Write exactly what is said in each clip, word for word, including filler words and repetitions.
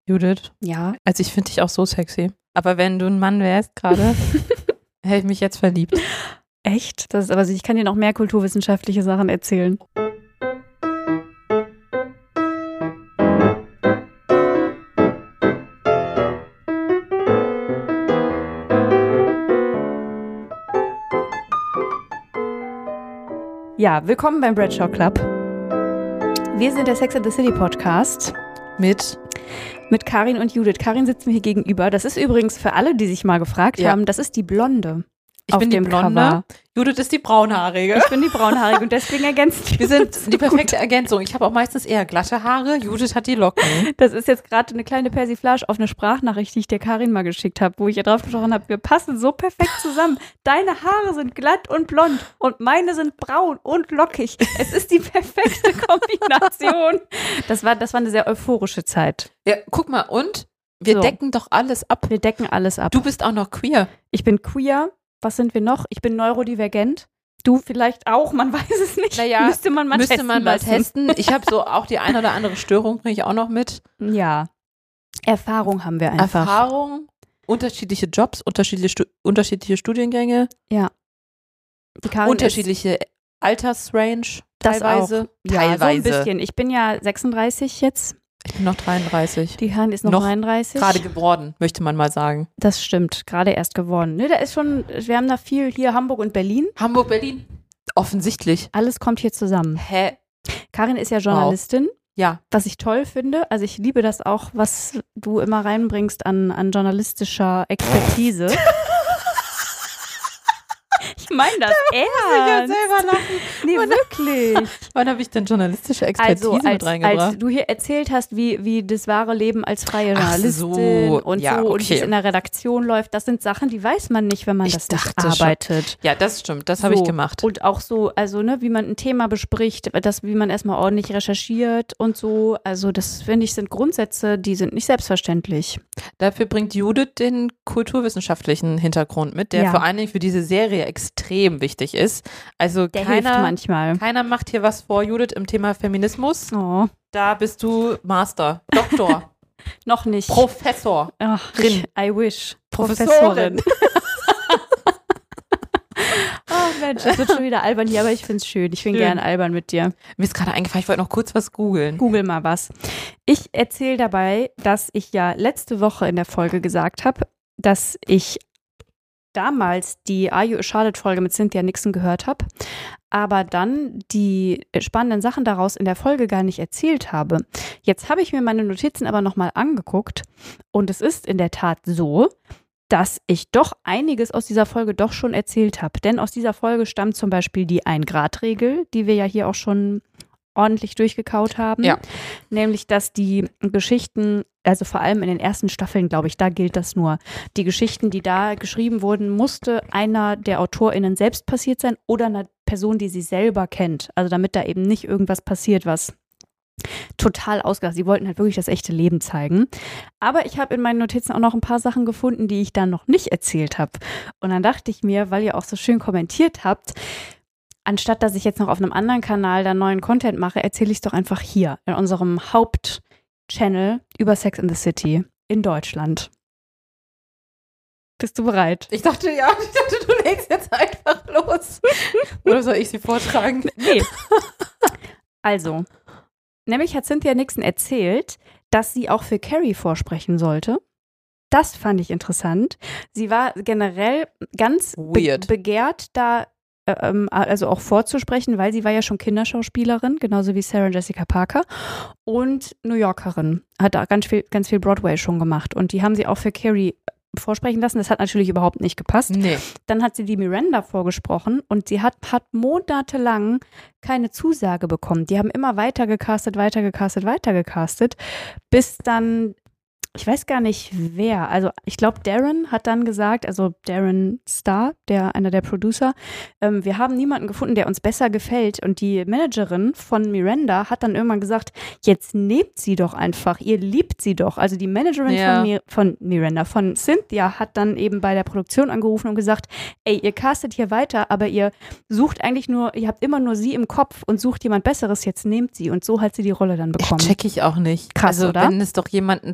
Judith, Ja. also ich finde dich auch so sexy. Aber wenn du ein Mann wärst gerade, hätte ich mich jetzt verliebt. Echt? Das ist aber, ich kann dir noch mehr kulturwissenschaftliche Sachen erzählen. Ja, willkommen beim Bradshaw Club. Wir sind der Sex and the City Podcast. Mit? Mit Karin und Judith. Karin sitzt mir hier gegenüber. Das ist übrigens für alle, die sich mal gefragt Ja. haben, das ist die Blonde. Ich auf bin die dem Blonde, Cover. Judith ist die Braunhaarige. Ich bin die Braunhaarige und deswegen ergänzen Wir sind die perfekte Ergänzung. Ich habe auch meistens eher glatte Haare, Judith hat die Locken. Das ist jetzt gerade eine kleine Persiflage auf eine Sprachnachricht, die ich der Karin mal geschickt habe, wo ich ja drauf gesprochen habe, wir passen so perfekt zusammen. Deine Haare sind glatt und blond und meine sind braun und lockig. Es ist die perfekte Kombination. Das war, das war eine sehr euphorische Zeit. Ja, guck mal, und wir So. decken doch alles ab. Wir decken alles ab. Du bist auch noch queer. Ich bin queer. Was sind wir noch? Ich bin neurodivergent. Du vielleicht auch, man weiß es nicht. Naja, müsste man mal Müsste testen man mal lassen. testen. Ich habe so auch die eine oder andere Störung, bringe ich auch noch mit. Ja. Erfahrung haben wir einfach. Erfahrung, unterschiedliche Jobs, unterschiedliche, Stu unterschiedliche Studiengänge, Die Karin unterschiedliche Altersrange, Das teilweise. ist, ja, teilweise. so ein bisschen. Ich bin ja sechsunddreißig jetzt. Ich bin noch dreiunddreißig. Die Karin ist noch, Noch dreiunddreißig. Gerade geworden, möchte man mal sagen. Das stimmt, gerade erst geworden. Ne, da ist schon, wir haben da viel hier, Hamburg und Berlin. Hamburg, Berlin. Offensichtlich. Alles kommt hier zusammen. Hä? Karin ist ja Journalistin, Ja. was ich toll finde. Also ich liebe das auch, was du immer reinbringst an, an journalistischer Expertise. Ich meine das ernst. lachen. Nee, wirklich. Wann habe ich denn journalistische Expertise Also als, mit reingebracht? als du hier erzählt hast, wie, wie das wahre Leben als freie Ach Journalistin so, und ja, so und wie okay. es in der Redaktion läuft, das sind Sachen, die weiß man nicht, wenn man Ich das nicht dachte schon. arbeitet. Ja, das stimmt. Das habe So. ich gemacht. Und auch so, also ne, wie man ein Thema bespricht, das, wie man erstmal ordentlich recherchiert und so. Also das, finde ich, sind Grundsätze, die sind nicht selbstverständlich. Dafür bringt Judith den kulturwissenschaftlichen Hintergrund mit, der Ja. vor allen Dingen für diese Serie extrem wichtig ist. Also Der hilft keiner, manchmal. keiner macht hier was vor, Judith, im Thema Feminismus. Oh, Da bist du Master, Doktor, noch nicht. Professor. Ach, Rin. I wish. Professorin. Professorin. Oh Mensch, das wird schon wieder albern hier, aber ich finde es schön. Ich bin Schön. gern albern mit dir. Mir ist gerade eingefallen, ich wollte noch kurz was googeln. Google mal was. Ich erzähle dabei, dass ich ja letzte Woche in der Folge gesagt habe, dass ich damals die Are You a Charlotte-Folge mit Cynthia Nixon gehört habe, aber dann die spannenden Sachen daraus in der Folge gar nicht erzählt habe. Jetzt habe ich mir meine Notizen aber nochmal angeguckt und es ist in der Tat so, dass ich doch einiges aus dieser Folge doch schon erzählt habe. Denn aus dieser Folge stammt zum Beispiel die Ein-Grad-Regel, die wir ja hier auch schon ordentlich durchgekaut haben. Ja. Nämlich, dass die Geschichten, also vor allem in den ersten Staffeln, glaube ich, da gilt das nur. Die Geschichten, die da geschrieben wurden, musste einer der AutorInnen selbst passiert sein oder einer Person, die sie selber kennt. Also damit da eben nicht irgendwas passiert, was total ausgedacht. Sie wollten halt wirklich das echte Leben zeigen. Aber ich habe in meinen Notizen auch noch ein paar Sachen gefunden, die ich dann noch nicht erzählt habe. Und dann dachte ich mir, weil ihr auch so schön kommentiert habt, anstatt dass ich jetzt noch auf einem anderen Kanal da neuen Content mache, erzähle ich es doch einfach hier in unserem Hauptchannel über Sex and the City in Deutschland. Bist du bereit? Ich dachte, ja, ich dachte, du legst jetzt einfach los. Oder soll ich sie vortragen? Nee. Also, nämlich hat Cynthia Nixon erzählt, dass sie auch für Carrie vorsprechen sollte. Das fand ich interessant. Sie war generell ganz be Weird. begehrt, da ähm, also auch vorzusprechen, weil sie war ja schon Kinderschauspielerin, genauso wie Sarah Jessica Parker und New Yorkerin. Hat da ganz viel, ganz viel Broadway schon gemacht und die haben sie auch für Carrie vorsprechen lassen. Das hat natürlich überhaupt nicht gepasst. Nee. Dann hat sie die Miranda vorgesprochen und sie hat, hat monatelang keine Zusage bekommen. Die haben immer weiter gecastet, weiter gecastet, weiter gecastet, bis dann, ich weiß gar nicht wer, also ich glaube Darren hat dann gesagt, also Darren Star, der einer der Producer, ähm, wir haben niemanden gefunden, der uns besser gefällt und die Managerin von Miranda hat dann irgendwann gesagt, jetzt nehmt sie doch einfach, ihr liebt sie doch. Also die Managerin Ja. von, Mir von Miranda, von Cynthia hat dann eben bei der Produktion angerufen und gesagt, ey, ihr castet hier weiter, aber ihr sucht eigentlich nur, ihr habt immer nur sie im Kopf und sucht jemand Besseres, jetzt nehmt sie und so hat sie die Rolle dann bekommen. Check ich auch nicht. Krass, also oder? wenn es doch jemanden für die Rolle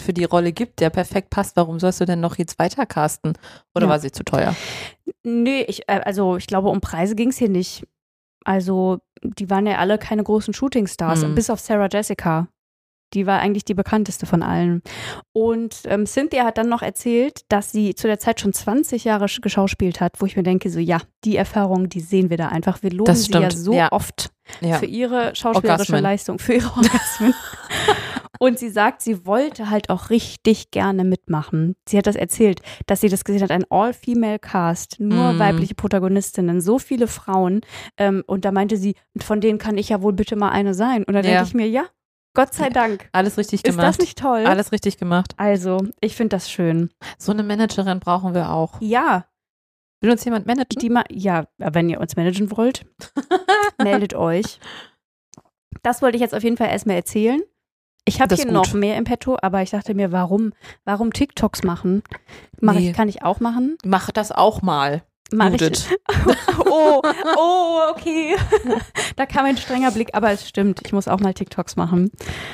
Rolle gibt, der perfekt passt, warum sollst du denn noch jetzt weiter casten? Oder Ja. war sie zu teuer? Nee, ich, äh, also ich glaube, um Preise ging es hier nicht. Also, die waren ja alle keine großen Shootingstars, Hm. bis auf Sarah Jessica. Die war eigentlich die bekannteste von allen. Und ähm, Cynthia hat dann noch erzählt, dass sie zu der Zeit schon zwanzig Jahre sch- geschauspielt hat, wo ich mir denke, so ja, die Erfahrung, die sehen wir da einfach. Wir loben Das sie ja stimmt, so ja. oft Ja. für ihre schauspielerische Orgasmen. Leistung, für ihre Orgasmen. Und sie sagt, sie wollte halt auch richtig gerne mitmachen. Sie hat das erzählt, dass sie das gesehen hat, ein All-Female-Cast, nur Mm. weibliche Protagonistinnen, so viele Frauen. Ähm, und da meinte sie, von denen kann ich ja wohl bitte mal eine sein. Und da Ja. denke ich mir, ja, Gott sei Dank. Alles richtig Ist gemacht. das nicht toll? Alles richtig gemacht. Also, ich finde das schön. So eine Managerin brauchen wir auch. Ja, Will uns jemand managen? die ma ja, wenn ihr uns managen wollt, meldet euch. Das wollte ich jetzt auf jeden Fall erstmal erzählen. Ich habe Das hier ist noch gut. mehr im Petto, aber ich dachte mir, warum, warum TikToks machen? Mach Nee. ich, kann ich auch machen. Mach das auch mal. Mach ich. Judith. Oh, oh, okay. Da kam ein strenger Blick, aber es stimmt. Ich muss auch mal TikToks machen.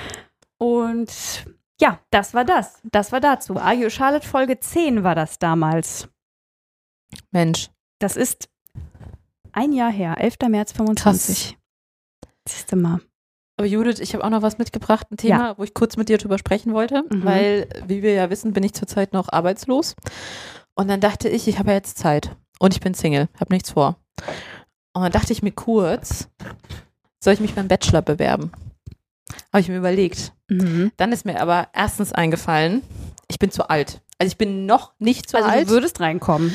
Und ja, das war das. Das war dazu. Are You Charlotte Folge zehn war das damals. Mensch. Das ist ein Jahr her, elfter März fünfundzwanzig. Siehst du mal. Aber Judith, ich habe auch noch was mitgebracht, ein Thema, wo ich kurz mit dir drüber sprechen wollte, Mhm. weil, wie wir ja wissen, bin ich zurzeit noch arbeitslos. Und dann dachte ich, ich habe ja jetzt Zeit und ich bin Single, habe nichts vor. Und dann dachte ich mir kurz, soll ich mich beim Bachelor bewerben? Habe ich mir überlegt. Mhm. Dann ist mir aber erstens eingefallen, ich bin zu alt. Also ich bin noch nicht zu Also alt. du würdest reinkommen.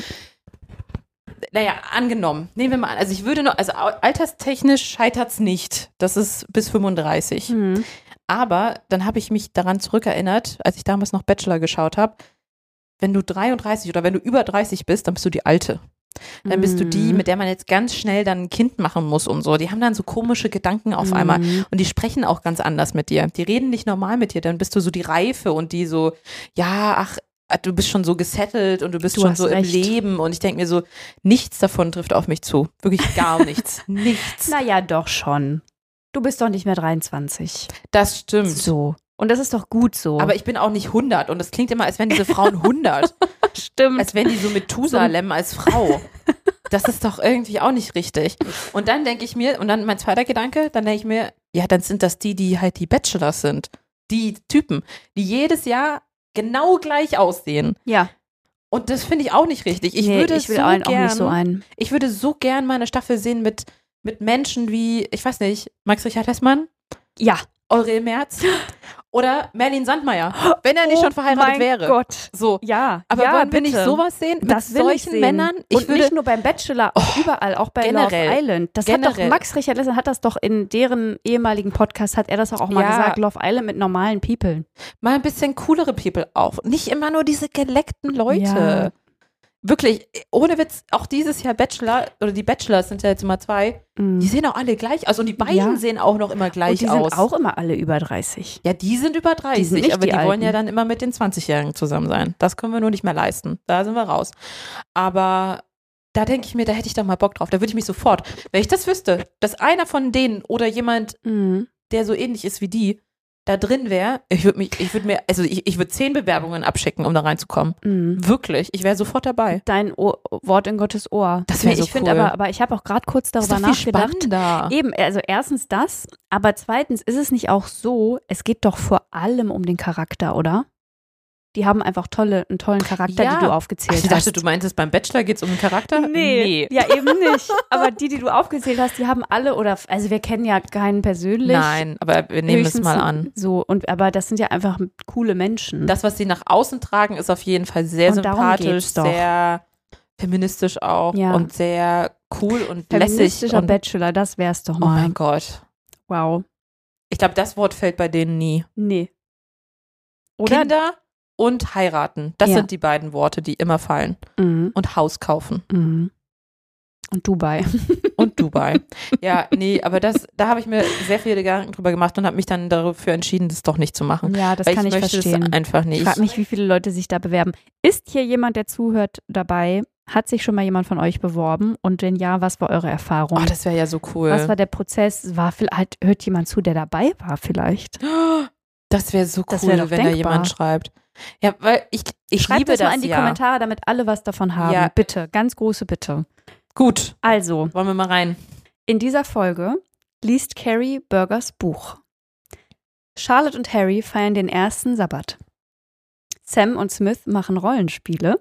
Naja, angenommen. Nehmen wir mal an. Also ich würde noch, also au- alterstechnisch scheitert es nicht. Das ist bis fünfunddreißig. Mhm. Aber dann habe ich mich daran zurückerinnert, als ich damals noch Bachelor geschaut habe, wenn du dreiunddreißig oder wenn du über dreißig bist, dann bist du die Alte. Dann bist du die, Mhm. mit der man jetzt ganz schnell dann ein Kind machen muss und so. Die haben dann so komische Gedanken auf einmal. Mhm. Und die sprechen auch ganz anders mit dir. Die reden nicht normal mit dir. Dann bist du so die Reife und die so, ja, ach, du bist schon so gesettelt und du bist Du schon hast so recht. im Leben. Und ich denke mir so, nichts davon trifft auf mich zu. Wirklich gar nichts. Nichts. Naja, doch schon. Du bist doch nicht mehr dreiundzwanzig. Das stimmt. So. Und das ist doch gut so. Aber ich bin auch nicht hundert. Und es klingt immer, als wären diese Frauen hundert. stimmt. Als wären die so Methusalem als Frau. Das ist doch irgendwie auch nicht richtig. Und dann denke ich mir, und dann mein zweiter Gedanke, dann denke ich mir, ja, dann sind das die, die halt die Bachelors sind. Die Typen, die jedes Jahr genau gleich aussehen. Ja. Und das finde ich auch nicht richtig. Ich Nee, würde ich will so einen gern, auch nicht so einen. ich würde so gern meine Staffel sehen mit, mit Menschen wie, ich weiß nicht, Max Richard Lessmann, Ja. Aurel Merz oder Merlin Sandmeier, wenn er nicht Oh schon verheiratet mein wäre. Gott. So. Ja. Aber ja, wollen wir nicht bitte. sowas sehen? Mit Das will ich solchen sehen. Männern? Ich und würde, nicht nur beim Bachelor, auch überall, auch bei generell. Love Island. Das hat Generell. doch, Max Richard Lessmann hat das doch in deren ehemaligen Podcast, hat er das auch, auch mal Ja. gesagt, Love Island mit normalen People. mal ein bisschen coolere People auf. Nicht immer nur diese geleckten Leute. Ja. Wirklich, ohne Witz, auch dieses Jahr Bachelor, oder die Bachelors sind ja jetzt immer zwei, Mhm. die sehen auch alle gleich aus. Und die beiden Ja. sehen auch noch immer gleich Und die aus. sind auch immer alle über dreißig. Ja, die sind über dreißig, Die sind nicht aber die die wollen Alten. ja dann immer mit den zwanzigjährigen zusammen sein. Das können wir nur nicht mehr leisten. Da sind wir raus. Aber da denke ich mir, da hätte ich doch mal Bock drauf. Da würde ich mich sofort, wenn ich das wüsste, dass einer von denen oder jemand, Mhm. der so ähnlich ist wie die, da drin wäre, ich würde mich, ich würde mir, also ich, ich würde zehn Bewerbungen abschicken, um da reinzukommen. Mhm. Wirklich, ich wäre sofort dabei. Dein Ohr, Wort in Gottes Ohr. Das wär Nee, so Ich finde cool. aber, aber ich habe auch gerade kurz Das ist darüber doch viel nachgedacht. spannender. Eben, also erstens das, aber zweitens ist es nicht auch so, es geht doch vor allem um den Charakter, oder? Die haben einfach tolle, einen tollen Charakter, Ja. die du aufgezählt Ach, ich dachte, hast. du meintest, beim Bachelor geht es um den Charakter? Nee, ja eben nicht. Aber die, die du aufgezählt hast, die haben alle, oder, also wir kennen ja keinen persönlich. Nein, aber wir nehmen es Höchstens mal an. So, und, aber das sind ja einfach coole Menschen. Das, was sie nach außen tragen, ist auf jeden Fall sehr Und darum sympathisch, geht's doch. sehr feministisch auch Ja. und sehr cool und lässig. Feministischer Und, Bachelor, das wär's doch oh mal. mein Gott. Wow. Ich glaube, das Wort fällt bei denen nie. Nee. Oder? Kinder und heiraten. Das Ja. sind die beiden Worte, die immer fallen. Mhm. Und Haus kaufen. Mhm. Und Dubai. Und Dubai. Ja, nee, aber das, da habe ich mir sehr viele Gedanken drüber gemacht und habe mich dann dafür entschieden, das doch nicht zu machen. Ja, das Weil kann ich ich möchte verstehen. das einfach Ich nicht. frage mich, wie viele Leute sich da bewerben. Ist hier jemand, der zuhört, dabei? Hat sich schon mal jemand von euch beworben? Und wenn ja, was war eure Erfahrung? Oh, das wäre ja so cool. Was war der Prozess? War vielleicht, hört jemand zu, der dabei war vielleicht? Das wäre so Das cool, wär doch wenn da denkbar. jemand schreibt. Ja, weil ich, ich Schreibt liebe das das mal in die ja. Kommentare, damit alle was davon haben. Ja. Bitte, ganz große Bitte. Gut, Also, wollen wir mal rein. in dieser Folge liest Carrie Burgers Buch. Charlotte und Harry feiern den ersten Sabbat. Sam und Smith machen Rollenspiele.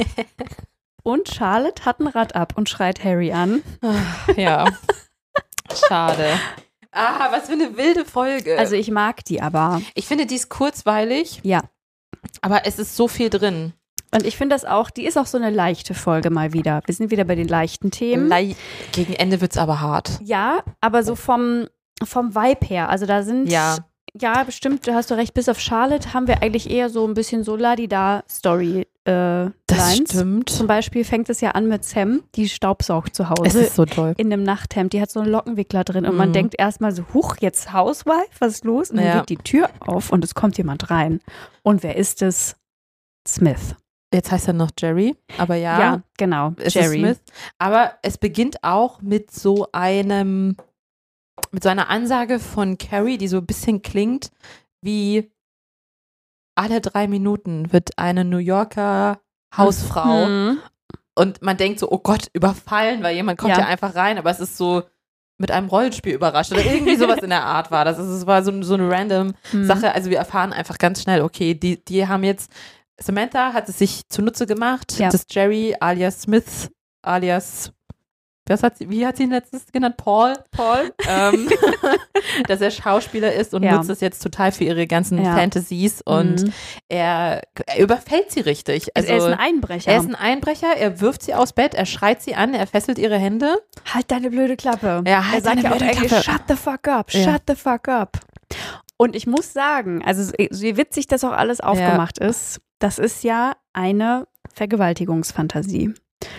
Und Charlotte hat ein Rad ab und schreit Harry an. Ja, schade. Ah, was für eine wilde Folge. Also ich mag die aber. Ich finde, die ist kurzweilig, Ja. aber es ist so viel drin. Und ich finde das auch, die ist auch so eine leichte Folge mal wieder. Wir sind wieder bei den leichten Themen. Lei- Gegen Ende wird es aber hart. Ja, aber so vom, vom Vibe her. Also da sind, Ja. ja, bestimmt, da hast du recht, bis auf Charlotte haben wir eigentlich eher so ein bisschen so Ladida-Story äh, Das Lines. stimmt. Zum Beispiel fängt es ja an mit Sam, die staubsaugt zu Es Hause ist so toll. in einem Nachthemd. Die hat so einen Lockenwickler drin und man Mhm. denkt erstmal so, huch, jetzt Housewife, was ist los? Und dann Ja. geht die Tür auf und es kommt jemand rein. Und wer ist es? Smith. Jetzt heißt er noch Jerry, aber ja, Ja, genau, es Jerry. ist Smith. Aber es beginnt auch mit so einem, mit so einer Ansage von Carrie, die so ein bisschen klingt wie alle drei Minuten wird eine New Yorker Hausfrau Mhm. und man denkt so, oh Gott, überfallen, weil jemand kommt Ja. ja einfach rein, aber es ist so mit einem Rollenspiel überrascht oder irgendwie sowas in der Art war das. Es war so, so eine random Mhm. Sache. Also wir erfahren einfach ganz schnell, okay, die, die haben jetzt, Samantha hat es sich zunutze gemacht, Ja. dass Jerry alias Smith alias, was hat sie, wie hat sie ihn letztens genannt? Paul? Paul. Ähm, dass er Schauspieler ist und Ja. nutzt es jetzt total für ihre ganzen Ja. Fantasies und Mhm. er, er überfällt sie richtig. Also, er ist ein Einbrecher. er ist ein Einbrecher, er wirft sie aus Bett, er schreit sie an, er fesselt ihre Hände. Halt deine blöde Klappe. Ja, halt er sagt deine ja auch blöde Englisch, Klappe. shut the fuck up, Ja. shut the fuck up. Und ich muss sagen, also so wie witzig das auch alles aufgemacht ist, das ist ja eine Vergewaltigungsfantasie.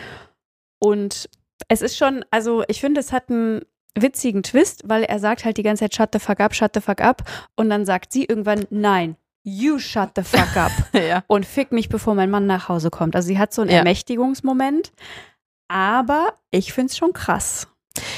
Und es ist schon, also ich finde, es hat einen witzigen Twist, weil er sagt halt die ganze Zeit, shut the fuck up, shut the fuck up. Und dann sagt sie irgendwann, nein, you shut the fuck up. Ja. Und fick mich, bevor mein Mann nach Hause kommt. Also sie hat so einen Ja. Ermächtigungsmoment, aber ich finde es schon krass.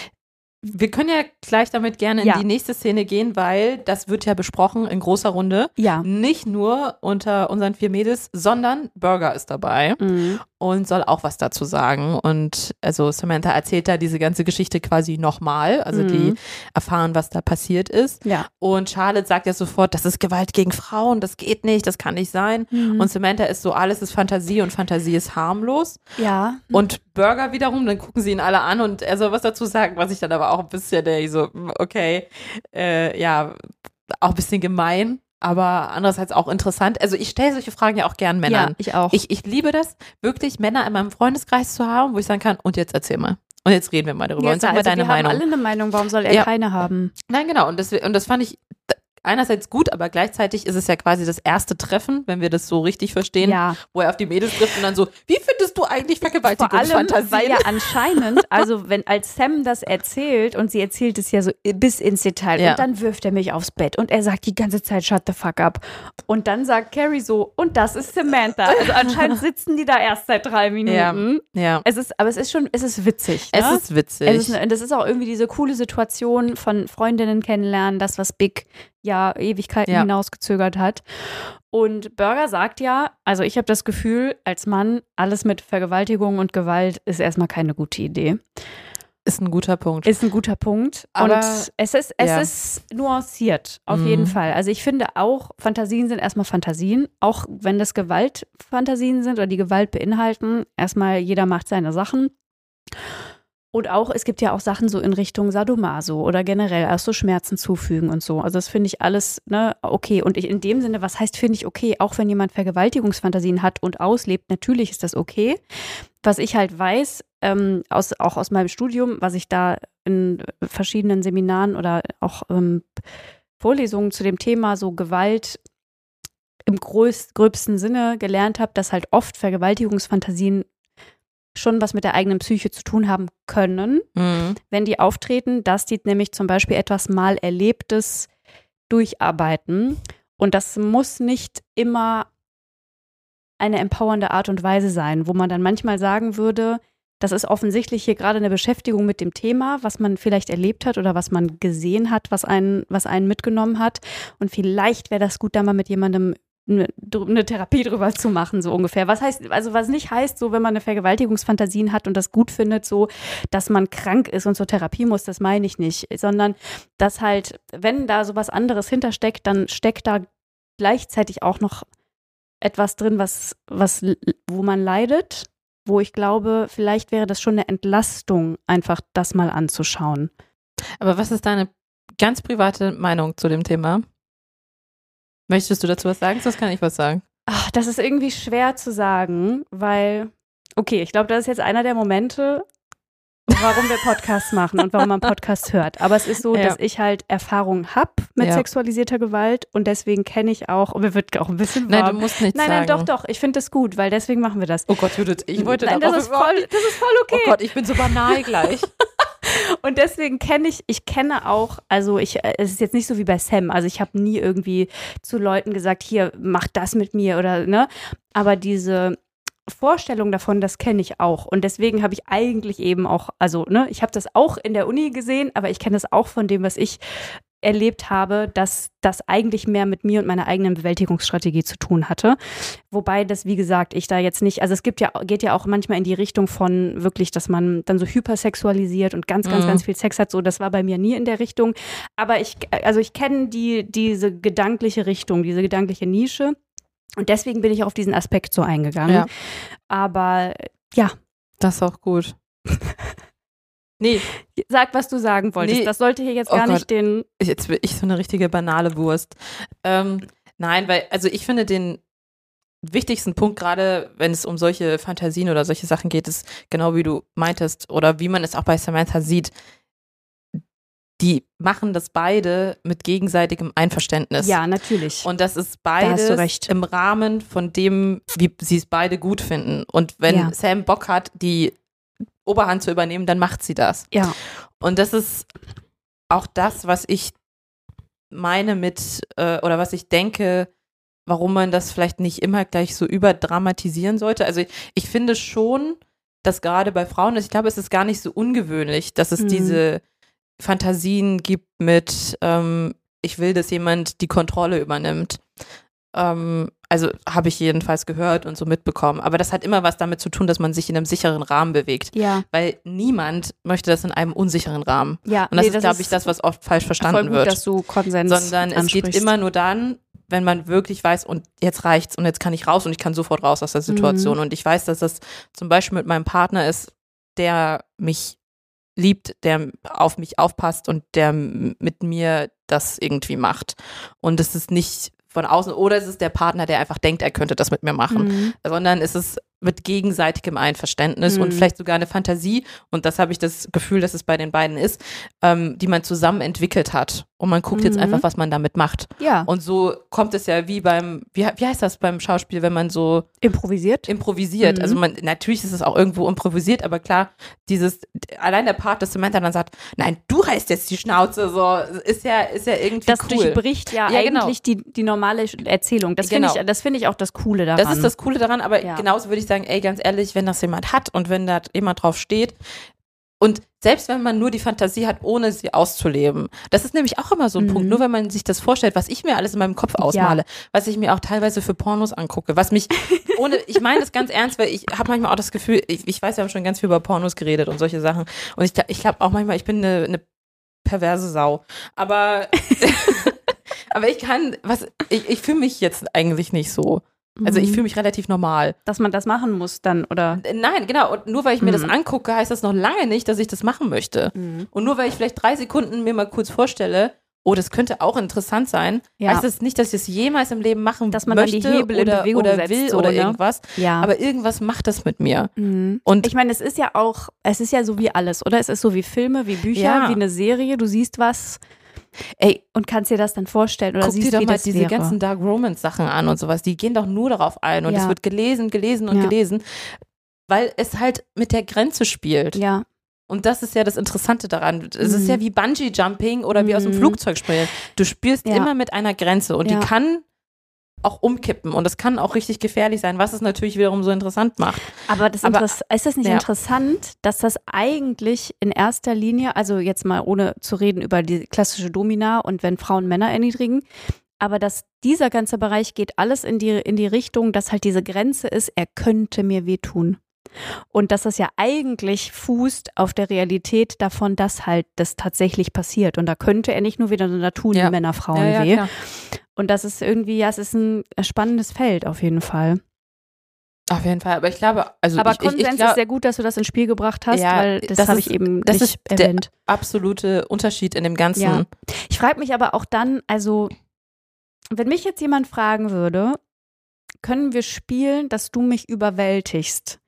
Wir können ja gleich damit gerne in Ja. die nächste Szene gehen, weil das wird ja besprochen in großer Runde. Ja. Nicht nur unter unseren vier Mädels, sondern Burger ist dabei Mhm. und soll auch was dazu sagen. Und also Samantha erzählt da diese ganze Geschichte quasi nochmal. Also Mhm. die erfahren, was da passiert ist. Ja. Und Charlotte sagt ja sofort, das ist Gewalt gegen Frauen, das geht nicht, das kann nicht sein. Mhm. Und Samantha ist so, alles ist Fantasie und Fantasie ist harmlos. Ja. Und Burger wiederum, dann gucken sie ihn alle an und er soll was dazu sagen, was ich dann aber auch ein bisschen, denke ich so, okay, äh, ja, auch ein bisschen gemein, aber andererseits auch interessant. Also ich stelle solche Fragen ja auch gern Männern. Ja, ich auch. Ich, ich liebe das, wirklich Männer in meinem Freundeskreis zu haben, wo ich sagen kann, und jetzt erzähl mal. Und jetzt reden wir mal darüber ja, und sag mal also deine wir Meinung. haben alle eine Meinung, warum soll er Ja. keine haben? Nein, genau. Und das, und das fand ich einerseits gut, aber gleichzeitig ist es ja quasi das erste Treffen, wenn wir das so richtig verstehen, Ja. wo er auf die Mädels trifft und dann so, wie findest du eigentlich Vor allem, Vergewaltigungsfantasien? weil ja anscheinend, also wenn als Sam das erzählt und sie erzählt es ja so bis ins Detail Ja. und dann wirft er mich aufs Bett und er sagt die ganze Zeit shut the fuck up und dann sagt Carrie so und das ist Samantha. Also anscheinend sitzen die da erst seit drei Minuten. Ja, Es ist, aber es ist schon, es ist witzig. Ne? es ist witzig. Es ist, eine- das ist auch irgendwie diese coole Situation von Freundinnen kennenlernen, das, was Big ja Ewigkeiten Ja. hinausgezögert hat. Und Burger sagt ja, also ich habe das Gefühl, als Mann, alles mit Vergewaltigung und Gewalt ist erstmal keine gute Idee. Ist ein guter Punkt. Ist ein guter Punkt. Aber- und es ist, es ja. ist nuanciert, auf Mhm. jeden Fall. Also ich finde auch, Fantasien sind erstmal Fantasien, auch wenn das Gewaltfantasien sind oder die Gewalt beinhalten. Erstmal jeder macht seine Sachen. Und auch, es gibt ja auch Sachen so in Richtung Sadomaso oder generell erst so Schmerzen zufügen und so. Also das finde ich alles, ne, okay. Und ich in dem Sinne, was heißt, finde ich okay, auch wenn jemand Vergewaltigungsfantasien hat und auslebt, natürlich ist das okay. Was ich halt weiß, ähm, aus, auch aus meinem Studium, was ich da in verschiedenen Seminaren oder auch ähm, Vorlesungen zu dem Thema so Gewalt im größ, gröbsten Sinne gelernt habe, dass halt oft Vergewaltigungsfantasien schon was mit der eigenen Psyche zu tun haben können, Mhm. wenn die auftreten, dass die nämlich zum Beispiel etwas mal Erlebtes durcharbeiten. Und das muss nicht immer eine empowernde Art und Weise sein, wo man dann manchmal sagen würde, das ist offensichtlich hier gerade eine Beschäftigung mit dem Thema, was man vielleicht erlebt hat oder was man gesehen hat, was einen, was einen mitgenommen hat. Und vielleicht wäre das gut, da mal mit jemandem eine, eine Therapie drüber zu machen, so ungefähr. Was heißt, also was nicht heißt, so wenn man eine Vergewaltigungsfantasien hat und das gut findet, so, dass man krank ist und zur Therapie muss, das meine ich nicht, sondern dass halt, wenn da sowas anderes hintersteckt, dann steckt da gleichzeitig auch noch etwas drin, was, was, wo man leidet, wo ich glaube, vielleicht wäre das schon eine Entlastung, einfach das mal anzuschauen. Aber was ist deine ganz private Meinung zu dem Thema? Möchtest du dazu was sagen? Sonst kann ich was sagen. Ach, das ist irgendwie schwer zu sagen, weil, okay, ich glaube, das ist jetzt einer der Momente, warum wir Podcasts machen und warum man Podcasts hört. Aber es ist so, ja. dass ich halt Erfahrung habe mit ja. sexualisierter Gewalt und deswegen kenne ich auch, und wir wird auch ein bisschen warm. Nein, du musst nichts nein, sagen. Nein, nein, doch, doch, ich finde das gut, weil deswegen machen wir das. Oh Gott, Judith, ich wollte nein, das ist voll, das ist voll okay. Oh Gott, ich bin so banal gleich. Und deswegen kenne ich, ich kenne auch, also ich, es ist jetzt nicht so wie bei Sam, also ich habe nie irgendwie zu Leuten gesagt, hier, mach das mit mir oder, ne, aber diese Vorstellung davon, das kenne ich auch und deswegen habe ich eigentlich eben auch, also, ne, ich habe das auch in der Uni gesehen, aber ich kenne das auch von dem, was ich erlebt habe, dass das eigentlich mehr mit mir und meiner eigenen Bewältigungsstrategie zu tun hatte. Wobei das, wie gesagt, ich da jetzt nicht, also es gibt ja, geht ja auch manchmal in die Richtung von wirklich, dass man dann so hypersexualisiert und ganz, ganz, mhm. ganz viel Sex hat. So, das war bei mir nie in der Richtung. Aber ich, also ich kenne die, diese gedankliche Richtung, diese gedankliche Nische. Und deswegen bin ich auch auf diesen Aspekt so eingegangen. Ja. Aber ja. Das ist auch gut. Nee. Sag, was du sagen wolltest. Nee. Das sollte hier jetzt gar oh nicht den... Jetzt bin ich so eine richtige banale Wurst. Ähm, nein, weil, also ich finde den wichtigsten Punkt, gerade wenn es um solche Fantasien oder solche Sachen geht, ist genau wie du meintest oder wie man es auch bei Samantha sieht, die machen das beide mit gegenseitigem Einverständnis. Ja, natürlich. Und das ist beides da hast du recht. Im Rahmen von dem, wie sie es beide gut finden. Und wenn ja. Sam Bock hat, die Oberhand zu übernehmen, dann macht sie das. Ja. Und das ist auch das, was ich meine mit, äh, oder was ich denke, warum man das vielleicht nicht immer gleich so überdramatisieren sollte. Also ich, ich finde schon, dass gerade bei Frauen, ich glaube, es ist gar nicht so ungewöhnlich, dass es mhm. diese Fantasien gibt mit, ähm, ich will, dass jemand die Kontrolle übernimmt. Ähm, also habe ich jedenfalls gehört und so mitbekommen. Aber das hat immer was damit zu tun, dass man sich in einem sicheren Rahmen bewegt. Ja. Weil niemand möchte das in einem unsicheren Rahmen. Ja, und das nee, ist, das glaube ich, das, was oft falsch verstanden voll gut, wird. Dass du Konsens Sondern es geht immer nur dann, wenn man wirklich weiß, und jetzt reicht's und jetzt kann ich raus und ich kann sofort raus aus der Situation. Mhm. Und ich weiß, dass das zum Beispiel mit meinem Partner ist, der mich liebt, der auf mich aufpasst und der mit mir das irgendwie macht. Und es ist nicht von außen, oder es ist der Partner, der einfach denkt, er könnte das mit mir machen, mhm. sondern es ist mit gegenseitigem Einverständnis mhm. und vielleicht sogar eine Fantasie, und das habe ich das Gefühl, dass es bei den beiden ist, ähm, die man zusammen entwickelt hat. Und man guckt mhm. jetzt einfach, was man damit macht. Ja. Und so kommt es ja wie beim, wie, wie heißt das beim Schauspiel, wenn man so improvisiert? Improvisiert. Mhm. Also man, natürlich ist es auch irgendwo improvisiert, aber klar, dieses, allein der Part, dass Samantha dann sagt, nein, du reißt jetzt die Schnauze, so, ist ja, ist ja irgendwie das cool. Das durchbricht ja, ja eigentlich genau. die, die normale Erzählung. Das genau. finde ich, das finde ich auch das Coole daran. Das ist das Coole daran, aber ja. genauso würde ich sagen, ey, ganz ehrlich, wenn das jemand hat und wenn da jemand drauf steht, und selbst wenn man nur die Fantasie hat, ohne sie auszuleben, das ist nämlich auch immer so ein mhm. Punkt, nur wenn man sich das vorstellt, was ich mir alles in meinem Kopf ausmale, ja. was ich mir auch teilweise für Pornos angucke, was mich ohne, ich meine das ganz ernst, weil ich habe manchmal auch das Gefühl, ich, ich weiß, wir haben schon ganz viel über Pornos geredet und solche Sachen, und ich, ich glaube auch manchmal, ich bin eine, eine perverse Sau, aber aber ich kann, was, ich, ich fühle mich jetzt eigentlich nicht so. Also ich fühle mich relativ normal. Dass man das machen muss dann, oder? Nein, genau. Und nur weil ich mir mhm. das angucke, heißt das noch lange nicht, dass ich das machen möchte. Mhm. Und nur weil ich vielleicht drei Sekunden mir mal kurz vorstelle, oh, das könnte auch interessant sein, ja. heißt das nicht, dass ich es jemals im Leben machen dass man möchte dann die Hebel oder, in Bewegung oder setzt, will so, oder ne? irgendwas. Ja. Aber irgendwas macht das mit mir. Mhm. Und ich meine, es ist ja auch, es ist ja so wie alles, oder? Es ist so wie Filme, wie Bücher, ja. wie eine Serie. Du siehst was, ey, und kannst dir das dann vorstellen oder guck siehst, dir doch wie mal das diese wäre. ganzen Dark Romance Sachen an und sowas. Die gehen doch nur darauf ein und ja. es wird gelesen, gelesen und ja. gelesen, weil es halt mit der Grenze spielt. Ja. Und das ist ja das Interessante daran. Es mhm. ist ja wie Bungee-Jumping oder wie aus dem Mhm. Flugzeug springen. Du spielst Ja. immer mit einer Grenze und Ja. die kann auch umkippen und das kann auch richtig gefährlich sein, was es natürlich wiederum so interessant macht. Aber, das Aber Interess- ist das nicht ja. interessant, dass das eigentlich in erster Linie, also jetzt mal ohne zu reden über die klassische Domina und wenn Frauen Männer erniedrigen, aber dass dieser ganze Bereich geht alles in die, in die Richtung, dass halt diese Grenze ist, er könnte mir wehtun. Und dass das ja eigentlich fußt auf der Realität davon, dass halt das tatsächlich passiert. Und da könnte er nicht nur wieder, da tun Ja. die Männer Frauen Ja, ja, weh. klar. Und das ist irgendwie, ja, es ist ein spannendes Feld auf jeden Fall. Auf jeden Fall, aber ich glaube, also Aber ich, ich, Konsens ich glaub, ist sehr gut, dass du das ins Spiel gebracht hast, Ja, weil das, das habe ist- ich eben das nicht ist der- erwähnt. absolute Unterschied in dem Ganzen. Ja. Ich frage mich aber auch dann, also wenn mich jetzt jemand fragen würde, können wir spielen, dass du mich überwältigst?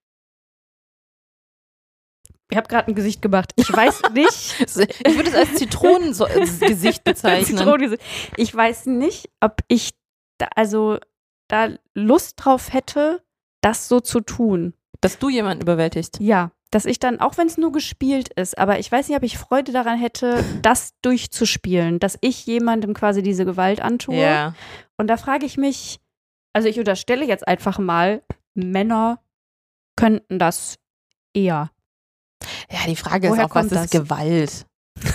Ich habe gerade ein Gesicht gemacht. Ich weiß nicht. Ich würde es als Zitronengesicht bezeichnen. Zitronengesicht. Ich weiß nicht, ob ich da, also da Lust drauf hätte, das so zu tun. Dass du jemanden überwältigst. Ja, dass ich dann, auch wenn es nur gespielt ist, aber ich weiß nicht, ob ich Freude daran hätte, das durchzuspielen, dass ich jemandem quasi diese Gewalt antue. Ja. Und da frage ich mich, also ich unterstelle jetzt einfach mal, Männer könnten das eher. Ja, die Frage Woher ist auch, was kommt ist das? Gewalt?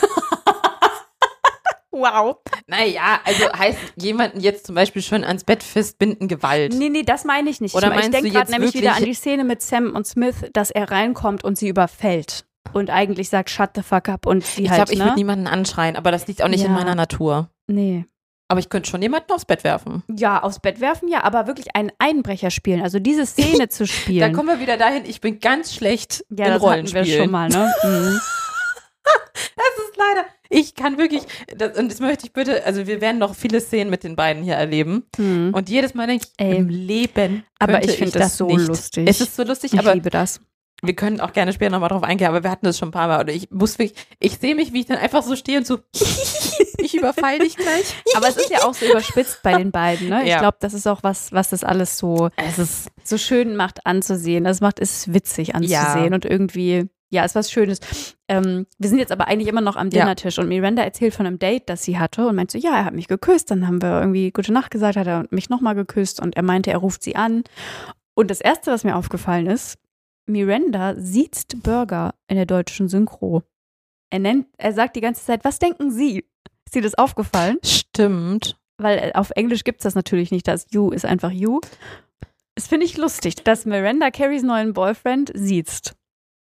Wow. Naja, also heißt jemanden jetzt zum Beispiel schon ans Bett festbinden Gewalt? Nee, nee, das meine ich nicht. Oder ich mein, ich meinst du denke gerade jetzt nämlich wieder an wirklich- die Szene mit Sam und Smith, dass er reinkommt und sie überfällt. Und eigentlich sagt, shut the fuck up. Und sie Ich halt, glaube, ich ne? würde niemanden anschreien, aber das liegt auch nicht in Ja. meiner Natur. Nee. Aber ich könnte schon jemanden aufs Bett werfen. Ja, aufs Bett werfen, ja, aber wirklich einen Einbrecher spielen. Also diese Szene zu Da spielen. kommen wir wieder dahin, ich bin ganz schlecht ja, in das hatten wir Rollenspielen. schon mal, ne? Mhm. Das ist leider, ich kann wirklich, das, und das möchte ich bitte, also wir werden noch viele Szenen mit den beiden hier erleben. Mhm. Und jedes Mal denke ich, Ey. im Leben Aber könnte ich finde das das so nicht. lustig. Es ist so lustig, Ich aber liebe das. wir können auch gerne später nochmal drauf eingehen, aber wir hatten das schon ein paar Mal. Oder ich muss wirklich, ich sehe mich, wie ich dann einfach so stehe und so, ich überfall dich gleich. Aber es ist ja auch so überspitzt bei den beiden, ne? Ich Ja. glaube, das ist auch was, was das alles so, Es ist, so schön macht anzusehen. Das macht es witzig anzusehen Ja. und irgendwie, ja, ist was Schönes. Ähm, wir sind jetzt aber eigentlich immer noch am Ja. Dinnertisch und Miranda erzählt von einem Date, das sie hatte und meint so, ja, er hat mich geküsst, dann haben wir irgendwie gute Nacht gesagt, hat er mich nochmal geküsst und er meinte, er ruft sie an. Und das Erste, was mir aufgefallen ist, Miranda siezt Burger in der deutschen Synchro. Er nennt, er sagt die ganze Zeit, was denken Sie? Ist dir das aufgefallen? stimmt. Weil auf Englisch gibt es das natürlich nicht, das You ist einfach You. Das finde ich lustig, dass Miranda Carries neuen Boyfriend siezt.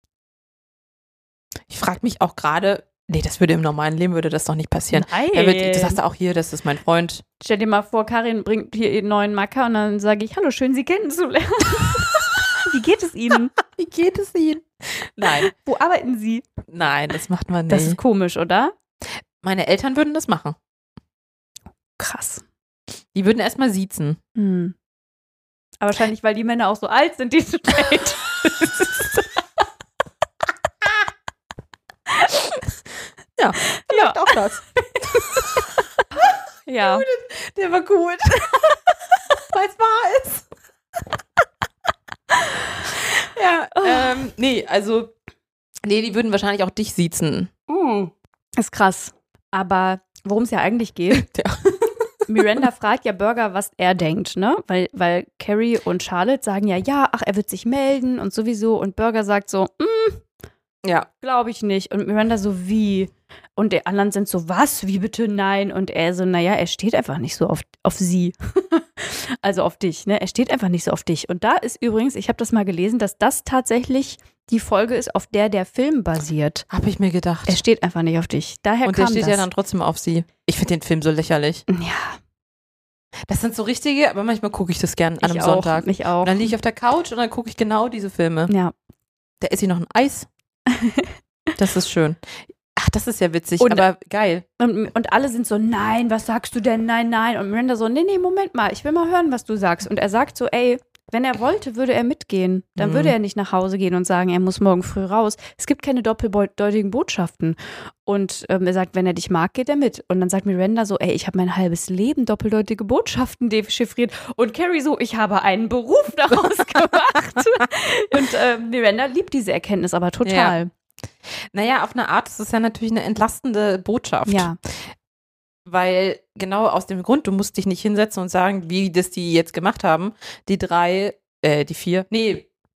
Ich frage mich auch gerade, nee, das würde im normalen Leben, würde das doch nicht passieren. Nein. Er wird, das hast du auch hier, das ist mein Freund. Stell dir mal vor, Karin bringt hier ihren neuen Macker und dann sage ich, hallo, schön, Sie kennenzulernen. Wie geht es Ihnen? Wie geht es Ihnen? Nein, Wo arbeiten Sie? nein, das macht man Das nicht. ist komisch, oder? Meine Eltern würden das machen. Krass. Die würden erstmal siezen. Hm. Aber wahrscheinlich, weil die Männer auch so alt sind, die zu date. Ja, vielleicht auch das. Ja. Der war gut. Weil es wahr ist. Ja, ähm, nee, also, nee, die würden wahrscheinlich auch dich siezen. Mm. Ist krass. Aber worum es ja eigentlich geht, Ja. Miranda fragt ja Burger, was er denkt, ne? Weil, weil Carrie und Charlotte sagen ja, ja, ach, er wird sich melden und sowieso. Und Burger sagt so, mm, Ja, glaube ich nicht. Und Miranda so, wie? Und die anderen sind so, was? Wie bitte? Nein. Und er so, naja, er steht einfach nicht so auf, auf sie. Also auf dich, ne? Er steht einfach nicht so auf dich. Und da ist übrigens, ich habe das mal gelesen, dass das tatsächlich die Folge ist, auf der der Film basiert. habe ich mir gedacht. Er steht einfach nicht auf dich. Daher Und kam der steht das. ja dann trotzdem auf sie. Ich finde den Film so lächerlich. Ja, Das sind so richtige, aber manchmal gucke ich das gern an ich einem auch, Sonntag. mich auch. Und dann liege ich auf der Couch und dann gucke ich genau diese Filme. Ja. Da esse ich noch ein Eis. Das ist schön. Ach, das ist ja witzig, Und- aber geil. Und, und alle sind so, nein, was sagst du denn? Nein, nein. Und Miranda so, nee, nee, Moment mal, ich will mal hören, was du sagst. Und er sagt so, ey, wenn er wollte, würde er mitgehen. Dann Mhm. würde er nicht nach Hause gehen und sagen, er muss morgen früh raus. Es gibt keine doppeldeutigen Botschaften. Und ähm, er sagt, wenn er dich mag, geht er mit. Und dann sagt Miranda so, ey, ich habe mein halbes Leben doppeldeutige Botschaften dechiffriert. Und Carrie so, ich habe einen Beruf daraus gemacht. Und ähm, Miranda liebt diese Erkenntnis aber total. Naja, auf eine Art ist es ja natürlich eine entlastende Botschaft. Ja. Weil genau aus dem Grund, du musst dich nicht hinsetzen und sagen, wie das die jetzt gemacht haben. Die drei, äh, die vier, nee,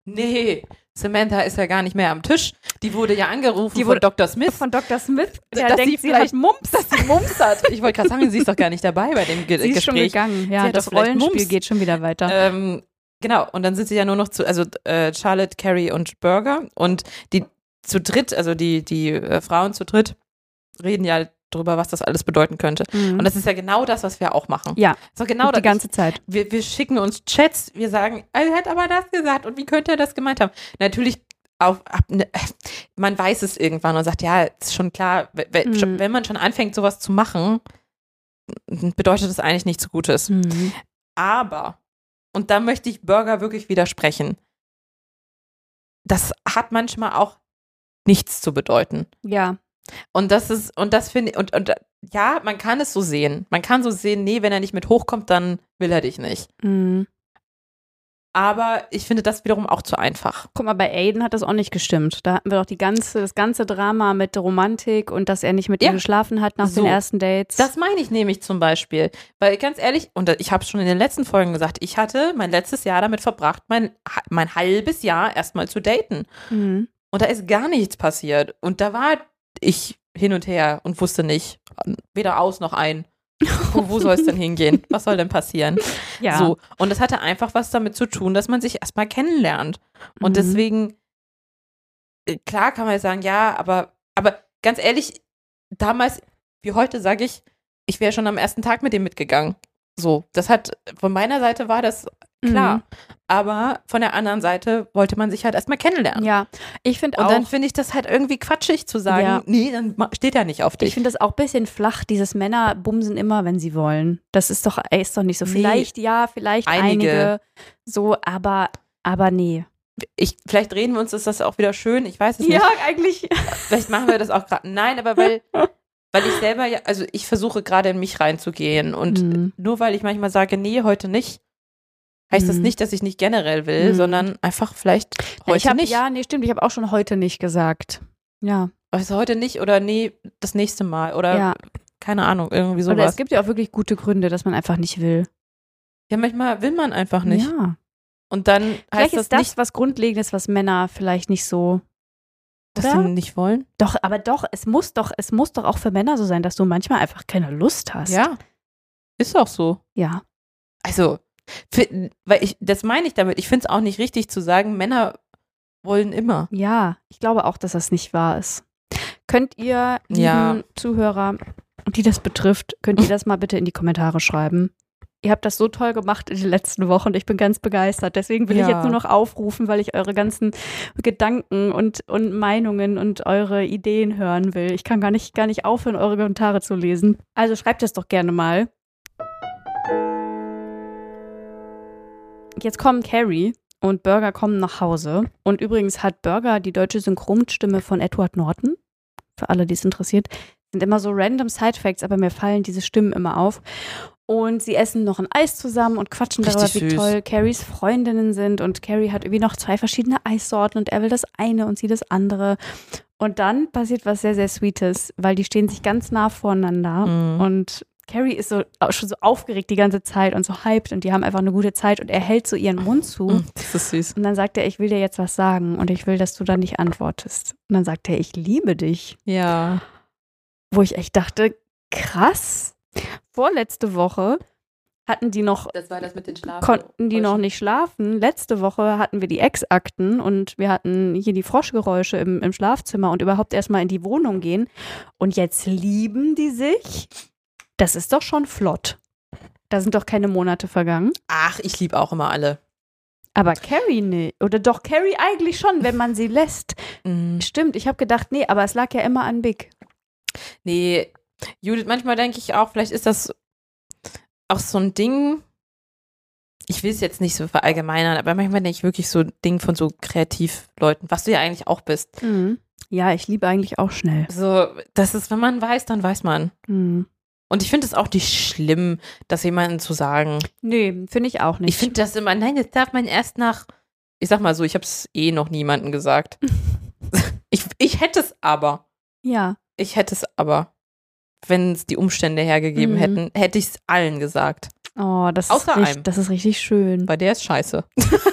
Nee, Samantha ist ja gar nicht mehr am Tisch. Die wurde ja angerufen Die wurde- von Doktor Smith. Von Doktor Smith, der Dass denkt, sie sie hat vielleicht- Mumps. Dass sie Mumps hat. Ich wollte gerade sagen, sie ist doch gar nicht dabei bei dem Ge Sie ist schon Gespräch. gegangen. Ja, Sie hat das doch vielleicht Rollenspiel Mumps. geht schon wieder weiter. Ähm, genau, und dann sind sie ja nur noch zu, also äh, Charlotte, Carrie und Burger und die zu dritt, also die, die äh, Frauen zu dritt, reden ja drüber, was das alles bedeuten könnte. Mhm. Und das ist ja genau das, was wir auch machen. ja, So genau die das. ganze Zeit. Wir, wir schicken uns Chats, wir sagen, er hat aber das gesagt und wie könnte er das gemeint haben? Natürlich, auf, ab, ne, man weiß es irgendwann und sagt, ja, ist schon klar, wenn, Mhm. schon, wenn man schon anfängt, sowas zu machen, bedeutet das eigentlich nichts Gutes. Mhm. Aber, und da möchte ich Burger wirklich widersprechen, das hat manchmal auch nichts zu bedeuten. Ja, Und das ist, und das finde ich, und, und ja, man kann es so sehen. Man kann so sehen, nee, wenn er nicht mit hochkommt, dann will er dich nicht. mhm. Aber ich finde das wiederum auch zu einfach. Guck mal, bei Aiden hat das auch nicht gestimmt. Da hatten wir doch die ganze, das ganze Drama mit der Romantik und dass er nicht mit Ja. ihr geschlafen hat nach So. den ersten Dates. Das meine ich nämlich zum Beispiel. Weil ganz ehrlich, und ich habe es schon in den letzten Folgen gesagt, ich hatte mein letztes Jahr damit verbracht, mein, mein halbes Jahr erstmal zu daten. mhm. Und da ist gar nichts passiert. Und da war ich hin und her und wusste nicht, weder aus noch ein. Wo, wo soll es denn hingehen? Was soll denn passieren? Ja. So. Und das hatte einfach was damit zu tun, dass man sich erstmal kennenlernt. Und Mhm. deswegen, äh, klar kann man jetzt sagen, ja, aber, aber ganz ehrlich, damals wie heute sage ich, ich wäre schon am ersten Tag mit dem mitgegangen. So, das hat, von meiner Seite war das klar. Mhm. Aber von der anderen Seite wollte man sich halt erstmal kennenlernen. Ja, ich finde Und auch, dann finde ich das halt irgendwie quatschig zu sagen, Ja. nee, dann ma- steht er nicht auf ich dich. finde das auch ein bisschen flach, dieses Männer bumsen immer, wenn sie wollen. Das ist doch, ey, ist doch nicht so. Nee. Vielleicht ja, vielleicht einige. Einige. so, aber, aber nee. Ich, vielleicht reden wir uns, ist das auch wieder schön, ich weiß es nicht. eigentlich. Vielleicht machen wir das auch gerade. Nein, aber weil, weil ich selber ja, also ich versuche gerade in mich reinzugehen und Mhm. nur weil ich manchmal sage, nee, heute nicht, heißt das Mhm. nicht, dass ich nicht generell will, Mhm. sondern einfach vielleicht heute ich hab, nicht. Ja, nee, stimmt. Ich habe auch schon heute nicht gesagt. Ja. Also heute nicht oder nee, das nächste Mal oder Ja. keine Ahnung, irgendwie sowas. Oder es gibt ja auch wirklich gute Gründe, dass man einfach nicht will. Ja, manchmal will man einfach nicht. Ja. Und dann heißt Vielleicht das, ist das nicht, was Grundlegendes, was Männer vielleicht nicht so. dass oder? sie nicht wollen. Doch, aber doch, es muss doch, es muss doch auch für Männer so sein, dass du manchmal einfach keine Lust hast. Ja, ist auch so. Ja. Also, für, weil ich, das meine ich damit. Ich finde es auch nicht richtig zu sagen, Männer wollen immer. Ja, ich glaube auch, dass das nicht wahr ist. Könnt ihr, lieben Ja. Zuhörer, die das betrifft, könnt ihr das mal bitte in die Kommentare schreiben. Ihr habt das so toll gemacht in den letzten Wochen und ich bin ganz begeistert. Deswegen will Ja. ich jetzt nur noch aufrufen, weil ich eure ganzen Gedanken und, und Meinungen und eure Ideen hören will. Ich kann gar nicht, gar nicht aufhören, eure Kommentare zu lesen. Also schreibt es doch gerne mal. Jetzt kommen Carrie und Burger kommen nach Hause. Und übrigens hat Burger die deutsche Synchronstimme von Edward Norton. Für alle, die es interessiert. Sind immer so random Side-Facts, aber mir fallen diese Stimmen immer auf. Und sie essen noch ein Eis zusammen und quatschen darüber, Richtig wie süß. toll Carries Freundinnen sind. Und Carrie hat irgendwie noch zwei verschiedene Eissorten und er will das eine und sie das andere. Und dann passiert was sehr, sehr Sweetes, weil die stehen sich ganz nah voreinander. Mhm. Und Carrie ist so schon so aufgeregt die ganze Zeit und so hyped und die haben einfach eine gute Zeit und er hält so ihren Mund zu. Mm, Das ist süß. Und dann sagt er, ich will dir jetzt was sagen und ich will, dass du dann nicht antwortest. Und dann sagt er, ich liebe dich. Ja. Wo ich echt dachte, krass. Vorletzte Woche hatten die noch, Das war das mit den Schlafen. konnten die noch nicht schlafen. Letzte Woche hatten wir die Ex-Akten und wir hatten hier die Froschgeräusche im, im Schlafzimmer und überhaupt erstmal in die Wohnung gehen. Und jetzt lieben die sich. Das ist doch schon flott. Da sind doch keine Monate vergangen. Ach, ich liebe auch immer alle. Aber Carrie nicht. Oder doch Carrie eigentlich schon, wenn man sie lässt. Mhm. Stimmt, ich habe gedacht, nee, aber es lag ja immer an Big. Nee, Judith, manchmal denke ich auch, vielleicht ist das auch so ein Ding, ich will es jetzt nicht so verallgemeinern, aber manchmal denke ich wirklich so ein Ding von so Kreativleuten, was du ja eigentlich auch bist. Mhm. Ja, ich liebe eigentlich auch schnell. So, das ist, wenn man weiß, dann weiß man. Mhm. Und ich finde es auch nicht schlimm, das jemandem zu sagen. Nee, finde ich auch nicht. Ich finde das immer, nein, das darf man erst nach, ich sag mal so, ich habe es eh noch niemandem gesagt. ich, ich hätte es aber. Ja. Ich hätte es aber. Wenn es die Umstände hergegeben Mhm. hätten, hätte ich es allen gesagt. Oh, das, Außer ist richtig, einem. das ist richtig schön. Weil der ist scheiße.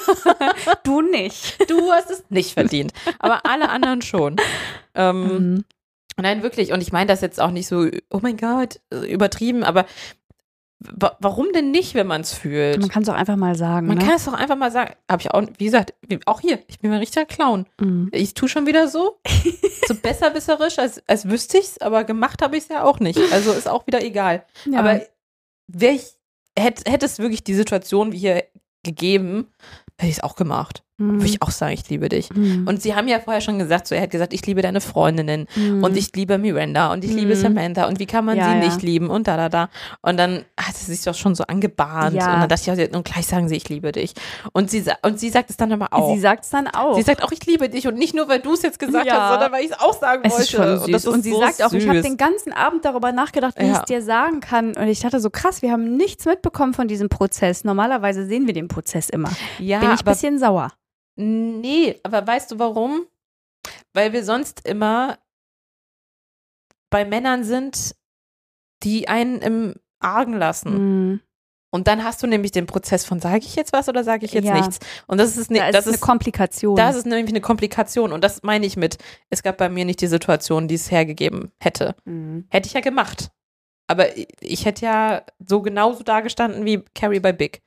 Du nicht. Du hast es nicht verdient. Aber alle anderen schon. Ähm, Mhm. Nein, wirklich. Und ich meine das jetzt auch nicht so, oh mein Gott, übertrieben, aber wa- warum denn nicht, wenn man es fühlt? Man kann es auch einfach mal sagen. Man ne? kann es doch einfach mal sagen. Habe ich auch, wie gesagt, wie- auch hier, ich bin mal ein richtiger Clown. Mhm. Ich tue schon wieder so, so besserwisserisch, als, als wüsste ich es, aber gemacht habe ich es ja auch nicht. Also ist auch wieder egal. Ja. Aber wär ich, hätte, hätte es wirklich die Situation wie hier gegeben, hätte ich es auch gemacht. Mhm. Würde ich auch sagen, ich liebe dich. Mhm. Und sie haben ja vorher schon gesagt, so, er hat gesagt, ich liebe deine Freundinnen Mhm. und ich liebe Miranda und ich liebe Mhm. Samantha und wie kann man Ja, sie ja. nicht lieben und da, da, da. Und dann hat sie sich doch schon so angebahnt Ja. und dann dachte ich, und gleich sagen sie, ich liebe dich. Und sie, sa- und sie sagt es dann aber auch. Sie sagt es dann auch. Sie sagt auch, ich liebe dich und nicht nur, weil du es jetzt gesagt Ja. hast, sondern weil ich es auch sagen es wollte. ist schon süß. Und, das ist und sie so sagt auch, ich habe süß. den ganzen Abend darüber nachgedacht, wie Ja. ich es dir sagen kann. Und ich dachte so, krass, wir haben nichts mitbekommen von diesem Prozess. Normalerweise sehen wir den Prozess immer. Ja, Bin ich ein aber bisschen sauer. nee, aber weißt du warum? Weil wir sonst immer bei Männern sind, die einen im Argen lassen. Mhm. Und dann hast du nämlich den Prozess von, sage ich jetzt was oder sage ich jetzt Ja. nichts? Und das ist, ne, Da ist das eine ist Komplikation. Das ist nämlich eine Komplikation und das meine ich mit, es gab bei mir nicht die Situation, die es hergegeben hätte. Mhm. Hätte ich ja gemacht. Aber ich, ich hätte ja so genauso dagestanden wie Carrie bei Big.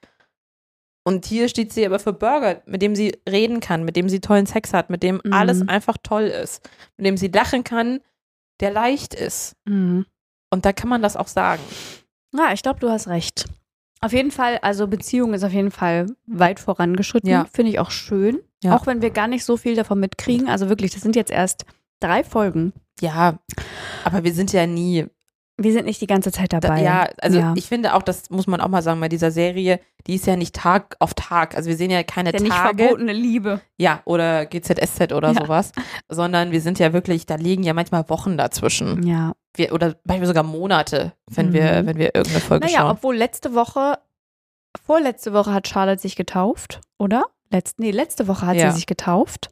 Und hier steht sie aber für Burger, mit dem sie reden kann, mit dem sie tollen Sex hat, mit dem Mhm. alles einfach toll ist, mit dem sie lachen kann, der leicht ist. Mhm. Und da kann man das auch sagen. Ja, ich glaube, du hast recht. Auf jeden Fall, also Beziehung ist auf jeden Fall weit vorangeschritten. Ja. Finde ich auch schön. Ja. Auch wenn wir gar nicht so viel davon mitkriegen. Also wirklich, das sind jetzt erst drei Folgen. Ja, aber wir sind ja nie Wir sind nicht die ganze Zeit Da, dabei. ja, also Ja. ich finde auch, das muss man auch mal sagen, bei dieser Serie, die ist ja nicht Tag auf Tag. Also wir sehen ja keine Der nicht Tage. verbotene Liebe. Ja, oder G Z S Z oder Ja. sowas. Sondern wir sind ja wirklich, da liegen ja manchmal Wochen dazwischen. Ja. Wir, oder manchmal sogar Monate, wenn Mhm. wir, wenn wir irgendeine Folge Naja, schauen. obwohl letzte Woche, vorletzte Woche hat Charlotte sich getauft, oder? Letz, nee, letzte Woche hat Ja. sie sich getauft.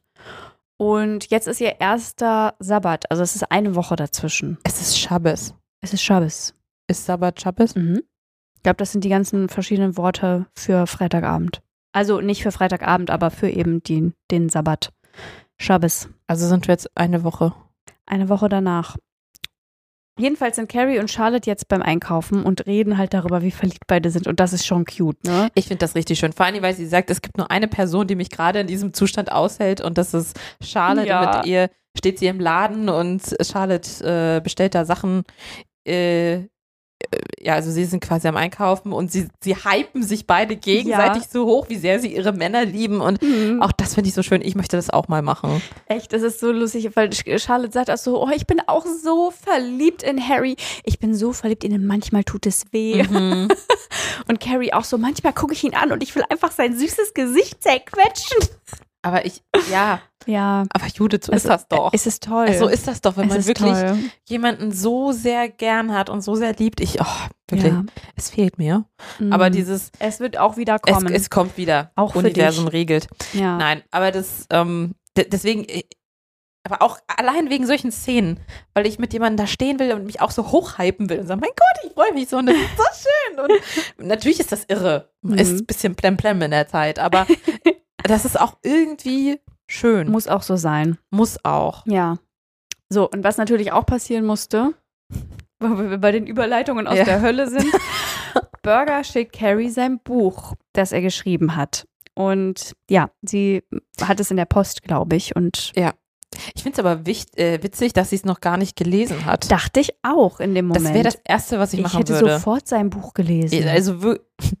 Und jetzt ist ihr erster Sabbat. Also es ist eine Woche dazwischen. Es ist Schabbes. Es ist Schabbes. Ist Sabbat Schabbes? Mhm. Ich glaube, das sind die ganzen verschiedenen Worte für Freitagabend. Also nicht für Freitagabend, aber für eben die, den Sabbat. Schabbes. Also sind wir jetzt eine Woche. Eine Woche danach. Jedenfalls sind Carrie und Charlotte jetzt beim Einkaufen und reden halt darüber, wie verliebt beide sind. Und das ist schon cute, ne? Ich finde das richtig schön. Vor allem, weil sie sagt, es gibt nur eine Person, die mich gerade in diesem Zustand aushält und das ist Charlotte. Ja. Und mit ihr steht sie im Laden und Charlotte äh, bestellt da Sachen. Äh, ja, also sie sind quasi am Einkaufen und sie, sie hypen sich beide gegenseitig Ja. so hoch, wie sehr sie ihre Männer lieben und Mhm. auch das finde ich so schön. Ich möchte das auch mal machen. Echt, das ist so lustig, weil Charlotte sagt auch so, oh, ich bin auch so verliebt in Harry. Ich bin so verliebt in ihn, manchmal tut es weh. Mhm. Und Carrie auch so, manchmal gucke ich ihn an und ich will einfach sein süßes Gesicht zerquetschen. Aber ich, ja, Ja, aber Judith, so es ist das doch. Es ist toll. Also, so ist das doch, wenn es man ist wirklich toll. jemanden so sehr gern hat und so sehr liebt. Ich, oh, wirklich, Ja. es fehlt mir. Mhm. Aber dieses, Es wird auch wieder es, kommen. es kommt wieder. Auch für Universum dich. regelt. ja. Nein, aber das, ähm, de- deswegen, äh, aber auch allein wegen solchen Szenen, weil ich mit jemandem da stehen will und mich auch so hochhypen will und sagen, mein Gott, ich freue mich so und das ist so schön. Und natürlich ist das irre. Mhm. Ist ein bisschen plemplem in der Zeit, aber das ist auch irgendwie schön. Muss auch so sein. Muss auch. Ja. So, und was natürlich auch passieren musste, weil wir bei den Überleitungen aus Ja. der Hölle sind, Burger schickt Carrie sein Buch, das er geschrieben hat. Und ja, sie hat es in der Post, glaube ich. Und Ich finde es aber wicht, äh, witzig, dass sie es noch gar nicht gelesen hat. dachte ich auch in dem Moment. Das wäre das Erste, was ich, ich machen hätte würde. sofort sein Buch gelesen. Also wir-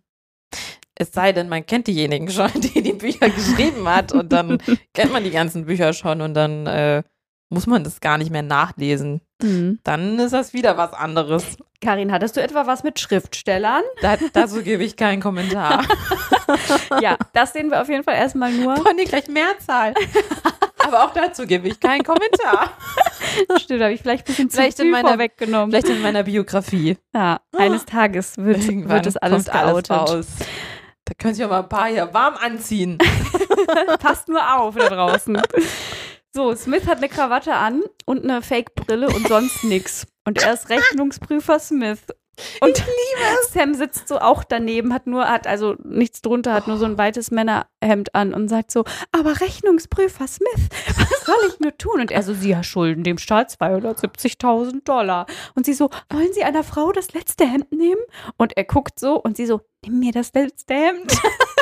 es sei denn, man kennt diejenigen schon, die die Bücher geschrieben hat und dann kennt man die ganzen Bücher schon und dann äh, muss man das gar nicht mehr nachlesen. Mhm. Dann ist das wieder was anderes. Karin, hattest du etwa was mit Schriftstellern? Da, dazu gebe ich keinen Kommentar. Ja, das sehen wir auf jeden Fall erstmal nur. Von dir gleich Mehrzahl. Aber auch dazu gebe ich keinen Kommentar. Stimmt, da habe ich vielleicht ein bisschen zu Vielleicht in viel meiner- vorweggenommen. Vielleicht in meiner Biografie. Ja, eines Tages wird, Irgendwann wird es alles kommt alles geoutet. raus. Da können sich auch mal ein paar hier warm anziehen. Passt nur auf da draußen. So, Smith hat eine Krawatte an und eine Fake-Brille und sonst nix. Und er ist Rechnungsprüfer Smith. Und ich liebe es. Sam sitzt so auch daneben, hat nur, hat also nichts drunter, hat nur so ein weites Männerhemd an und sagt so, aber Rechnungsprüfer Smith, was soll ich nur tun? Und er so, Sie schulden dem Staat zweihundertsiebzigtausend Dollar. Und sie so, wollen Sie einer Frau das letzte Hemd nehmen? Und er guckt so und sie so, nimm mir das letzte Hemd.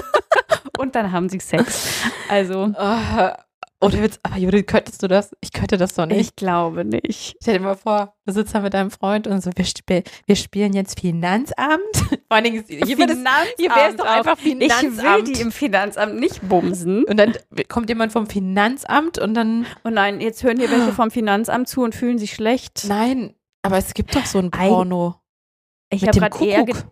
Und dann haben sie Sex. Also. Uh, oder Witz, aber Judith, könntest du das? Ich könnte das doch nicht. Ich glaube nicht. Stell dir mal vor, du sitzt da mit deinem Freund und so, wir, spiel, wir spielen jetzt Finanzamt. Vor allen Dingen, hier, Finanzamt hier wäre es doch einfach Finanzamt. Ich will die im Finanzamt nicht bumsen. Und dann kommt jemand vom Finanzamt und dann. Oh nein, jetzt hören hier welche vom Finanzamt zu und fühlen sich schlecht. Nein, aber es gibt doch so ein Porno. Ich habe gerade eher ge-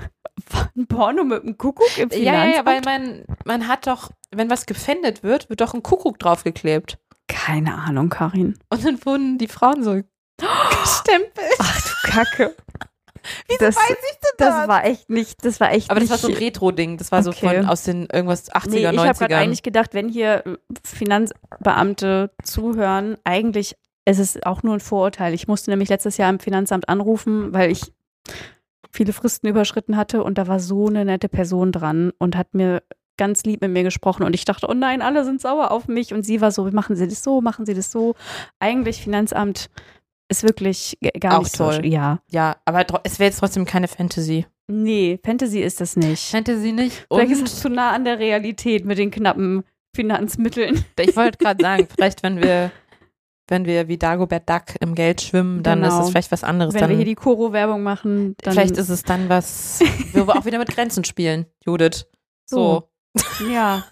ein Porno mit einem Kuckuck im Finanzamt. Ja, ja, ja, weil man, man hat doch, wenn was gefändet wird, wird doch ein Kuckuck draufgeklebt. Keine Ahnung, Karin. Und dann wurden die Frauen so gestempelt. Ach du Kacke. Wieso das, weiß ich denn das? Das war echt nicht, das war echt Aber das nicht, war so ein Retro-Ding. Das war okay. so von aus den irgendwas achtziger, nee, ich neunziger. Ich habe gerade eigentlich gedacht, wenn hier Finanzbeamte zuhören, eigentlich ist es auch nur ein Vorurteil. Ich musste nämlich letztes Jahr im Finanzamt anrufen, weil ich viele Fristen überschritten hatte und da war so eine nette Person dran und hat mir ganz lieb mit mir gesprochen und ich dachte, oh nein, alle sind sauer auf mich und sie war so, machen Sie das so, machen Sie das so. Eigentlich Finanzamt ist wirklich gar auch nicht toll. So, ja. Ja, aber es wäre jetzt trotzdem keine Fantasy. Nee, Fantasy ist das nicht. Fantasy nicht. Vielleicht ist es zu nah an der Realität mit den knappen Finanzmitteln. Ich wollte gerade sagen, vielleicht wenn wir wenn wir wie Dagobert Duck im Geld schwimmen, dann genau. ist es vielleicht was anderes. Wenn dann, wir hier die Koro-Werbung machen, dann vielleicht ist es dann was, wo wir auch wieder mit Grenzen spielen, Judith. So. so. Ja.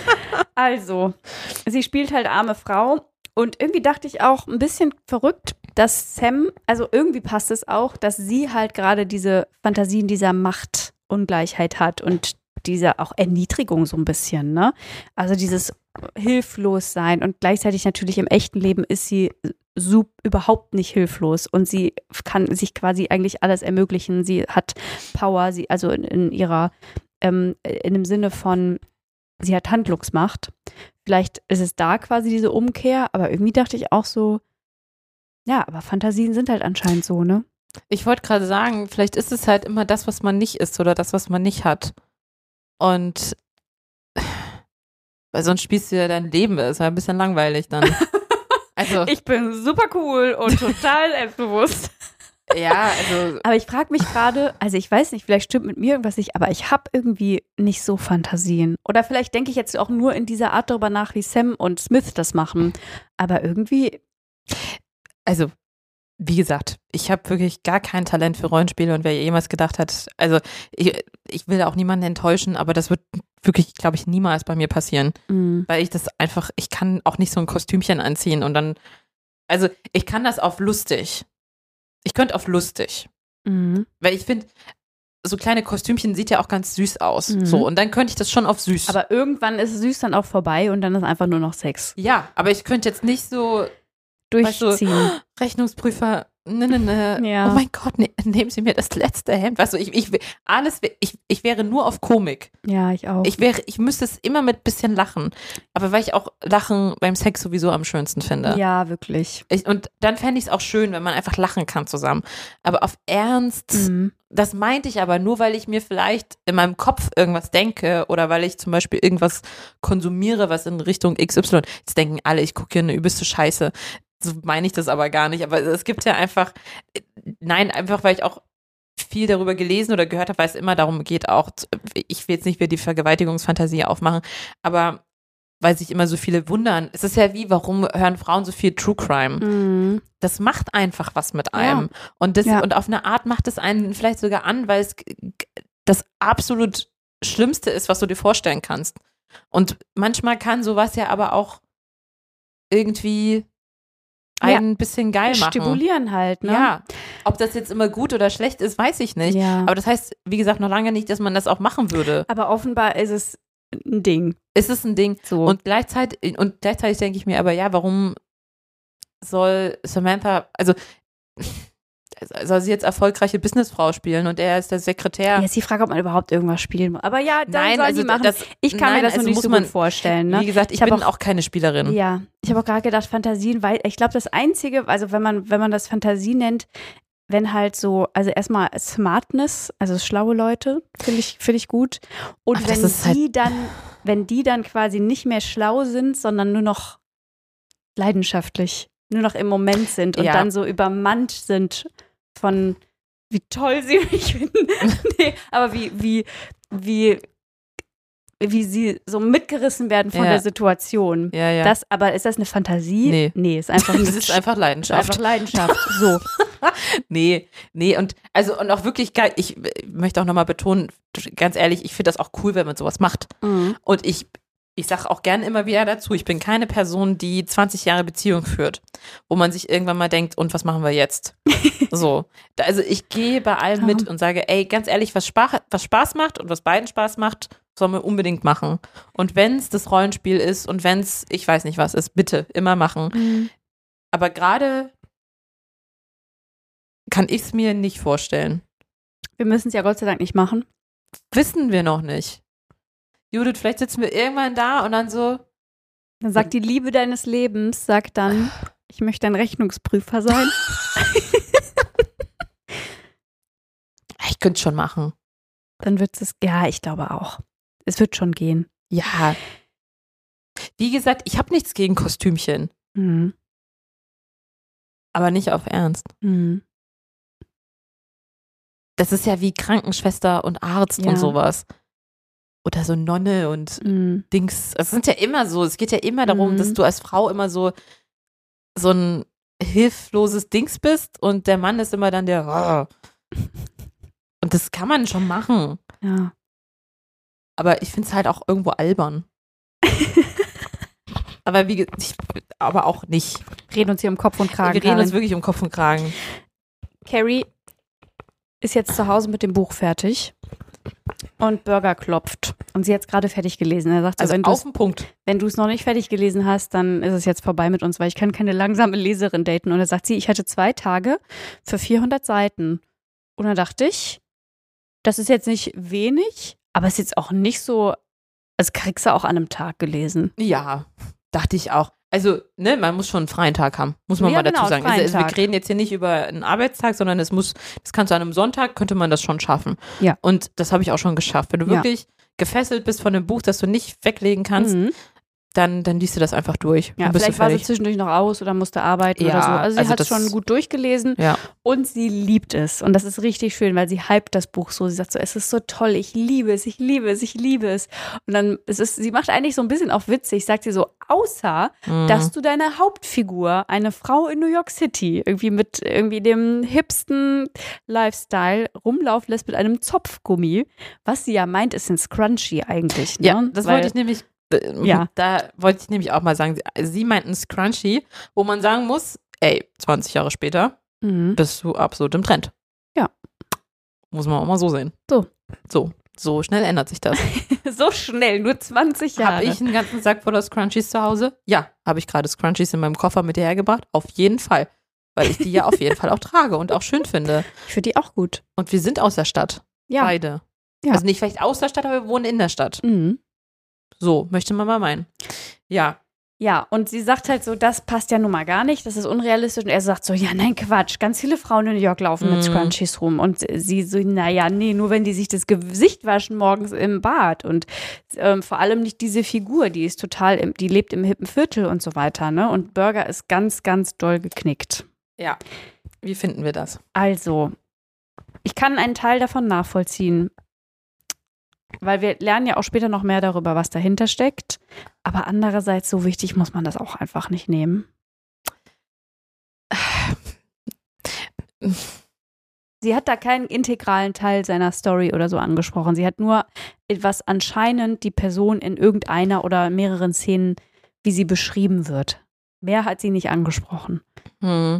Also, sie spielt halt arme Frau und irgendwie dachte ich auch ein bisschen verrückt, dass Sam, also irgendwie passt es auch, dass sie halt gerade diese Fantasien dieser Machtungleichheit hat und diese auch Erniedrigung so ein bisschen, ne? Also dieses hilflos sein und gleichzeitig natürlich im echten Leben ist sie so überhaupt nicht hilflos und sie kann sich quasi eigentlich alles ermöglichen. Sie hat Power, sie also in, in ihrer ähm, in dem Sinne von sie hat Handlungsmacht. Vielleicht ist es da quasi diese Umkehr, aber irgendwie dachte ich auch so, ja, aber Fantasien sind halt anscheinend so, ne? Ich wollte gerade sagen, vielleicht ist es halt immer das, was man nicht ist oder das, was man nicht hat. Und weil sonst spielst du ja dein Leben, ist ja ein bisschen langweilig dann. Also ich bin super cool und total selbstbewusst. Ja, also. Aber ich frage mich gerade, also ich weiß nicht, vielleicht stimmt mit mir irgendwas nicht, aber ich habe irgendwie nicht so Fantasien. Oder vielleicht denke ich jetzt auch nur in dieser Art darüber nach, wie Sam und Smith das machen. Aber irgendwie. Also, wie gesagt, ich habe wirklich gar kein Talent für Rollenspiele und wer jemals gedacht hat, also ich, ich will auch niemanden enttäuschen, aber das wird wirklich, glaube ich, niemals bei mir passieren. Mhm. Weil ich das einfach, ich kann auch nicht so ein Kostümchen anziehen und dann, also ich kann das auf lustig. Ich könnte auf lustig. Mhm. Weil ich finde, so kleine Kostümchen sieht ja auch ganz süß aus. Mhm. So, und dann könnte ich das schon auf süß. Aber irgendwann ist süß dann auch vorbei und dann ist einfach nur noch Sex. Ja, aber ich könnte jetzt nicht so durchziehen. Weißt du, Rechnungsprüfer, ne, ne, ne. Ja. Oh mein Gott, ne, nehmen Sie mir das letzte Hemd. Weißt du, ich, ich, alles, ich, ich wäre nur auf Komik. Ja, ich auch. Ich wäre, ich müsste es immer mit bisschen lachen. Aber weil ich auch Lachen beim Sex sowieso am schönsten finde. Ja, wirklich. Ich, und dann fände ich es auch schön, wenn man einfach lachen kann zusammen. Aber auf Ernst, mhm. das meinte ich aber nur, weil ich mir vielleicht in meinem Kopf irgendwas denke oder weil ich zum Beispiel irgendwas konsumiere, was in Richtung X Y. Jetzt denken alle, ich gucke hier eine übelste Scheiße. So meine ich das aber gar nicht. Aber es gibt ja einfach, nein, einfach weil ich auch viel darüber gelesen oder gehört habe, weil es immer darum geht, auch, ich will jetzt nicht wieder die Vergewaltigungsfantasie aufmachen, aber weil sich immer so viele wundern. Es ist ja wie, warum hören Frauen so viel True Crime? Mhm. Das macht einfach was mit einem. Ja. Und, das, ja. und auf eine Art macht es einen vielleicht sogar an, weil es das absolut Schlimmste ist, was du dir vorstellen kannst. Und manchmal kann sowas ja aber auch irgendwie ein ja, bisschen geil machen. Stimulieren halt, ne? Ja. Ob das jetzt immer gut oder schlecht ist, weiß ich nicht. Ja. Aber das heißt, wie gesagt, noch lange nicht, dass man das auch machen würde. Aber offenbar ist es ein Ding. Ist es ein Ding. So. Und gleichzeitig, und gleichzeitig denke ich mir aber, ja, warum soll Samantha, also soll sie jetzt erfolgreiche Businessfrau spielen und er ist der Sekretär. Ja, ist die Frage, ob man überhaupt irgendwas spielen muss. Aber ja, dann nein, soll also die machen. Das, ich kann nein, mir das also noch nicht muss so man, gut vorstellen. Ne? Wie gesagt, ich, ich bin auch, auch keine Spielerin. Ja, ich habe auch gerade gedacht, Fantasien, weil ich glaube, das Einzige, also wenn man, wenn man das Fantasie nennt, wenn halt so, also erstmal Smartness, also schlaue Leute, finde ich, finde ich gut. Und Ach, wenn das ist die halt- dann, wenn die dann quasi nicht mehr schlau sind, sondern nur noch leidenschaftlich, nur noch im Moment sind und Ja. dann so übermannt sind von wie toll sie mich finden. Nee, aber wie, wie, wie, wie sie so mitgerissen werden von Ja. der Situation. Ja, ja. Das, aber ist das eine Fantasie? Nee. Nee, ist einfach Das ist einfach ist Leidenschaft. einfach Leidenschaft. So. Nee, nee, und also und auch wirklich geil, ich möchte auch nochmal betonen, ganz ehrlich, ich finde das auch cool, wenn man sowas macht. Mhm. Und ich, ich sage auch gerne immer wieder dazu, ich bin keine Person, die zwanzig Jahre Beziehung führt, wo man sich irgendwann mal denkt, und was machen wir jetzt? So. Da- Also ich gehe bei allem mit und sage, ey, ganz ehrlich, was Spaß, was Spaß macht und was beiden Spaß macht, sollen wir unbedingt machen. Und wenn es das Rollenspiel ist und wenn es, ich weiß nicht was ist, bitte, immer machen. Mhm. Aber gerade kann ich es mir nicht vorstellen. Wir müssen es ja Gott sei Dank nicht machen. Wissen wir noch nicht. Judith, vielleicht sitzen wir irgendwann da und dann so, Dann sagt die Liebe deines Lebens, sagt dann, ich möchte ein Rechnungsprüfer sein. ich könnte es schon machen. Dann wird es, ja, ich glaube auch. Es wird schon gehen. Ja. Wie gesagt, ich habe nichts gegen Kostümchen, Mhm. aber nicht auf Ernst. Mhm. Das ist ja wie Krankenschwester und Arzt Ja. und sowas. Oder so Nonne und Mhm. Dings. Es sind ja immer so, es geht ja immer darum, Mhm. dass du als Frau immer so, so ein hilfloses Dings bist und der Mann ist immer dann der "Ah." Und das kann man schon machen. Ja. Aber ich finde es halt auch irgendwo albern. Aber wie ge- ich, aber auch nicht. Reden uns hier um Kopf und Kragen. Wir reden uns Karin. wirklich um Kopf und Kragen. Carrie ist jetzt zu Hause mit dem Buch fertig und Burger klopft. Und sie hat es gerade fertig gelesen. Er sagt so, Also wenn auf du's- den Punkt. wenn du es noch nicht fertig gelesen hast, dann ist es jetzt vorbei mit uns, weil ich kann keine langsame Leserin daten. Und er sagt sie, ich hatte zwei Tage für vierhundert Seiten. Und dann dachte ich, das ist jetzt nicht wenig, aber es ist jetzt auch nicht so, als kriegst du auch an einem Tag gelesen. Ja, dachte ich auch. Also, ne, man muss schon einen freien Tag haben, muss man Ja, mal dazu genau, sagen. freien Also, wir Tag. reden jetzt hier nicht über einen Arbeitstag, sondern es muss, das kannst du an einem Sonntag, könnte man das schon schaffen. Ja. Und das habe ich auch schon geschafft. Wenn du Ja. wirklich gefesselt bist von einem Buch, das du nicht weglegen kannst, Mhm. dann, dann liest du das einfach durch. Ja, dann bist vielleicht du war sie fertig. zwischendurch noch aus oder musste arbeiten Ja, oder so. Also sie also hat es das- schon gut durchgelesen Ja. und sie liebt es. Und das ist richtig schön, weil sie hypt das Buch so. Sie sagt so, es ist so toll, ich liebe es, ich liebe es, ich liebe es. Und dann ist es, sie macht eigentlich so ein bisschen auch witzig, sagt sie so, außer, Mhm. dass du deine Hauptfigur, eine Frau in New York City, irgendwie mit irgendwie dem hipsten Lifestyle rumlaufen lässt mit einem Zopfgummi, was sie ja meint, ist ein Scrunchie eigentlich. Ne? Ja, das Weil- wollte ich nämlich, äh, Ja. da wollte ich nämlich auch mal sagen, sie, sie meinten Scrunchy, wo man sagen muss, ey, zwanzig Jahre später Mhm. bist du absolut im Trend. Ja. Muss man auch mal so sehen. So. So, so schnell ändert sich das. So schnell, nur zwanzig Jahre. Habe ich einen ganzen Sack voller Scrunchies zu Hause? Ja. Habe ich gerade Scrunchies in meinem Koffer mit hierher gebracht? Auf jeden Fall. Weil ich die ja auf jeden Fall auch trage und auch schön finde. Ich finde die auch gut. Und wir sind aus der Stadt. Ja. Beide. Ja. Also nicht vielleicht aus der Stadt, aber wir wohnen in der Stadt. Mhm. So, möchte man mal meinen. Ja. Ja, und sie sagt halt so, das passt ja nun mal gar nicht, das ist unrealistisch. Und er sagt so, ja, nein, Quatsch, ganz viele Frauen in New York laufen mit Mhm. Scrunchies rum. Und sie so, naja, nee, nur wenn die sich das Gesicht waschen morgens im Bad. Und ähm, vor allem nicht diese Figur, die ist total, im, die lebt im hippen Viertel und so weiter. Ne? Und Burger ist ganz, ganz doll geknickt. Ja. Wie finden wir das? Also, ich kann einen Teil davon nachvollziehen, weil wir lernen ja auch später noch mehr darüber, was dahinter steckt. Aber andererseits, so wichtig muss man das auch einfach nicht nehmen. Sie hat da keinen integralen Teil seiner Story oder so angesprochen. Sie hat nur etwas anscheinend die Person in irgendeiner oder mehreren Szenen, wie sie beschrieben wird. Mehr hat sie nicht angesprochen. Hm.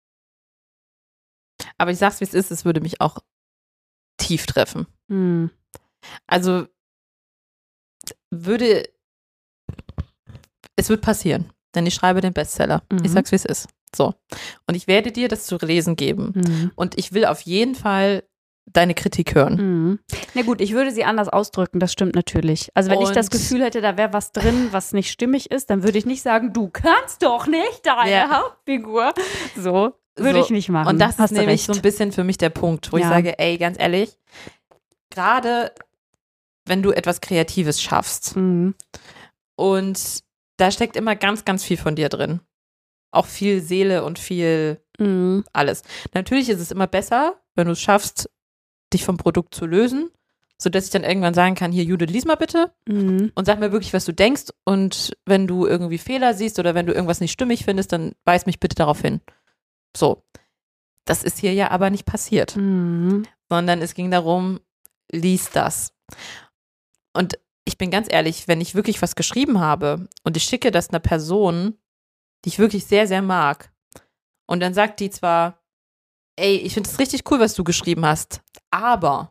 Aber ich sag's, wie es ist, es würde mich auch tief treffen. Hm. Also würde, es wird passieren, denn ich schreibe den Bestseller. Mhm. Ich sag's, wie es ist. So. Und ich werde dir das zu lesen geben. Hm. Und ich will auf jeden Fall deine Kritik hören. Mhm. Na gut, ich würde sie anders ausdrücken, das stimmt natürlich. Also wenn ich Und- das Gefühl hätte, da wäre was drin, was nicht stimmig ist, dann würde ich nicht sagen, du kannst doch nicht, deine Ja. Hauptfigur. So. Würde so, ich nicht machen. Und das Hast ist du nämlich recht. so ein bisschen für mich der Punkt, wo Ja. ich sage, ey, ganz ehrlich, gerade wenn du etwas Kreatives schaffst Mhm. und da steckt immer ganz, ganz viel von dir drin. Auch viel Seele und viel Mhm. alles. Natürlich ist es immer besser, wenn du es schaffst, dich vom Produkt zu lösen, sodass ich dann irgendwann sagen kann, hier Judith, lies mal bitte Mhm. und sag mir wirklich, was du denkst, und wenn du irgendwie Fehler siehst oder wenn du irgendwas nicht stimmig findest, dann weis mich bitte darauf hin. So. Das ist hier ja aber nicht passiert, Mhm. sondern es ging darum, lies das. Und ich bin ganz ehrlich, wenn ich wirklich was geschrieben habe und ich schicke das einer Person, die ich wirklich sehr, sehr mag, und dann sagt die zwar, ey, ich finde es richtig cool, was du geschrieben hast, aber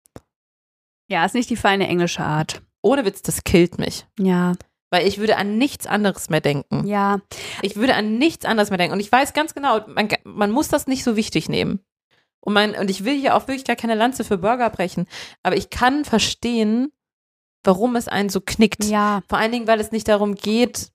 Ja, ist nicht die feine englische Art. ohne Witz, das killt mich. Ja. Weil ich würde an nichts anderes mehr denken. Ja. Ich würde an nichts anderes mehr denken. Und ich weiß ganz genau, man, man muss das nicht so wichtig nehmen. Und, mein, und ich will hier auch wirklich gar keine Lanze für Burger brechen. Aber ich kann verstehen, warum es einen so knickt. Ja. Vor allen Dingen, weil es nicht darum geht,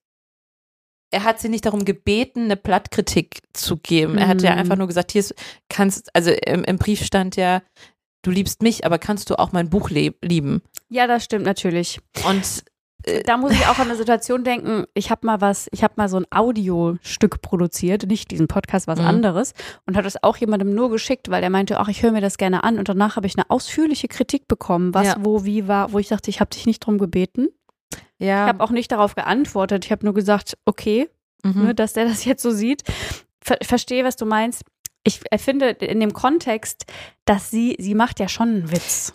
er hat sie nicht darum gebeten, eine Plattkritik zu geben. Er hat ja Mhm. einfach nur gesagt, hier ist, kannst, also im, im Brief stand ja, du liebst mich, aber kannst du auch mein Buch le- lieben? Ja, das stimmt natürlich. Und Da muss ich auch an eine Situation denken, ich habe mal was, ich habe mal so ein Audiostück produziert, nicht diesen Podcast, was Mhm. anderes, und habe das auch jemandem nur geschickt, weil der meinte, ach, ich höre mir das gerne an, und danach habe ich eine ausführliche Kritik bekommen, was Ja. wo wie war, wo ich dachte, ich habe dich nicht drum gebeten. ja, Ich habe auch nicht darauf geantwortet, ich habe nur gesagt, okay, mhm. ne, dass der das jetzt so sieht. Ver verstehe, was du meinst. Ich äh, finde in dem Kontext, dass sie, sie macht ja schon einen Witz.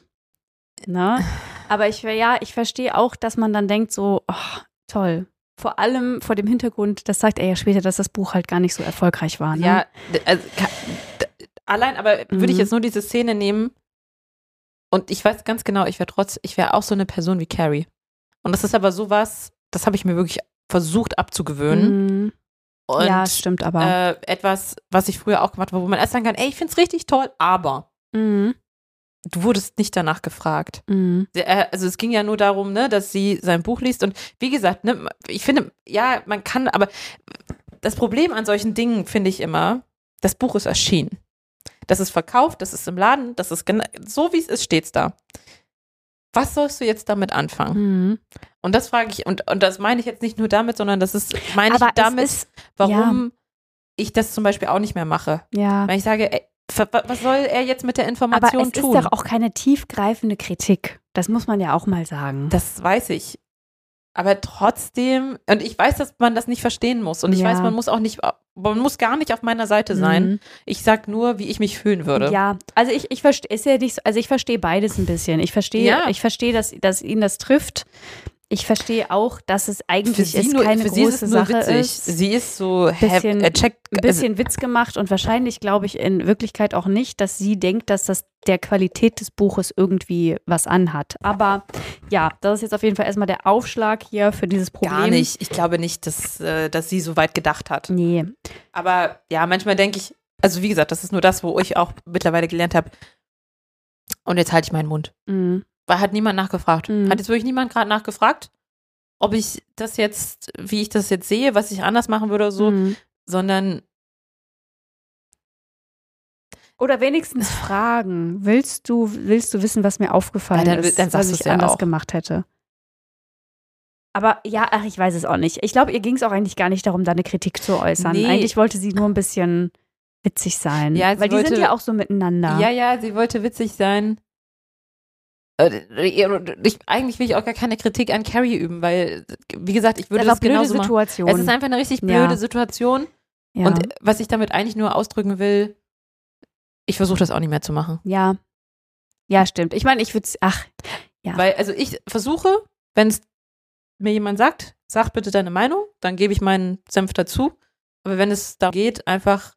Ne? Aber ich, ja, ich verstehe auch, dass man dann denkt so, oh, toll. Vor allem vor dem Hintergrund, das sagt er ja später, dass das Buch halt gar nicht so erfolgreich war. Ne? Ja, d- also, ka- d- allein, aber würde ich Mhm. jetzt nur diese Szene nehmen und ich weiß ganz genau, ich wäre trotz, ich wäre auch so eine Person wie Carrie. Und das ist aber sowas, das habe ich mir wirklich versucht abzugewöhnen. Mhm. Und Ja, stimmt aber. äh, etwas, was ich früher auch gemacht habe, wo man erst sagen kann, ey, ich find's richtig toll, aber Mhm. du wurdest nicht danach gefragt. Mhm. Der- Also es ging ja nur darum, ne, dass sie sein Buch liest und wie gesagt, ne, ich finde, ja, man kann, aber das Problem an solchen Dingen finde ich immer, das Buch ist erschienen. Das ist verkauft, das ist im Laden, das ist gena- so wie es ist, steht's da. Was sollst du jetzt damit anfangen? Mhm. Und das frage ich, und, und das meine ich jetzt nicht nur damit, sondern das ist, meine ich Aber damit, es ist, warum ich das zum Beispiel auch nicht mehr mache. ja. Weil ich sage, ey, ver- was soll er jetzt mit der Aber Information es tun? ist doch auch keine tiefgreifende Kritik. Das muss man ja auch mal sagen. Das weiß ich. Aber trotzdem, und ich weiß, dass man das nicht verstehen muss. Und ich Ja. weiß, man muss auch nicht, man muss gar nicht auf meiner Seite sein. Mhm. Ich sag nur, wie ich mich fühlen würde. Ja, also ich, ich verstehe, ist ja nicht so, also ich verstehe beides ein bisschen. Ich verstehe, Ja. ich verstehe, dass, dass ihn das trifft. Ich verstehe auch, dass es Für eigentlich sie, ist nur, keine für sie große ist es nur Sache witzig. ist. Sie ist so, Bisschen- hab, äh, check, Ein bisschen Witz gemacht und wahrscheinlich glaube ich in Wirklichkeit auch nicht, dass sie denkt, dass das der Qualität des Buches irgendwie was anhat. Aber ja, das ist jetzt auf jeden Fall erstmal der Aufschlag hier für dieses also, Problem. gar nicht. Ich glaube nicht, dass, äh, dass sie so weit gedacht hat. Nee. Aber ja, manchmal denke ich, also wie gesagt, das ist nur das, wo ich auch mittlerweile gelernt habe. Und jetzt halte ich meinen Mund. Mhm. Weil hat niemand nachgefragt. Mhm. Hat jetzt wirklich niemand gerade nachgefragt, ob ich das jetzt, wie ich das jetzt sehe, was ich anders machen würde oder so, Mhm. sondern Oder wenigstens fragen. Willst du, willst du wissen, was mir aufgefallen Ja, dann- ist, dann sagst was du's ich ja anders auch. gemacht hätte? Aber ja, ach, ich weiß es auch nicht. Ich glaube, ihr ging es auch eigentlich gar nicht darum, da eine Kritik zu äußern. Nee. Eigentlich wollte sie nur ein bisschen witzig sein. Ja, sie weil die wollte- sind ja auch so miteinander. ja, ja, sie wollte witzig sein. Äh, Ich, eigentlich will ich auch gar keine Kritik an Carrie üben, weil, wie gesagt, ich würde das das ist eine blöde genauso machen. Situation. Es ist einfach eine richtig blöde Ja. Situation. ja. Und was ich damit eigentlich nur ausdrücken will, ich versuche das auch nicht mehr zu machen. ja. Ja, stimmt. Ich meine, ich würde es, ach, ja. Weil, also ich versuche, wenn es mir jemand sagt, sag bitte deine Meinung, dann gebe ich meinen Senf dazu. Aber wenn es darum geht, einfach,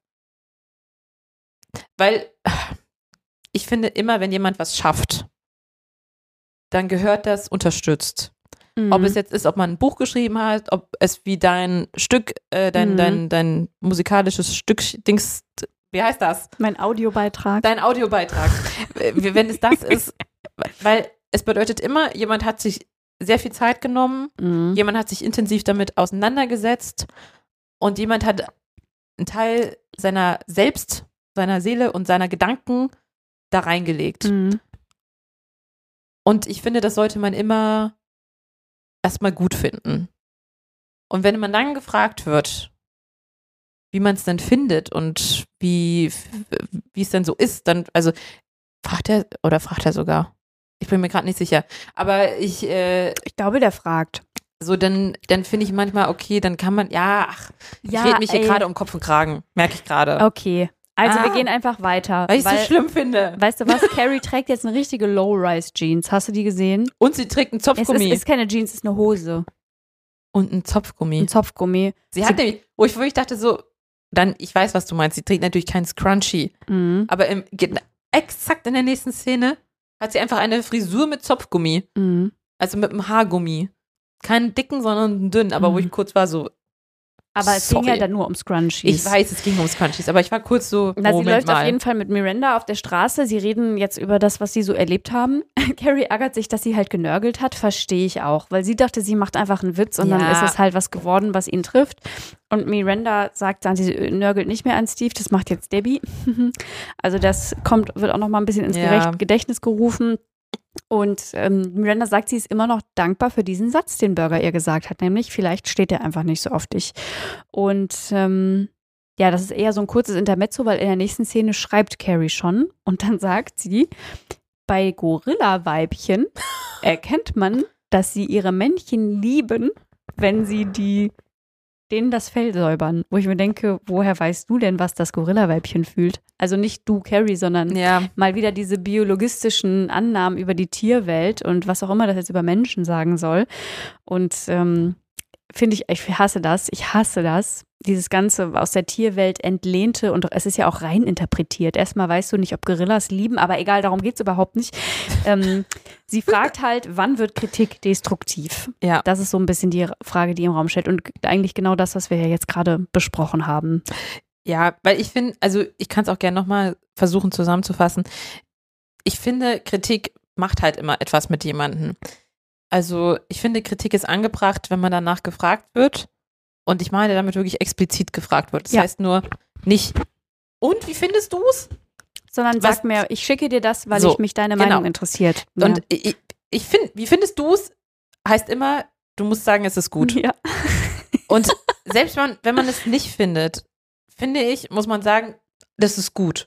weil ich finde immer, wenn jemand was schafft, dann gehört das unterstützt. Mhm. Ob es jetzt ist, ob man ein Buch geschrieben hat, ob es wie dein Stück, äh, dein, Mhm. dein, dein musikalisches Stück, Dings, wie heißt das? mein Audiobeitrag. Dein Audiobeitrag. Äh, Wenn es das ist, weil es bedeutet immer, jemand hat sich sehr viel Zeit genommen, Mhm. jemand hat sich intensiv damit auseinandergesetzt und jemand hat einen Teil seiner selbst, seiner Seele und seiner Gedanken da reingelegt. Mhm. Und ich finde, das sollte man immer erstmal gut finden. Und wenn man dann gefragt wird, wie man es denn findet und wie wie es denn so ist, dann, also fragt er, oder fragt er sogar, ich bin mir gerade nicht sicher, aber ich äh, Ich glaube, der fragt. so, dann, dann finde ich manchmal, okay, dann kann man, ja, ach, Ja, ich rede mich hier ey. gerade um Kopf und Kragen, merke ich gerade, Okay, also Ah. wir gehen einfach weiter. weil ich es so schlimm finde. Weißt du was, Carrie trägt jetzt eine richtige Low-Rise-Jeans. Hast du die gesehen? Und sie trägt einen Es ist, Zopfgummi ist keine Jeans, es ist eine Hose. und einen Zopfgummi. Ein Zopfgummi. Sie hat nämlich, wo ich, wo ich dachte so, dann, ich weiß, was du meinst, sie trägt natürlich keinen Scrunchie, Mhm. aber im, ge- exakt in der nächsten Szene hat sie einfach eine Frisur mit Zopfgummi, Mhm. also mit einem Haargummi. Keinen dicken, sondern einen dünnen, aber wo Mhm. ich kurz war so, Aber es ging Sorry. ja dann nur um Scrunchies. ich weiß, es ging um Scrunchies, aber ich war kurz so, Na, sie Moment läuft mal. auf jeden Fall mit Miranda auf der Straße. Sie reden jetzt über das, was sie so erlebt haben. Carrie ärgert sich, dass sie halt genörgelt hat. Verstehe ich auch, weil sie dachte, sie macht einfach einen Witz und Ja. dann ist es halt was geworden, was ihn trifft. Und Miranda sagt dann, sie nörgelt nicht mehr an Steve, das macht jetzt Debbie. Also das kommt, wird auch noch mal ein bisschen ins Ja. Gerecht- Gedächtnis gerufen. Und ähm, Miranda sagt, sie ist immer noch dankbar für diesen Satz, den Burger ihr gesagt hat, nämlich vielleicht steht er einfach nicht so auf dich. Und ähm, ja, das ist eher so ein kurzes Intermezzo, weil in der nächsten Szene schreibt Carrie schon und dann sagt sie, bei Gorilla-Weibchen erkennt man, dass sie ihre Männchen lieben, wenn sie die denen das Fell säubern. Wo ich mir denke, woher weißt du denn, was das Gorilla-Weibchen fühlt? Also nicht du, Carrie, sondern Ja, mal wieder diese biologistischen Annahmen über die Tierwelt und was auch immer das jetzt über Menschen sagen soll. Und ähm, finde ich, ich hasse das, ich hasse das, dieses Ganze aus der Tierwelt entlehnte und es ist ja auch rein interpretiert. Erstmal weißt du nicht, ob Gorillas lieben, aber egal, darum geht es überhaupt nicht. Ähm, sie fragt halt, wann wird Kritik destruktiv? ja. Das ist so ein bisschen die Frage, die im Raum steht und eigentlich genau das, was wir ja jetzt gerade besprochen haben. Ja, weil ich finde, also ich kann es auch gerne nochmal versuchen zusammenzufassen. Ich finde, Kritik macht halt immer etwas mit jemandem. Also ich finde, Kritik ist angebracht, wenn man danach gefragt wird. Und ich meine, damit wirklich explizit gefragt wird. Das Ja. heißt nur nicht, und wie findest du es? Sondern Was- sag mir, ich schicke dir das, weil So, ich mich deine genau. Meinung interessiert. Ja. Und ich, ich finde, wie findest du es? Heißt immer, du musst sagen, es ist gut. Ja. Und selbst wenn, wenn man es nicht findet, finde ich, muss man sagen, das ist gut.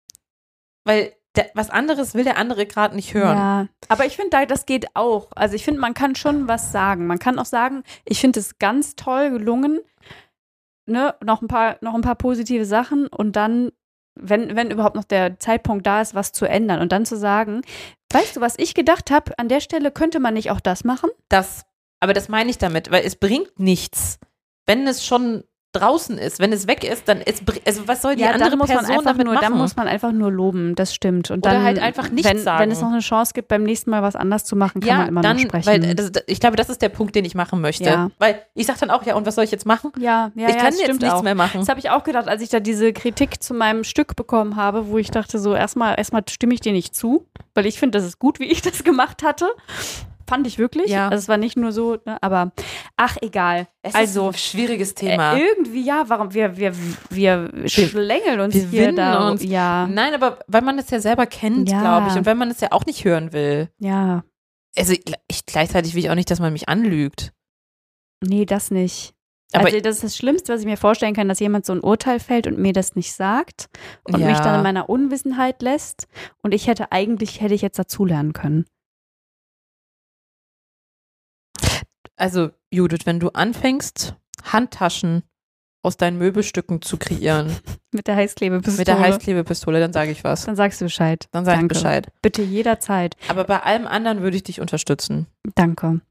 Weil der, was anderes will der andere gerade nicht hören. Ja, aber ich finde, das geht auch. Also ich finde, man kann schon was sagen. Man kann auch sagen, ich finde es ganz toll gelungen, ne, noch ein paar, noch ein paar positive Sachen und dann, wenn, wenn überhaupt noch der Zeitpunkt da ist, was zu ändern und dann zu sagen, weißt du, was ich gedacht habe, an der Stelle könnte man nicht auch das machen? Das, aber das meine ich damit, weil es bringt nichts, wenn es schon draußen ist, wenn es weg ist, dann ist, also was soll die Ja, andere dann muss man Person einfach damit nur, machen? dann muss man einfach nur loben, das stimmt. Und Oder dann halt einfach nichts wenn, sagen. Wenn es noch eine Chance gibt, beim nächsten Mal was anders zu machen, kann ja, man immer dann, noch sprechen. weil das, ich glaube, das ist der Punkt, den ich machen möchte. Ja. Weil ich sage dann auch, ja, und was soll ich jetzt machen? ja, ja, ich ja, kann das jetzt stimmt nichts auch. mehr machen. Das habe ich auch gedacht, als ich da diese Kritik zu meinem Stück bekommen habe, wo ich dachte, so erstmal erstmal stimme ich dir nicht zu, weil ich finde, das ist gut, wie ich das gemacht hatte. Fand ich wirklich. Ja. Also es war nicht nur so, ne, aber ach, egal. Es also ist ein schwieriges Thema. Äh, irgendwie ja, warum wir, wir, wir schlängeln uns wir hier winden da. uns. Ja, Nein, aber weil man es ja selber kennt, Ja. glaube ich, und wenn man es ja auch nicht hören will. ja. Also ich, gleichzeitig will ich auch nicht, dass man mich anlügt. Nee, das nicht. Aber also das ist das Schlimmste, was ich mir vorstellen kann, dass jemand so ein Urteil fällt und mir das nicht sagt und Ja. mich dann in meiner Unwissenheit lässt und ich hätte eigentlich, hätte ich jetzt dazulernen können. Also, Judith, wenn du anfängst, Handtaschen aus deinen Möbelstücken zu kreieren, Mit der Heißklebepistole. mit der Heißklebepistole, dann sage ich was. Dann sagst du Bescheid. Dann sag ich Danke. Bescheid. Bitte jederzeit. Aber bei allem anderen würde ich dich unterstützen. Danke.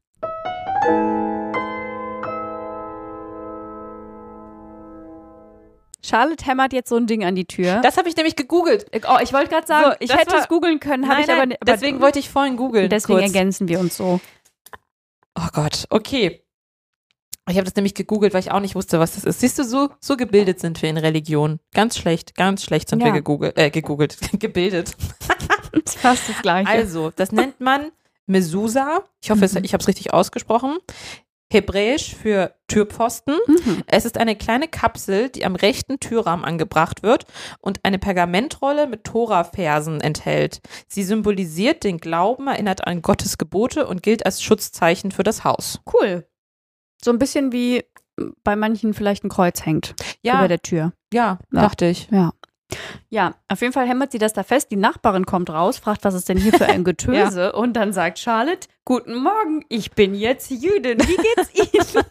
Charlotte hämmert jetzt so ein Ding an die Tür. Das habe ich nämlich gegoogelt. oh, ich wollte gerade sagen, So, ich das hätte war- es googeln können, habe Nein, ich aber nein, nicht. deswegen wollte ich vorhin googeln. Deswegen kurz. ergänzen wir uns so. Oh Gott, okay. Ich habe das nämlich gegoogelt, weil ich auch nicht wusste, was das ist. Siehst du, so, so gebildet sind wir in Religion. Ganz schlecht, ganz schlecht sind Ja. wir gegoogelt, äh, gegoogelt, gebildet. Das ist fast das Gleiche. Also, das nennt man Mezuzah. Ich hoffe, es- Mhm. ich habe es richtig ausgesprochen. Hebräisch für Türpfosten. Mhm. Es ist eine kleine Kapsel, die am rechten Türrahmen angebracht wird und eine Pergamentrolle mit Tora-Versen enthält. Sie symbolisiert den Glauben, erinnert an Gottes Gebote und gilt als Schutzzeichen für das Haus. Cool. So ein bisschen wie bei manchen vielleicht ein Kreuz hängt Ja, über der Tür. ja, Ja. dachte ich. Ja. Ja, auf jeden Fall hämmert sie das da fest. Die Nachbarin kommt raus, fragt, was ist denn hier für ein Getöse? Und dann sagt Charlotte, guten Morgen, ich bin jetzt Jüdin. Wie geht's Ihnen?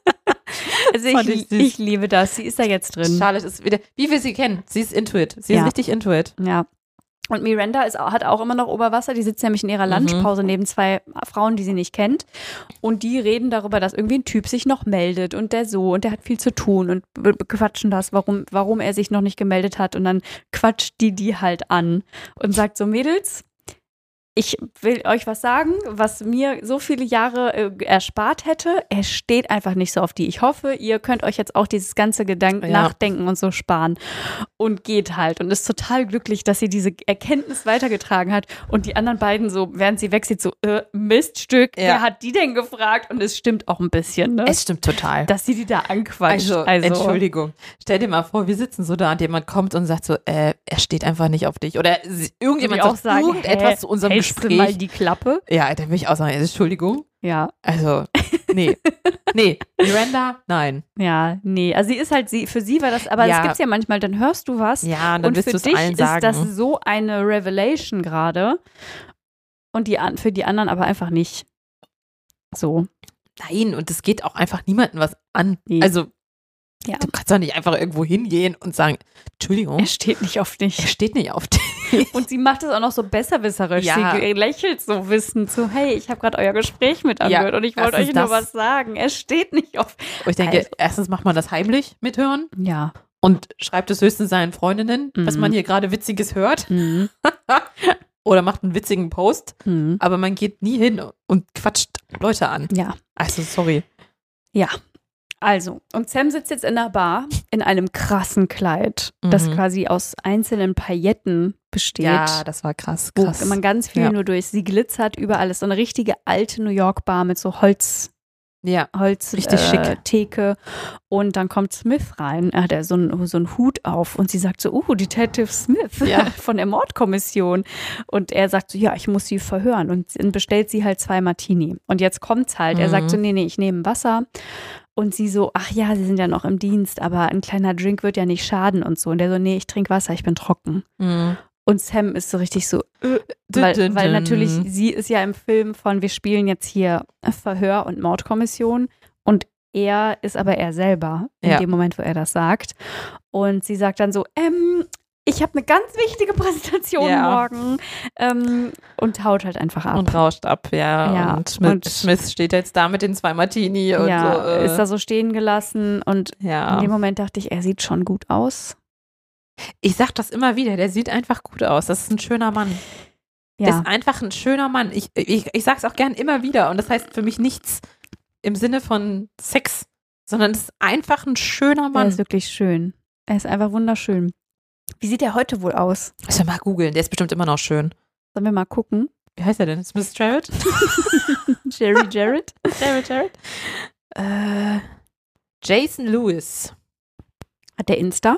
Also Fand ich ich, süß. ich liebe das. Sie ist da jetzt drin. Charlotte ist wieder, wie wir sie kennen. Sie ist Intuit. Sie Ja. ist richtig Intuit. Ja. Und Miranda ist, hat auch immer noch Oberwasser. Die sitzt nämlich in ihrer Lunchpause neben zwei Frauen, die sie nicht kennt. Und die reden darüber, dass irgendwie ein Typ sich noch meldet und der so und der hat viel zu tun und be- quatschen das, warum, warum er sich noch nicht gemeldet hat. Und dann quatscht die die halt an und sagt so, Mädels, ich will euch was sagen, was mir so viele Jahre äh, erspart hätte. Er steht einfach nicht so auf die. Ich hoffe, ihr könnt euch jetzt auch dieses ganze Gedanken, Ja. Nachdenken und so sparen. Und geht halt. Und ist total glücklich, dass sie diese Erkenntnis weitergetragen hat. Und die anderen beiden so, während sie wegsieht, so, äh, Miststück, Ja. wer hat die denn gefragt? Und es stimmt auch ein bisschen, ne? Es stimmt total. Dass sie die da anquatscht. Also, Entschuldigung. Stell dir mal vor, wir sitzen so da und jemand kommt und sagt so, äh, er steht einfach nicht auf dich. Oder sie- irgendjemand auch sagt sagen, irgendetwas hä, zu unserem hältst du Gespräch. mal die Klappe? Ja, dann will ich auch sagen, Entschuldigung. Ja. Also, nee. nee. Miranda, nein. Ja, nee. Also sie ist halt, sie, für sie war das, aber Ja. das gibt's ja manchmal, dann hörst du was. Ja, und dann Und wirst für du es dich allen ist sagen. das so eine Revelation gerade. Und die, an- für die anderen aber einfach nicht. So. Nein, und es geht auch einfach niemandem was an. Nee. Also, Ja. du kannst doch nicht einfach irgendwo hingehen und sagen, Entschuldigung, Er steht nicht auf er dich. steht nicht auf dich. Und sie macht es auch noch so besserwisserisch. Ja. Sie lächelt so wissend, so, hey, ich habe gerade euer Gespräch mit angehört und ich wollte erstens euch nur das. was sagen. Er steht nicht auf. Und ich denke, Also. erstens macht man das heimlich mithören Ja. und schreibt es höchstens seinen Freundinnen, was Mhm. man hier gerade Witziges hört. Mhm. Oder macht einen witzigen Post, Mhm. aber man geht nie hin und quatscht Leute an. Ja. Also, sorry. Ja. Also, und Sam sitzt jetzt in der Bar in einem krassen Kleid, das Mhm. quasi aus einzelnen Pailletten besteht. Ja, das war krass, Wo krass. man ganz viel Ja. nur durch. Sie glitzert überall. Es ist so eine richtige alte New York Bar mit so Holz, Ja, Holz Richtig äh, schick. Theke. Und dann kommt Smith rein. Er hat ja so einen so einen Hut auf und sie sagt so, uh, Detective Smith Ja. von der Mordkommission. Und er sagt so, ja, ich muss sie verhören. Und dann bestellt sie halt zwei Martini. Und jetzt kommt's halt. Er Mhm. sagt so, nee, nee, ich nehme Wasser. Und sie so, ach ja, sie sind ja noch im Dienst, aber ein kleiner Drink wird ja nicht schaden und so. Und der so, nee, ich trinke Wasser, ich bin trocken. Mhm. Und Sam ist so richtig so, äh, weil, Dün, dün, weil dün. natürlich, sie ist ja im Film von, wir spielen jetzt hier Verhör und Mordkommission und er ist aber er selber in Ja. dem Moment, wo er das sagt. Und sie sagt dann so, ähm, ich habe eine ganz wichtige Präsentation Ja. morgen ähm, und haut halt einfach ab. Und rauscht ab, ja. Ja, Und, Smith, und- Smith steht jetzt da mit den zwei Martini und ja, so. Äh, ist da so stehen gelassen und ja. in dem Moment dachte ich, er sieht schon gut aus. Ich sag das immer wieder, der sieht einfach gut aus. Das ist ein schöner Mann. Der Ja, ist einfach ein schöner Mann. Ich, ich, ich sag's auch gern immer wieder. Und das heißt für mich nichts im Sinne von Sex, sondern es ist einfach ein schöner er Mann. ist wirklich schön. Er ist einfach wunderschön. Wie sieht er heute wohl aus? Lass mal googeln, der ist bestimmt immer noch schön. Sollen wir mal gucken? Wie heißt er denn? Smith Jarrett? Jerry Jarrett? Jarrett, Jarrett? Äh, Jason Lewis. Hat der Insta?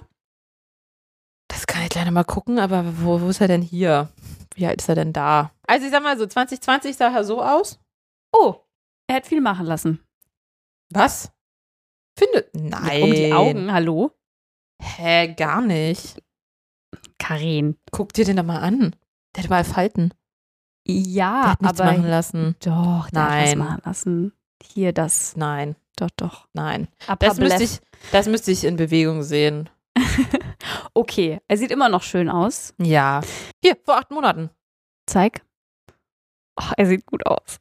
Das kann ich gleich noch mal gucken, aber wo, wo ist er denn hier? Wie alt ist er denn da? Also ich sag mal so, zwanzig zwanzig sah er so aus. Oh, er hat viel machen lassen. Was? Finde? Nein. Um die Augen, hallo? Hä, gar nicht. Karin. Guck dir den doch mal an. Der hat mal Falten. Der Ja, hat nichts aber machen lassen. doch, der hat was Nein. machen lassen. Hier das. Nein, Doch, doch. nein. Upper Das müsste, left. ich, das müsste ich in Bewegung sehen. Okay, er sieht immer noch schön aus. Ja. Hier, vor acht Monaten. Zeig. Oh, er sieht gut aus.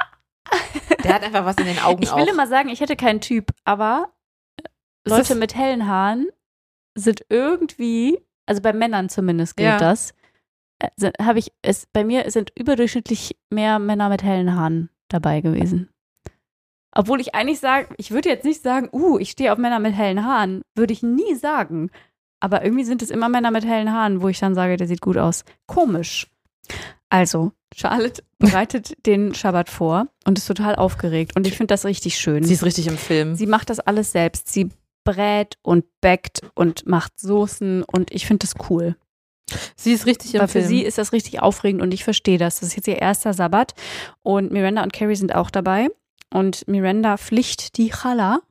Der hat einfach was in den Augen Ich auch. will immer sagen, ich hätte keinen Typ, aber Ist Leute das- mit hellen Haaren sind irgendwie, also bei Männern zumindest gilt Ja. das, äh, sind- habe ich es bei mir sind überdurchschnittlich mehr Männer mit hellen Haaren dabei gewesen. Obwohl ich eigentlich sage, ich würde jetzt nicht sagen, uh, ich stehe auf Männer mit hellen Haaren, würde ich nie sagen. Aber irgendwie sind es immer Männer mit hellen Haaren, wo ich dann sage, der sieht gut aus. Komisch. Also, Charlotte bereitet den Schabbat vor und ist total aufgeregt. Und ich finde das richtig schön. Sie ist richtig im Film. Sie macht das alles selbst. Sie brät und backt und macht Soßen und ich finde das cool. Sie ist richtig im Weil für Film. sie ist das richtig aufregend und ich verstehe das. Das ist jetzt ihr erster Sabbat und Miranda und Carrie sind auch dabei und Miranda pflicht die Challah.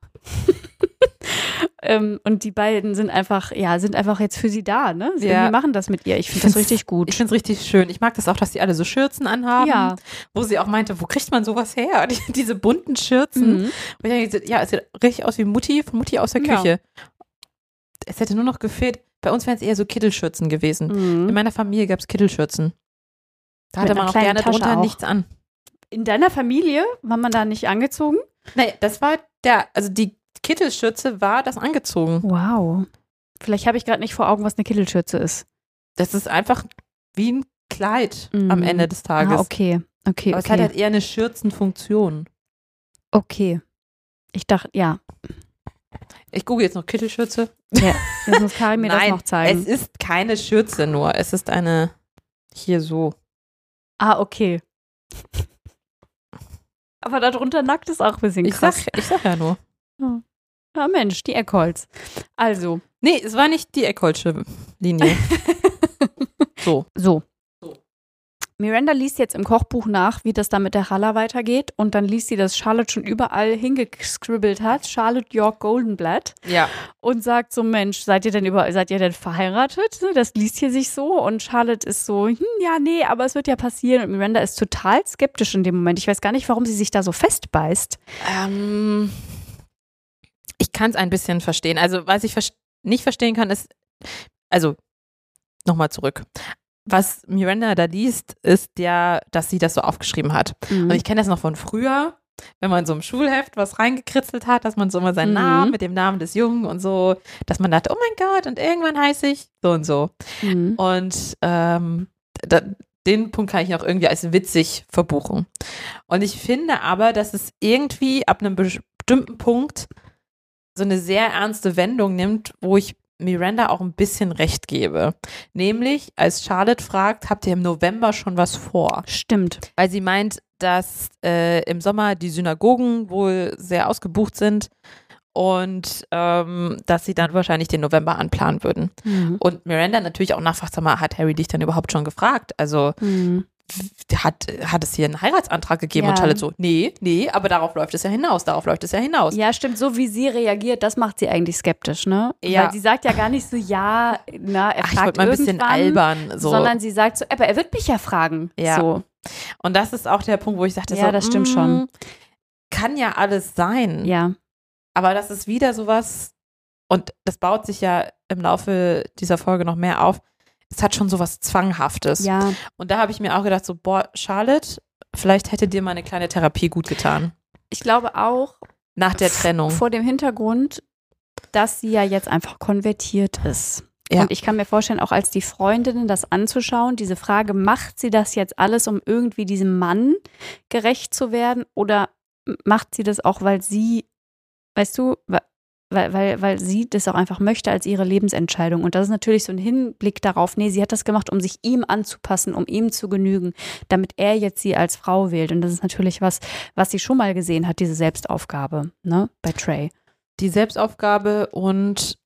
ähm, und die beiden sind einfach, ja, sind einfach jetzt für sie da, ne? Sie Ja. irgendwie machen das mit ihr. Ich finde das richtig gut. Ich finde es richtig schön. Ich mag das auch, dass die alle so Schürzen anhaben. Ja. Wo sie auch meinte, wo kriegt man sowas her? Die, diese bunten Schürzen. Mhm. Und ich denke, ja, es sieht richtig aus wie Mutti, von Mutti aus der Ja. Küche. Es hätte nur noch gefehlt, bei uns wären es eher so Kittelschürzen gewesen. In Mhm. meiner Familie gab es Kittelschürzen. Da Mit hatte einer man auch kleinen gerne Tasche drunter auch. nichts an. In deiner Familie war man da nicht angezogen? Nee, das war der, also die Kittelschürze war das angezogen. Wow. Vielleicht habe ich gerade nicht vor Augen, was eine Kittelschürze ist. Das ist einfach wie ein Kleid Mhm. am Ende des Tages. Ah, okay. Okay, Aber es hat okay. halt eher eine Schürzenfunktion. Okay. Ich dachte, ja. Ich google jetzt noch Kittelschürze. ja. Jetzt muss Karin mir Nein, das noch zeigen. es ist keine Schürze nur. Es ist eine, hier so. Ah, okay. Aber darunter nackt ist auch ein bisschen Ich krass. sag, ich sag ja nur. Ja, Mensch, die Eckholz. Also, Nee, es war nicht die Eckholzsche Linie. So. so. So. Miranda liest jetzt im Kochbuch nach, wie das da mit der Challah weitergeht. Und dann liest sie, dass Charlotte schon überall hingescribbelt hat. Charlotte York Goldenblatt. Ja. Und sagt so, Mensch, seid ihr denn über, seid ihr denn verheiratet? Das liest hier sich so. Und Charlotte ist so, hm, ja, nee, aber es wird ja passieren. Und Miranda ist total skeptisch in dem Moment. Ich weiß gar nicht, warum sie sich da so festbeißt. Ähm, ich kann es ein bisschen verstehen. Also, was ich vers- nicht verstehen kann, ist, also, nochmal zurück. Was Miranda da liest, ist ja, dass sie das so aufgeschrieben hat. Mhm. Und ich kenne das noch von früher, wenn man so im Schulheft was reingekritzelt hat, dass man so immer seinen Mhm. Namen mit dem Namen des Jungen und so, dass man dachte, oh mein Gott, und irgendwann heiße ich so und so. Mhm. Und ähm, da, den Punkt kann ich auch irgendwie als witzig verbuchen. Und ich finde aber, dass es irgendwie ab einem bestimmten Punkt so eine sehr ernste Wendung nimmt, wo ich Miranda auch ein bisschen recht gebe. Nämlich, als Charlotte fragt, habt ihr im November schon was vor? Stimmt. Weil sie meint, dass äh, im Sommer die Synagogen wohl sehr ausgebucht sind und ähm, dass sie dann wahrscheinlich den November anplanen würden. Mhm. Und Miranda natürlich auch nachfragt, sag mal, hat Harry dich dann überhaupt schon gefragt? Also Mhm. hat, hat es hier einen Heiratsantrag gegeben? Ja. Und Charlotte so, nee, nee, aber darauf läuft es ja hinaus, darauf läuft es ja hinaus. Ja, stimmt. So wie sie reagiert, das macht sie eigentlich skeptisch, ne? Ja. Weil sie sagt ja gar nicht so, ja, na, er Ach, ich fragt wollte mal ein bisschen irgendwann, albern. So. sondern sie sagt so, aber er wird mich ja fragen. Ja. So. Und das ist auch der Punkt, wo ich sagte, Ja, so, das stimmt mm, schon. Kann ja alles sein. Ja. Aber das ist wieder sowas, und das baut sich ja im Laufe dieser Folge noch mehr auf, es hat schon sowas Zwanghaftes. Ja. Und da habe ich mir auch gedacht, so, boah, Charlotte, vielleicht hätte dir mal eine kleine Therapie gut getan. Ich glaube auch, Nach der Trennung. vor dem Hintergrund, dass sie ja jetzt einfach konvertiert ist. Ja. Und ich kann mir vorstellen, auch als die Freundinnen das anzuschauen, diese Frage, macht sie das jetzt alles, um irgendwie diesem Mann gerecht zu werden? Oder macht sie das auch, weil sie, weißt du, weil, weil, weil sie das auch einfach möchte als ihre Lebensentscheidung. Und das ist natürlich so ein Hinblick darauf, nee, sie hat das gemacht, um sich ihm anzupassen, um ihm zu genügen, damit er jetzt sie als Frau wählt. Und das ist natürlich was, was sie schon mal gesehen hat, diese Selbstaufgabe, ne, bei Trey. Die Selbstaufgabe und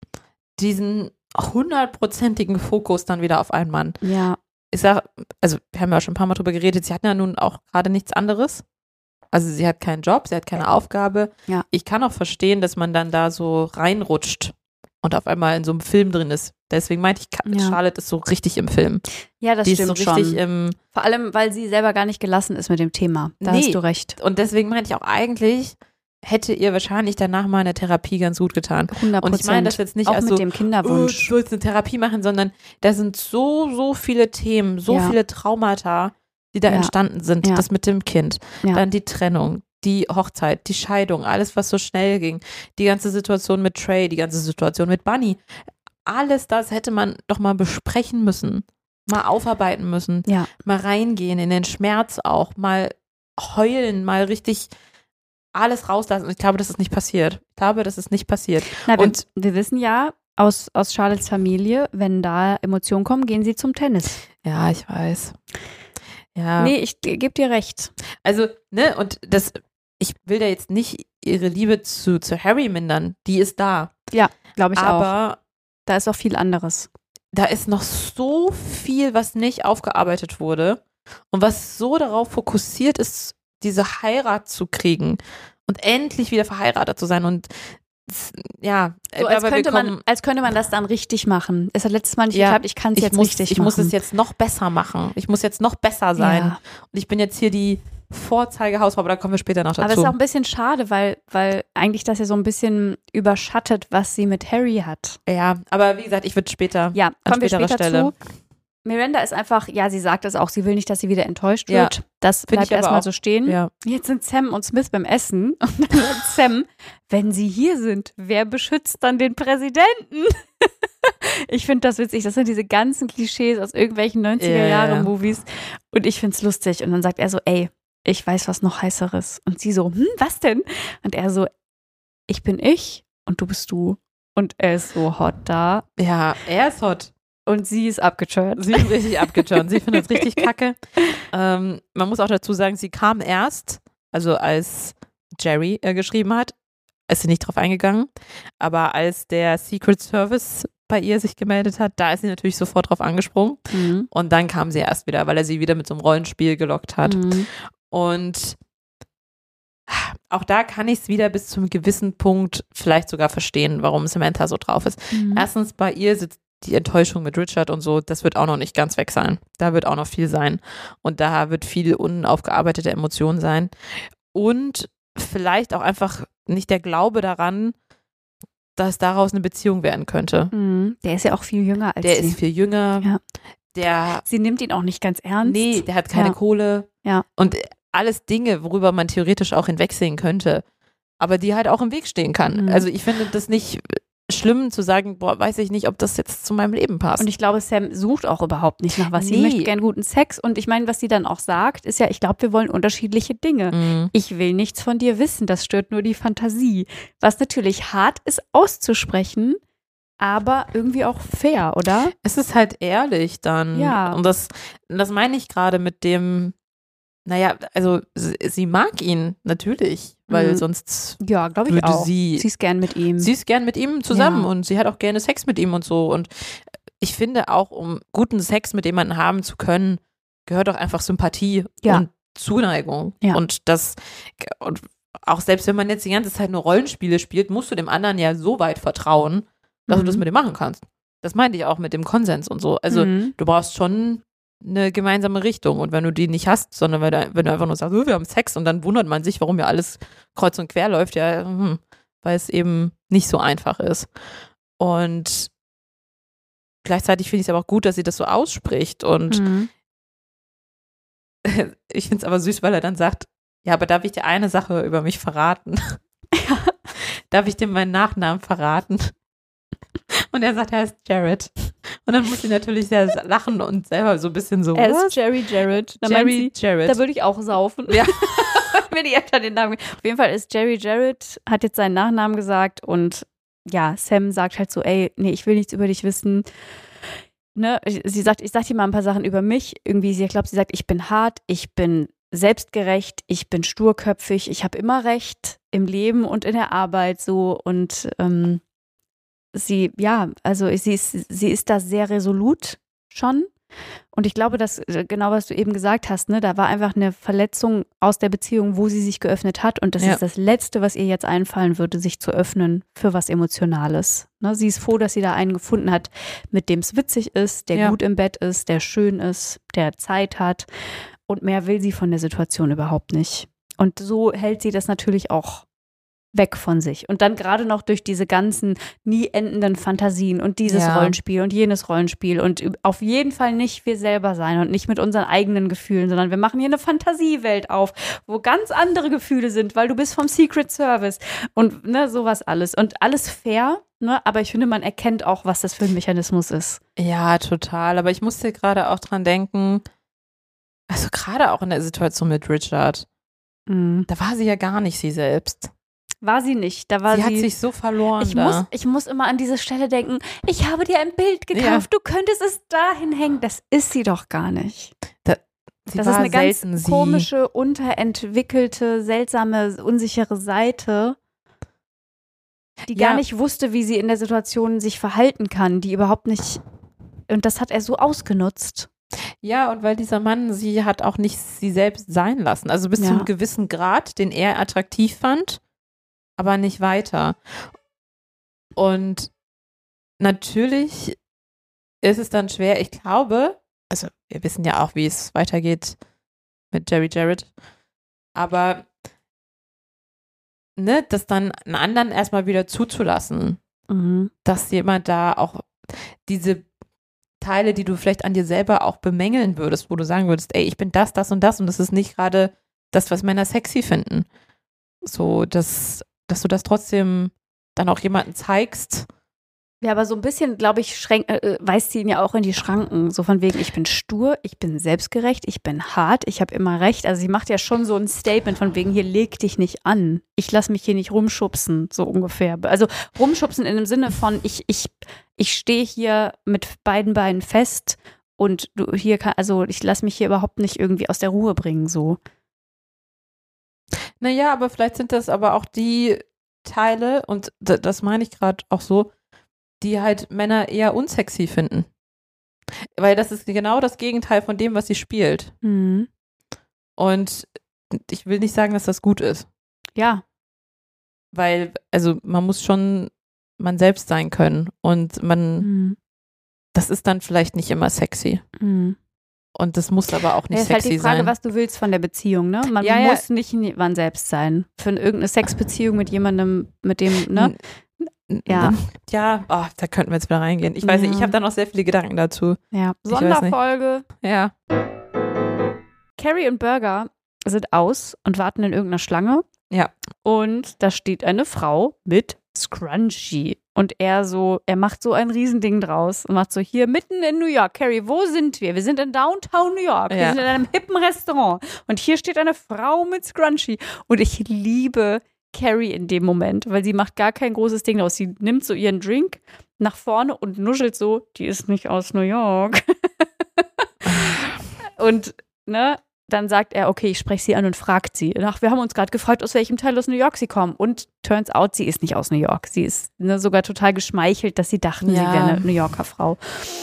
diesen hundertprozentigen Fokus dann wieder auf einen Mann. Ja. Ich sag, also wir haben ja schon ein paar Mal drüber geredet, sie hat ja nun auch gerade nichts anderes. Also sie hat keinen Job, sie hat keine Aufgabe. Ja. Ich kann auch verstehen, dass man dann da so reinrutscht und auf einmal in so einem Film drin ist. Deswegen meinte ich, Ja. Charlotte ist so richtig im Film. Ja, das Die stimmt ist so richtig schon. im, Vor allem, weil sie selber gar nicht gelassen ist mit dem Thema. Da Nee. hast du recht. und deswegen meinte ich auch eigentlich, hätte ihr wahrscheinlich danach mal eine Therapie ganz gut getan. hundert Prozent. Und ich meine das jetzt nicht auch als mit so, dem oh, Kinderwunsch. du willst eine Therapie machen, sondern da sind so, so viele Themen, so Ja. viele Traumata, die da Ja. entstanden sind. Ja. Das mit dem Kind, Ja. dann die Trennung, die Hochzeit, die Scheidung, alles, was so schnell ging, die ganze Situation mit Trey, die ganze Situation mit Bunny. Alles das hätte man doch mal besprechen müssen, mal aufarbeiten müssen, Ja. mal reingehen in den Schmerz auch, mal heulen, mal richtig alles rauslassen. Und ich glaube, das ist nicht passiert. Ich glaube, das ist nicht passiert. Na, wir, Und- wir wissen ja aus, aus Charlottes Familie, wenn da Emotionen kommen, gehen sie zum Tennis. Ja, ich weiß. Ja. Nee, ich ge- geb dir recht. Also, ne, und das, ich will da jetzt nicht ihre Liebe zu, zu Harry mindern. Die ist da. Ja, glaube ich auch. Aber Da ist auch viel anderes. da ist noch so viel, was nicht aufgearbeitet wurde und was so darauf fokussiert ist, diese Heirat zu kriegen und endlich wieder verheiratet zu sein. Und s- ja, So, als, aber wir könnte man, kommen- als könnte man das dann richtig machen. Es hat letztes Mal nicht Ja, geklappt, ich kann es ich jetzt muss, richtig ich machen. muss es jetzt noch besser machen. Ich muss jetzt noch besser sein. Ja. Und ich bin jetzt hier die Vorzeigehausfrau, aber da kommen wir später noch dazu. Aber es ist auch ein bisschen schade, weil, weil eigentlich das ja so ein bisschen überschattet, was sie mit Harry hat. ja, aber wie gesagt, ich würde später Ja, an kommen wir späterer später Stelle. zu. Miranda ist einfach, ja, sie sagt es auch, sie will nicht, dass sie wieder enttäuscht Ja, wird. Das ich bleibt aber erstmal auch. so stehen. Ja. Jetzt sind Sam und Smith beim Essen und dann sagt Sam, wenn sie hier sind, wer beschützt dann den Präsidenten? Ich finde das witzig. Das sind diese ganzen Klischees aus irgendwelchen neunziger-Jahre-Movies. Und ich finde es lustig. Und dann sagt er so, ey, ich weiß was noch heißeres. Und sie so, hm, was denn? Und er so, ich bin ich und du bist du. Und er ist so hot da. Ja, er ist hot. Und sie ist abgeturnt. Sie ist richtig abgeturnt. Sie findet es richtig kacke. Ähm, man muss auch dazu sagen, sie kam erst, also als Jerry äh, geschrieben hat, ist sie nicht drauf eingegangen. Aber als der Secret Service bei ihr sich gemeldet hat, da ist sie natürlich sofort drauf angesprungen. Mhm. Und dann kam sie erst wieder, weil er sie wieder mit so einem Rollenspiel gelockt hat. Mhm. Und auch da kann ich es wieder bis zu einem gewissen Punkt vielleicht sogar verstehen, warum Samantha so drauf ist. Mhm. Erstens, bei ihr sitzt die Enttäuschung mit Richard und so, das wird auch noch nicht ganz weg sein. Da wird auch noch viel sein. Und da wird viel unaufgearbeitete Emotion sein. Und vielleicht auch einfach nicht der Glaube daran, dass daraus eine Beziehung werden könnte. Mhm. Der ist ja auch viel jünger als Der sie. ist viel jünger. Ja. Der, Sie nimmt ihn auch nicht ganz ernst. nee, der hat keine Ja. Kohle. Ja. Und alles Dinge, worüber man theoretisch auch hinwegsehen könnte, aber die halt auch im Weg stehen kann. Mhm. Also ich finde das nicht schlimm zu sagen, boah, weiß ich nicht, ob das jetzt zu meinem Leben passt. Und ich glaube, Sam sucht auch überhaupt nicht nach was. Sie Nee. möchte gern guten Sex. Und ich meine, was sie dann auch sagt, ist ja, ich glaube, wir wollen unterschiedliche Dinge. Mhm. Ich will nichts von dir wissen, das stört nur die Fantasie. Was natürlich hart ist auszusprechen, aber irgendwie auch fair, oder? Es ist halt ehrlich dann. Ja. Und das, das meine ich gerade mit dem, naja, also sie, sie mag ihn natürlich, weil Mhm. sonst Ja, glaube ich würde auch. sie, Sie ist gern mit ihm. sie ist gern mit ihm zusammen Ja. und sie hat auch gerne Sex mit ihm und so. Und ich finde auch, um guten Sex mit jemandem haben zu können, gehört auch einfach Sympathie Ja. und Zuneigung. Ja. Und das, und auch selbst wenn man jetzt die ganze Zeit nur Rollenspiele spielt, musst du dem anderen ja so weit vertrauen, dass Mhm. du das mit ihm machen kannst. Das meinte ich auch mit dem Konsens und so. Also Mhm. du brauchst schon eine gemeinsame Richtung. Und wenn du die nicht hast, sondern wenn du, wenn du einfach nur sagst, oh, wir haben Sex und dann wundert man sich, warum ja alles kreuz und quer läuft, ja, hm, weil es eben nicht so einfach ist. Und gleichzeitig finde ich es aber auch gut, dass sie das so ausspricht. Und Mhm. ich finde es aber süß, weil er dann sagt, ja, aber darf ich dir eine Sache über mich verraten? Darf ich dir meinen Nachnamen verraten? Und er sagt, er ist Jared. Und dann muss sie natürlich sehr lachen und selber so ein bisschen so, Er was? ist Jerry Jarrett. Da meint Jerry sie, Jared. da würde ich auch saufen. Ja. Wenn die Eltern den Namen. Auf jeden Fall ist Jerry Jarrett, hat jetzt seinen Nachnamen gesagt und ja, Sam sagt halt so, ey, nee, ich will nichts über dich wissen. Ne, sie sagt, ich sag dir mal ein paar Sachen über mich. Irgendwie, sie, ich glaube, sie sagt, ich bin hart, ich bin selbstgerecht, ich bin sturköpfig, ich habe immer Recht im Leben und in der Arbeit so und ähm, sie, ja, also sie ist, sie ist da sehr resolut schon. Und ich glaube, dass genau, was du eben gesagt hast, ne, da war einfach eine Verletzung aus der Beziehung, wo sie sich geöffnet hat. Und das Ja. ist das Letzte, was ihr jetzt einfallen würde, sich zu öffnen für was Emotionales. Ne, sie ist froh, dass sie da einen gefunden hat, mit dem es witzig ist, der Ja. gut im Bett ist, der schön ist, der Zeit hat. Und mehr will sie von der Situation überhaupt nicht. Und so hält sie das natürlich auch weg von sich. Und dann gerade noch durch diese ganzen nie endenden Fantasien und dieses Ja. Rollenspiel und jenes Rollenspiel und auf jeden Fall nicht wir selber sein und nicht mit unseren eigenen Gefühlen, sondern wir machen hier eine Fantasiewelt auf, wo ganz andere Gefühle sind, weil du bist vom Secret Service und ne, sowas alles. Und alles fair, ne, aber ich finde, man erkennt auch, was das für ein Mechanismus ist. Ja, total. Aber ich musste gerade auch dran denken, also gerade auch in der Situation mit Richard, Mhm. da war sie ja gar nicht sie selbst. War sie nicht. Da war sie sie. hat sich so verloren Ich da. muss, ich muss immer an diese Stelle denken, ich habe dir ein Bild gekauft, du könntest es dahin hängen. Das ist sie doch gar nicht. sie das war ist eine ganz selten sie. komische, unterentwickelte, seltsame, unsichere Seite, die Ja. gar nicht wusste, wie sie in der Situation sich verhalten kann, die überhaupt nicht, und das hat er so ausgenutzt. Ja, und weil dieser Mann sie hat auch nicht sie selbst sein lassen. Also bis Ja. zu einem gewissen Grad, den er attraktiv fand, aber nicht weiter. Und natürlich ist es dann schwer, ich glaube, also wir wissen ja auch, wie es weitergeht mit Jerry Jarrett, aber ne, das dann einen anderen erstmal wieder zuzulassen, Mhm. dass jemand da auch diese Teile, die du vielleicht an dir selber auch bemängeln würdest, wo du sagen würdest, ey, ich bin das, das und das und das ist nicht gerade das, was Männer sexy finden. So, dass, dass du das trotzdem dann auch jemandem zeigst. Ja, aber so ein bisschen, glaube ich, schränk, äh, weist sie ihn ja auch in die Schranken. So von wegen, ich bin stur, ich bin selbstgerecht, ich bin hart, ich habe immer recht. Also sie macht ja schon so ein Statement von wegen, hier leg dich nicht an. Ich lasse mich hier nicht rumschubsen, so ungefähr. Also rumschubsen in dem Sinne von, ich, ich, ich stehe hier mit beiden Beinen fest und du hier kann, also ich lasse mich hier überhaupt nicht irgendwie aus der Ruhe bringen, so. Naja, aber vielleicht sind das aber auch die Teile, und d- das meine ich gerade auch so, die halt Männer eher unsexy finden. Weil das ist genau das Gegenteil von dem, was sie spielt. Mhm. Und ich will nicht sagen, dass das gut ist. Ja, Weil, also man muss schon man selbst sein können. Und man, mhm. das ist dann vielleicht nicht immer sexy. Mhm. Und das muss aber auch nicht Ja, ist halt sexy die Frage, sein. was du willst von der Beziehung, ne? Man Ja, ja. muss nicht man selbst sein. Für irgendeine Sexbeziehung mit jemandem, mit dem, ne? N- Ja. n- Ja, oh, da könnten wir jetzt wieder reingehen. Ich weiß Ja. nicht, ich habe da noch sehr viele Gedanken dazu. Ja. Ich weiß nicht. Sonderfolge. Ja. Carrie und Burger sind aus und warten in irgendeiner Schlange. Ja. Und da steht eine Frau mit Scrunchie. Und er so, er macht so ein Riesending draus und macht so, hier mitten in New York. Carrie, wo sind wir? Wir sind in Downtown New York. Wir Ja. sind in einem hippen Restaurant. Und hier steht eine Frau mit Scrunchie. Und ich liebe Carrie in dem Moment, weil sie macht gar kein großes Ding draus. Sie nimmt so ihren Drink nach vorne und nuschelt so, die ist nicht aus New York. Und, ne, dann sagt er, okay, ich spreche sie an und fragt sie. Ach, wir haben uns gerade gefragt, aus welchem Teil aus New York sie kommen. Und turns out, sie ist nicht aus New York. Sie ist ne, sogar total geschmeichelt, dass sie dachten, Ja. sie wäre eine New Yorker Frau.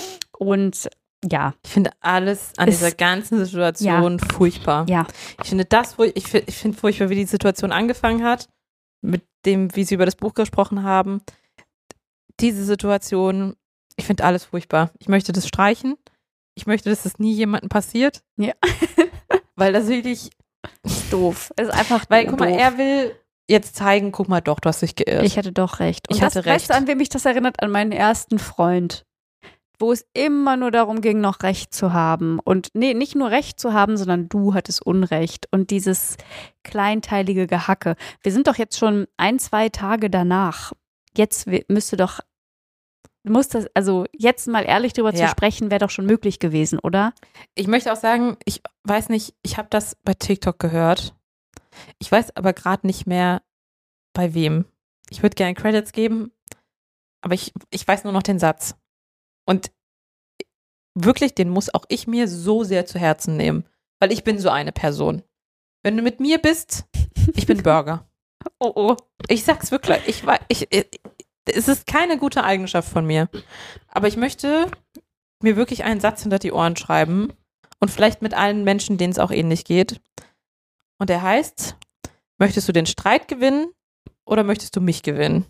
Und ja, Ich finde alles an Ist- dieser ganzen Situation furchtbar. ja, Ich finde das, furch- ich finde ich find furchtbar, wie die Situation angefangen hat, mit dem, wie sie über das Buch gesprochen haben. Diese Situation, ich finde alles furchtbar. Ich möchte das streichen. Ich möchte, dass das nie jemandem passiert. Ja. Weil das wirklich, ist doof. Ist einfach weil doof. guck mal, er will jetzt zeigen, guck mal doch, du hast dich geirrt. Ich hatte doch recht. Und Ich das, hatte weißt du, recht. an wem mich das erinnert? An meinen ersten Freund. Wo es immer nur darum ging, noch Recht zu haben. Und nee, nicht nur Recht zu haben, sondern du hattest Unrecht. Und dieses kleinteilige Gehacke. Wir sind doch jetzt schon ein, zwei Tage danach. Jetzt wi- müsste doch, muss das, also jetzt mal ehrlich drüber zu Ja. sprechen, wäre doch schon möglich gewesen, oder? Ich möchte auch sagen, ich weiß nicht, ich habe das bei TikTok gehört. Ich weiß aber gerade nicht mehr, bei wem. Ich würde gerne Credits geben, aber ich, ich weiß nur noch den Satz. Und wirklich, den muss auch ich mir so sehr zu Herzen nehmen, weil ich bin so eine Person. Wenn du mit mir bist, ich bin Burger. Oh, oh. Ich sag's wirklich. Ich, wei- ich, ich, es ist keine gute Eigenschaft von mir. Aber ich möchte mir wirklich einen Satz hinter die Ohren schreiben und vielleicht mit allen Menschen, denen es auch ähnlich geht. Und der heißt, möchtest du den Streit gewinnen oder möchtest du mich gewinnen?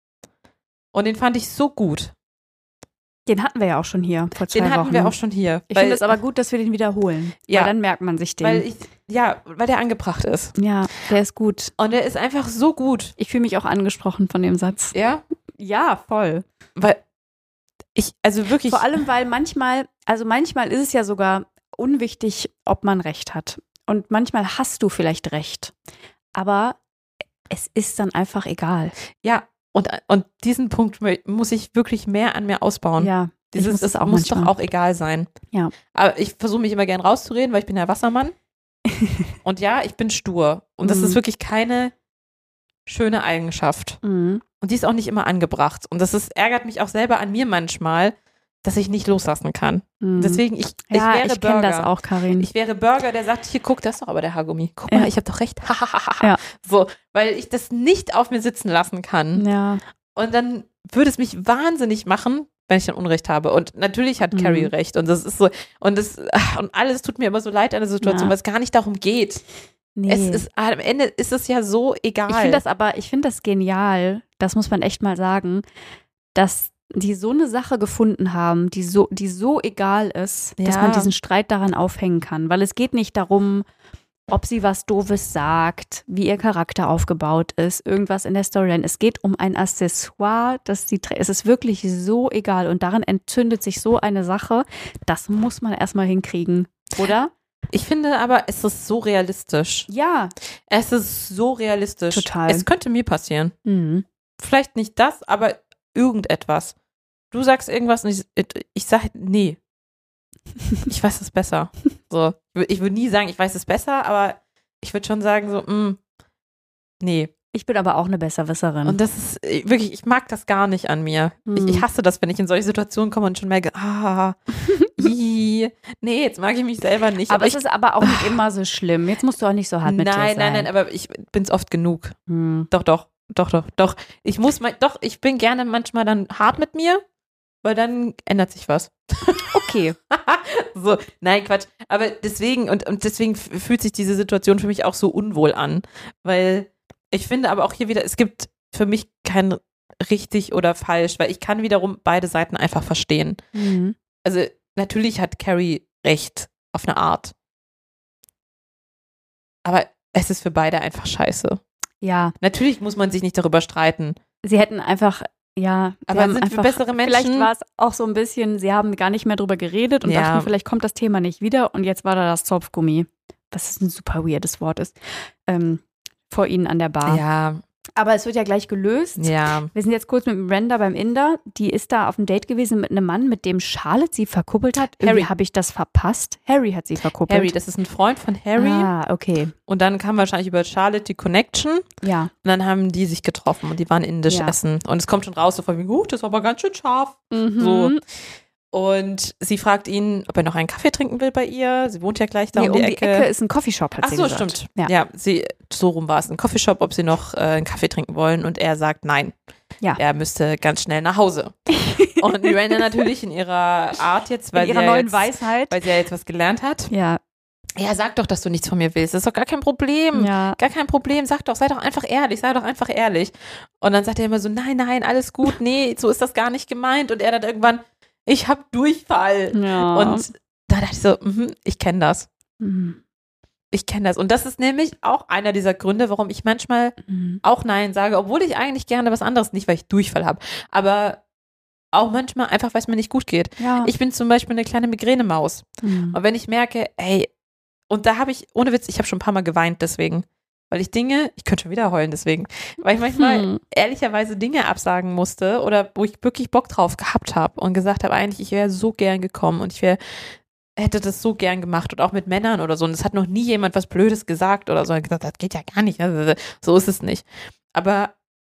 Und den fand ich so gut. Den hatten wir ja auch schon hier vor zwei Den hatten Wochen. wir auch schon hier. Ich weil, finde es aber gut, dass wir den wiederholen. Ja. Weil dann merkt man sich den. weil ich, ja, weil der angebracht ist. ja, der ist gut. Und der ist einfach so gut. Ich fühle mich auch angesprochen von dem Satz. Ja, Ja, voll. weil ich, also wirklich. Vor allem, weil manchmal, also manchmal ist es ja sogar unwichtig, ob man Recht hat. Und manchmal hast du vielleicht Recht. Aber es ist dann einfach egal. Ja, und, und diesen Punkt mö- muss ich wirklich mehr an mir ausbauen. Ja, ich Dieses, muss es das auch muss manchmal. doch auch egal sein. Ja. Aber ich versuche mich immer gern rauszureden, weil ich bin ja Wassermann. Und ja, ich bin stur. Und das Mhm. ist wirklich keine schöne Eigenschaft. Mhm. Und die ist auch nicht immer angebracht. Und das ist, ärgert mich auch selber an mir manchmal, dass ich nicht loslassen kann. Mhm. Deswegen, ich, Ja, ich wäre ich kenne Burger. das auch, Karin. Ich wäre Burger, der sagt, hier, guck, das ist doch aber der Haargummi. Guck Ja. mal, ich habe doch recht. Ja. So, weil ich das nicht auf mir sitzen lassen kann. Ja. Und dann würde es mich wahnsinnig machen, wenn ich dann Unrecht habe. Und natürlich hat Mhm. Carrie recht. Und das ist so, und das, und alles tut mir immer so leid an der Situation, Ja. weil es gar nicht darum geht. Nee. Es ist, am Ende ist es ja so egal. Ich finde das aber, ich finde das genial, das muss man echt mal sagen, dass die so eine Sache gefunden haben, die so, die so egal ist, dass Ja. man diesen Streit daran aufhängen kann. Weil es geht nicht darum, ob sie was Doofes sagt, wie ihr Charakter aufgebaut ist, irgendwas in der Storyline. Es geht um ein Accessoire, das sie trägt. Es ist wirklich so egal und daran entzündet sich so eine Sache. Das muss man erstmal hinkriegen, oder? Ich finde aber, es ist so realistisch. Ja. Es ist so realistisch. Total. Es könnte mir passieren. Mhm. Vielleicht nicht das, aber irgendetwas. Du sagst irgendwas und ich, ich sage, nee. Ich weiß es besser. So. Ich würde nie sagen, ich weiß es besser, aber ich würde schon sagen, so, mh, nee. Ich bin aber auch eine Besserwisserin. Und das ist äh, wirklich, ich mag das gar nicht an mir. Hm. Ich, ich hasse das, wenn ich in solche Situationen komme und schon merke, ah, ii, nee, jetzt mag ich mich selber nicht. aber, Aber es ich, ist aber auch nicht immer so schlimm. Jetzt musst du auch nicht so hart mit dir nein, sein. nein, nein, aber ich bin es oft genug. Hm. Doch, doch, doch, doch, doch. Ich muss mal, doch, ich bin gerne manchmal dann hart mit mir, weil dann ändert sich was. Okay. So, nein, Quatsch. Aber deswegen, und, und deswegen f- fühlt sich diese Situation für mich auch so unwohl an. Weil ich finde aber auch hier wieder, es gibt für mich kein richtig oder falsch, weil ich kann wiederum beide Seiten einfach verstehen. Mhm. Also natürlich hat Carrie recht, auf eine Art. Aber es ist für beide einfach scheiße. Ja, Natürlich muss man sich nicht darüber streiten. sie hätten einfach, ja, sie Aber haben sind wir einfach, bessere Menschen? Vielleicht war es auch so ein bisschen, sie haben gar nicht mehr drüber geredet und Ja. dachten, vielleicht kommt das Thema nicht wieder und jetzt war da das Zopfgummi, was ein super weirdes Wort ist, ähm, vor ihnen an der Bar. Ja, Aber es wird ja gleich gelöst. ja. Wir sind jetzt kurz mit Miranda beim Inder. Die ist da auf dem Date gewesen mit einem Mann, mit dem Charlotte sie verkuppelt hat. Irgendwie Harry. habe ich das verpasst. Harry hat sie verkuppelt. Harry, das ist ein Freund von Harry. Ah, okay. Und dann kam wahrscheinlich über Charlotte die Connection. Ja. Und dann haben die sich getroffen und die waren indisch Ja. essen. Und es kommt schon raus, so von mir, uh, das war aber ganz schön scharf. Mhm. So. Und sie fragt ihn, ob er noch einen Kaffee trinken will bei ihr. Sie wohnt ja gleich da Nee, um die Ecke. ist ein Coffeeshop, hat Ach sie so, gesagt. stimmt. Ja. Ja, sie, so rum war es. Ein Coffeeshop, ob sie noch äh, einen Kaffee trinken wollen. Und er sagt nein. Ja. Er müsste ganz schnell nach Hause. Und Miranda natürlich in ihrer Art jetzt, weil, In ihrer sie, ja neuen jetzt, Weisheit. weil sie ja jetzt was gelernt hat. Ja. Ja, sag doch, dass du nichts von mir willst. Das ist doch gar kein Problem. Ja. Gar kein Problem, sag doch, sei doch einfach ehrlich, sei doch einfach ehrlich. Und dann sagt er immer so, nein, nein, alles gut, nee, so ist das gar nicht gemeint. Und er dann irgendwann, ich hab Durchfall. Ja. Und da dachte ich so, mhm, ich kenne das. Mhm. Ich kenne das. Und das ist nämlich auch einer dieser Gründe, warum ich manchmal Mhm. auch Nein sage, obwohl ich eigentlich gerne was anderes, nicht weil ich Durchfall habe, aber auch manchmal einfach, weil es mir nicht gut geht. Ja. Ich bin zum Beispiel eine kleine Migränemaus. Mhm. Und wenn ich merke, ey, und da habe ich, ohne Witz, ich habe schon ein paar Mal geweint deswegen. Weil ich Dinge, ich könnte schon wieder heulen deswegen, weil ich manchmal Hm. ehrlicherweise Dinge absagen musste oder wo ich wirklich Bock drauf gehabt habe und gesagt habe, eigentlich, ich wäre so gern gekommen und ich wäre, hätte das so gern gemacht und auch mit Männern oder so. Und es hat noch nie jemand was Blödes gesagt oder so. Und gesagt, das geht ja gar nicht. So ist es nicht. Aber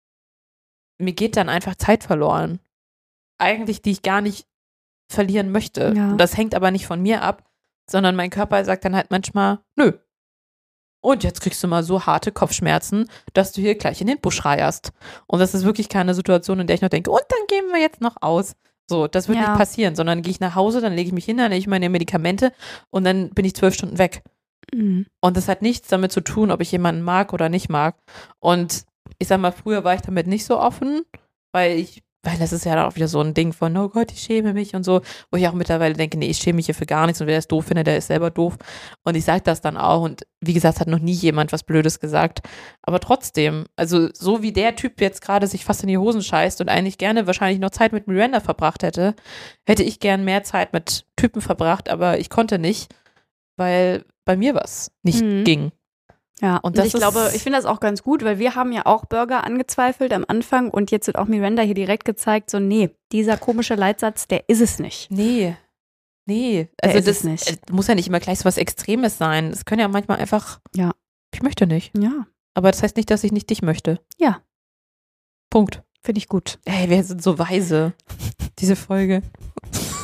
mir geht dann einfach Zeit verloren. Eigentlich, die ich gar nicht verlieren möchte. Ja. Und das hängt aber nicht von mir ab, sondern mein Körper sagt dann halt manchmal, nö. Und jetzt kriegst du mal so harte Kopfschmerzen, dass du hier gleich in den Busch reierst. Und das ist wirklich keine Situation, in der ich noch denke, und dann gehen wir jetzt noch aus. So, das wird Ja. nicht passieren, sondern gehe ich nach Hause, dann lege ich mich hin, dann nehme ich meine Medikamente und dann bin ich zwölf Stunden weg. Mhm. Und das hat nichts damit zu tun, ob ich jemanden mag oder nicht mag. Und ich sag mal, früher war ich damit nicht so offen, weil ich, weil das ist ja dann auch wieder so ein Ding von, oh Gott, ich schäme mich und so, wo ich auch mittlerweile denke, nee, ich schäme mich hier für gar nichts und wer es doof findet, der ist selber doof. Und ich sage das dann auch und wie gesagt, hat noch nie jemand was Blödes gesagt. Aber trotzdem, also so wie der Typ jetzt gerade sich fast in die Hosen scheißt und eigentlich gerne wahrscheinlich noch Zeit mit Miranda verbracht hätte, hätte ich gern mehr Zeit mit Typen verbracht, aber ich konnte nicht, weil bei mir was nicht Mhm. ging. Ja, Und und, das ich glaube, ist- ich finde das auch ganz gut, weil wir haben ja auch Burger angezweifelt am Anfang und jetzt wird auch Miranda hier direkt gezeigt, so nee, dieser komische Leitsatz, der ist es nicht. Nee. Nee. Der Also ist das es nicht. äh, muss ja nicht immer gleich so was Extremes sein. Es können ja manchmal einfach, Ja. ich möchte nicht. Ja, Aber das heißt nicht, dass ich nicht dich möchte. Ja. Punkt. finde ich gut. Ey, wir sind so weise. Diese Folge.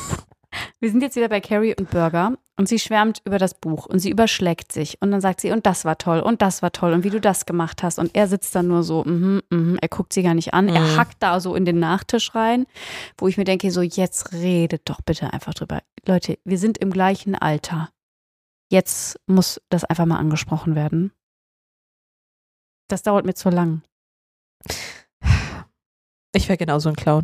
Wir sind jetzt wieder bei Carrie und Burger und sie schwärmt über das Buch und sie überschlägt sich und dann sagt sie, und das war toll und das war toll und wie du das gemacht hast und er sitzt dann nur so, mhm, mhm, er guckt sie gar nicht an, Mhm. er hackt da so in den Nachtisch rein, wo ich mir denke, so jetzt redet doch bitte einfach drüber. Leute, wir sind im gleichen Alter. Jetzt muss das einfach mal angesprochen werden. Das dauert mir zu lang. Ich wäre genauso ein Clown.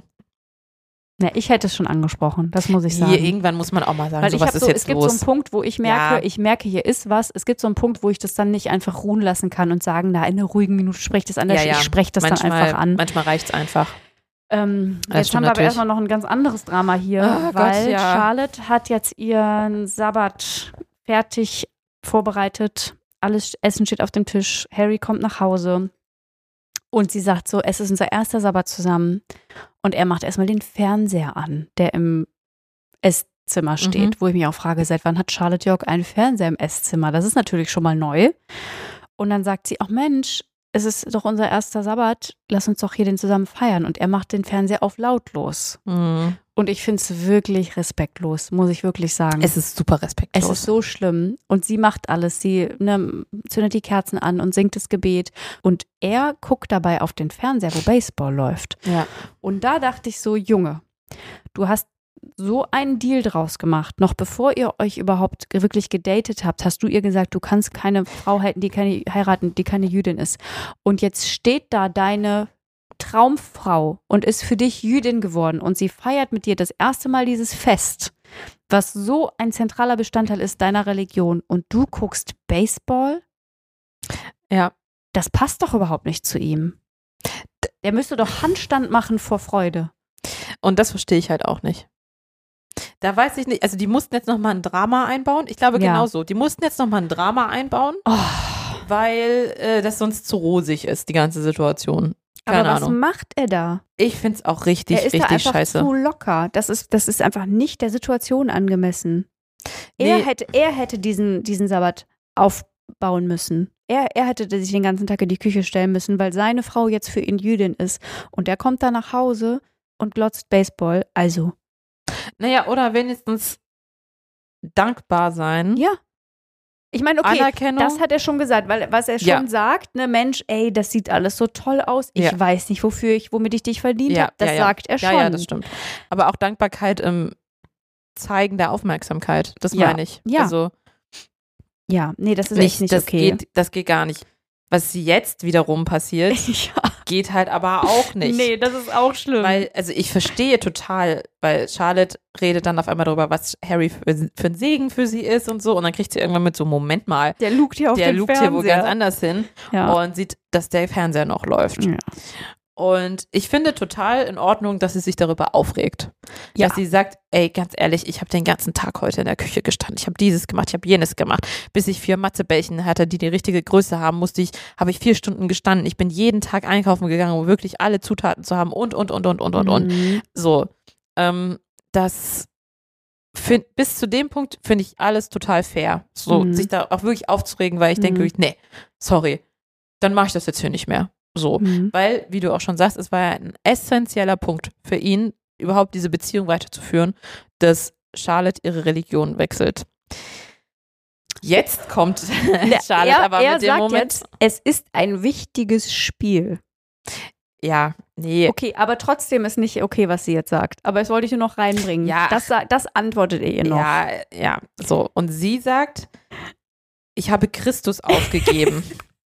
Ja, ich hätte es schon angesprochen, das muss ich sagen. Hier, irgendwann muss man auch mal sagen, Weil so, ich was habe ist so, jetzt es gibt los? so einen Punkt, wo ich merke, Ja. ich merke, hier ist was. Es gibt so einen Punkt, wo ich das dann nicht einfach ruhen lassen kann und sagen, na, in einer ruhigen Minute spreche ich das an. Ja, ja. Ich spreche das manchmal, dann einfach an. Manchmal reicht es einfach. Ähm, Das jetzt stimmt haben wir aber natürlich. erstmal noch ein ganz anderes Drama hier, Oh Gott, weil ja. Charlotte hat jetzt ihren Sabbat fertig vorbereitet. Alles Essen steht auf dem Tisch. Harry kommt nach Hause und sie sagt so, es ist unser erster Sabbat zusammen. Und er macht erstmal den Fernseher an, der im Esszimmer steht, Mhm. wo ich mich auch frage, seit wann hat Charlotte York einen Fernseher im Esszimmer? Das ist natürlich schon mal neu. Und dann sagt sie, ach Mensch, es ist doch unser erster Sabbat, lass uns doch hier den zusammen feiern. Und er macht den Fernseher auf lautlos. Mhm. Und ich finde es wirklich respektlos, muss ich wirklich sagen. Es ist super respektlos. Es ist so schlimm. Und sie macht alles. Sie ne, zündet die Kerzen an und singt das Gebet. Und er guckt dabei auf den Fernseher, wo Baseball läuft. ja. Und da dachte ich so, Junge, du hast so einen Deal draus gemacht. Noch bevor ihr euch überhaupt wirklich gedatet habt, hast du ihr gesagt, du kannst keine Frau halten, die keine, heiraten, die keine Jüdin ist. Und jetzt steht da deine Traumfrau und ist für dich Jüdin geworden und sie feiert mit dir das erste Mal dieses Fest, was so ein zentraler Bestandteil ist deiner Religion, und du guckst Baseball? Ja. Das passt doch überhaupt nicht zu ihm. Der müsste doch Handstand machen vor Freude. Und das verstehe ich halt auch nicht. Da weiß ich nicht, also die mussten jetzt nochmal ein Drama einbauen. Ich glaube Ja. genau so. Die mussten jetzt nochmal ein Drama einbauen, Oh, weil äh, das sonst zu rosig ist, die ganze Situation. Keine aber was Ahnung. macht er da? Ich finde es auch richtig, Er ist richtig da einfach scheiße. zu locker. Das ist, das ist einfach nicht der Situation angemessen. Er Nee. hätte, er hätte diesen, diesen Sabbat aufbauen müssen. Er, er hätte sich den ganzen Tag in die Küche stellen müssen, weil seine Frau jetzt für ihn Jüdin ist. Und er kommt da nach Hause und glotzt Baseball. Also, Naja, oder wenigstens dankbar sein. ja. Ich meine, okay, Anerkennung. das hat er schon gesagt, weil was er schon Ja. sagt, ne, Mensch, ey, das sieht alles so toll aus. Ich Ja. weiß nicht, wofür ich, womit ich dich verdient Ja, habe. Das ja, ja. sagt er schon. Ja, ja, das stimmt. Aber auch Dankbarkeit im Zeigen der Aufmerksamkeit. Das Ja. meine ich. Ja. Also Ja, nee, das ist nicht, echt nicht das okay. geht, das geht gar nicht. Was jetzt wiederum passiert, ja. geht halt aber auch nicht. Nee, das ist auch schlimm. Weil, also ich verstehe total, weil Charlotte redet dann auf einmal darüber, was Harry für, für ein Segen für sie ist und so. Und dann kriegt sie irgendwann mit so, Moment mal, der lugt hier auf der den lugt Fernseher. hier wo ganz anders hin Ja. und sieht, dass der Fernseher noch läuft. Ja. Und ich finde total in Ordnung, dass sie sich darüber aufregt. Ja. Dass sie sagt, ey, ganz ehrlich, ich habe den ganzen Tag heute in der Küche gestanden. Ich habe dieses gemacht, ich habe jenes gemacht. Bis ich vier Matzebällchen hatte, die die richtige Größe haben, musste ich, habe ich vier Stunden gestanden. Ich bin jeden Tag einkaufen gegangen, um wirklich alle Zutaten zu haben und, und, und, und, und, und, und. Mhm. So, ähm, das find, bis zu dem Punkt finde ich alles total fair. So, Mhm. sich da auch wirklich aufzuregen, weil ich denke, Mhm. wirklich, nee, sorry, dann mache ich das jetzt hier nicht mehr. So, Mhm. weil, wie du auch schon sagst, es war ja ein essentieller Punkt für ihn, überhaupt diese Beziehung weiterzuführen, dass Charlotte ihre Religion wechselt. Jetzt kommt Charlotte er, aber er mit dem sagt Moment. jetzt, es ist ein wichtiges Spiel. Ja, nee. Okay, aber trotzdem ist nicht okay, was sie jetzt sagt. Aber das wollte ich nur noch reinbringen. Ja. Das, sa- das antwortet er ihr noch. Ja, ja, so. Und sie sagt, ich habe Christus aufgegeben.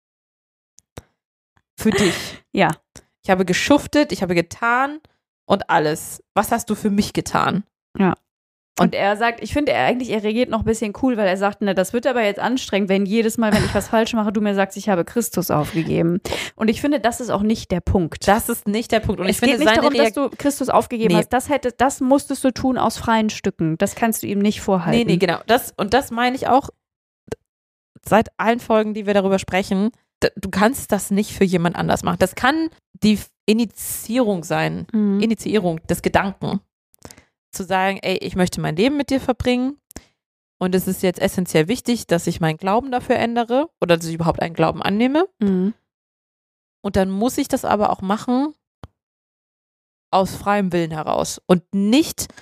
Für dich. Ja. Ich habe geschuftet, ich habe getan und alles. Was hast du für mich getan? Und er sagt, ich finde, er eigentlich, er reagiert noch ein bisschen cool, weil er sagt, ne, das wird aber jetzt anstrengend, wenn jedes Mal, wenn ich was falsch mache, du mir sagst, ich habe Christus aufgegeben. Und ich finde, das ist auch nicht der Punkt. Das ist nicht der Punkt. Und es ich finde, geht nicht seine darum, dass Reaktion. du Christus aufgegeben Nee. hast. Das hätte, das musstest du tun aus freien Stücken. Das kannst du ihm nicht vorhalten. Nee, nee, genau. Das, und das meine ich auch seit allen Folgen, die wir darüber sprechen. d- Du kannst das nicht für jemand anders machen. Das kann die Initiierung sein. Mhm. Initiierung des Gedanken. Zu sagen, ey, ich möchte mein Leben mit dir verbringen und es ist jetzt essentiell wichtig, dass ich meinen Glauben dafür ändere oder dass ich überhaupt einen Glauben annehme. Mhm. Und dann muss ich das aber auch machen aus freiem Willen heraus und nicht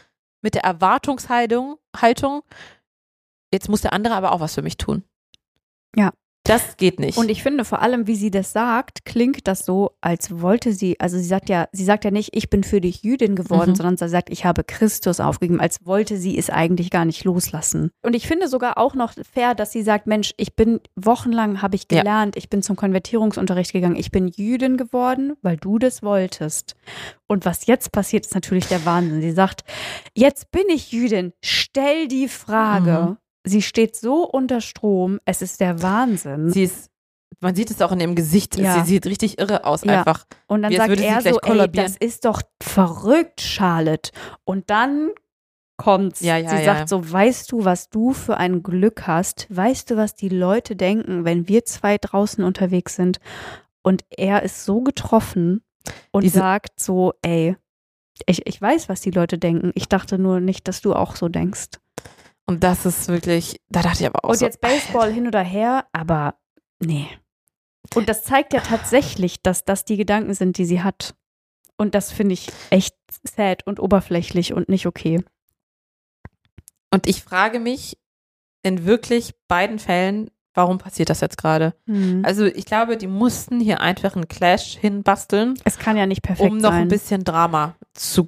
mit der Erwartungshaltung, Haltung, jetzt muss der andere aber auch was für mich tun. Ja. Das geht nicht. Und ich finde vor allem, wie sie das sagt, klingt das so, als wollte sie, also sie sagt ja, sie sagt ja nicht, ich bin für dich Jüdin geworden, Mhm. sondern sie sagt, ich habe Christus aufgegeben, als wollte sie es eigentlich gar nicht loslassen. Und ich finde sogar auch noch fair, dass sie sagt, Mensch, ich bin wochenlang, habe ich Ja. gelernt, ich bin zum Konvertierungsunterricht gegangen, ich bin Jüdin geworden, weil du das wolltest. Und was jetzt passiert, ist natürlich der Wahnsinn. Sie sagt, jetzt bin ich Jüdin, stell die Frage. Mhm. Sie steht so unter Strom, es ist der Wahnsinn. Sie ist, man sieht es auch in ihrem Gesicht, Ja. sie sieht richtig irre aus Ja. einfach. Und dann Wie als sagt würde sie er gleich so, ey, kollabieren. das ist doch verrückt, Charlotte. Und dann kommt's. Ja, ja, Sie ja. sagt so, weißt du, was du für ein Glück hast? Weißt du, was die Leute denken, wenn wir zwei draußen unterwegs sind? Und er ist so getroffen und Diese- sagt so, ey, ich, ich weiß, was die Leute denken. Ich dachte nur nicht, dass du auch so denkst. Und das ist wirklich, da dachte ich aber auch Und so, jetzt Baseball hin oder her, aber nee. Und das zeigt ja tatsächlich, dass das die Gedanken sind, die sie hat. Und das finde ich echt sad und oberflächlich und nicht okay. Und ich frage mich in wirklich beiden Fällen, warum passiert das jetzt gerade? Mhm. Also ich glaube, die mussten hier einfach einen Clash hinbasteln, Es kann ja nicht perfekt um noch sein. ein bisschen Drama zu,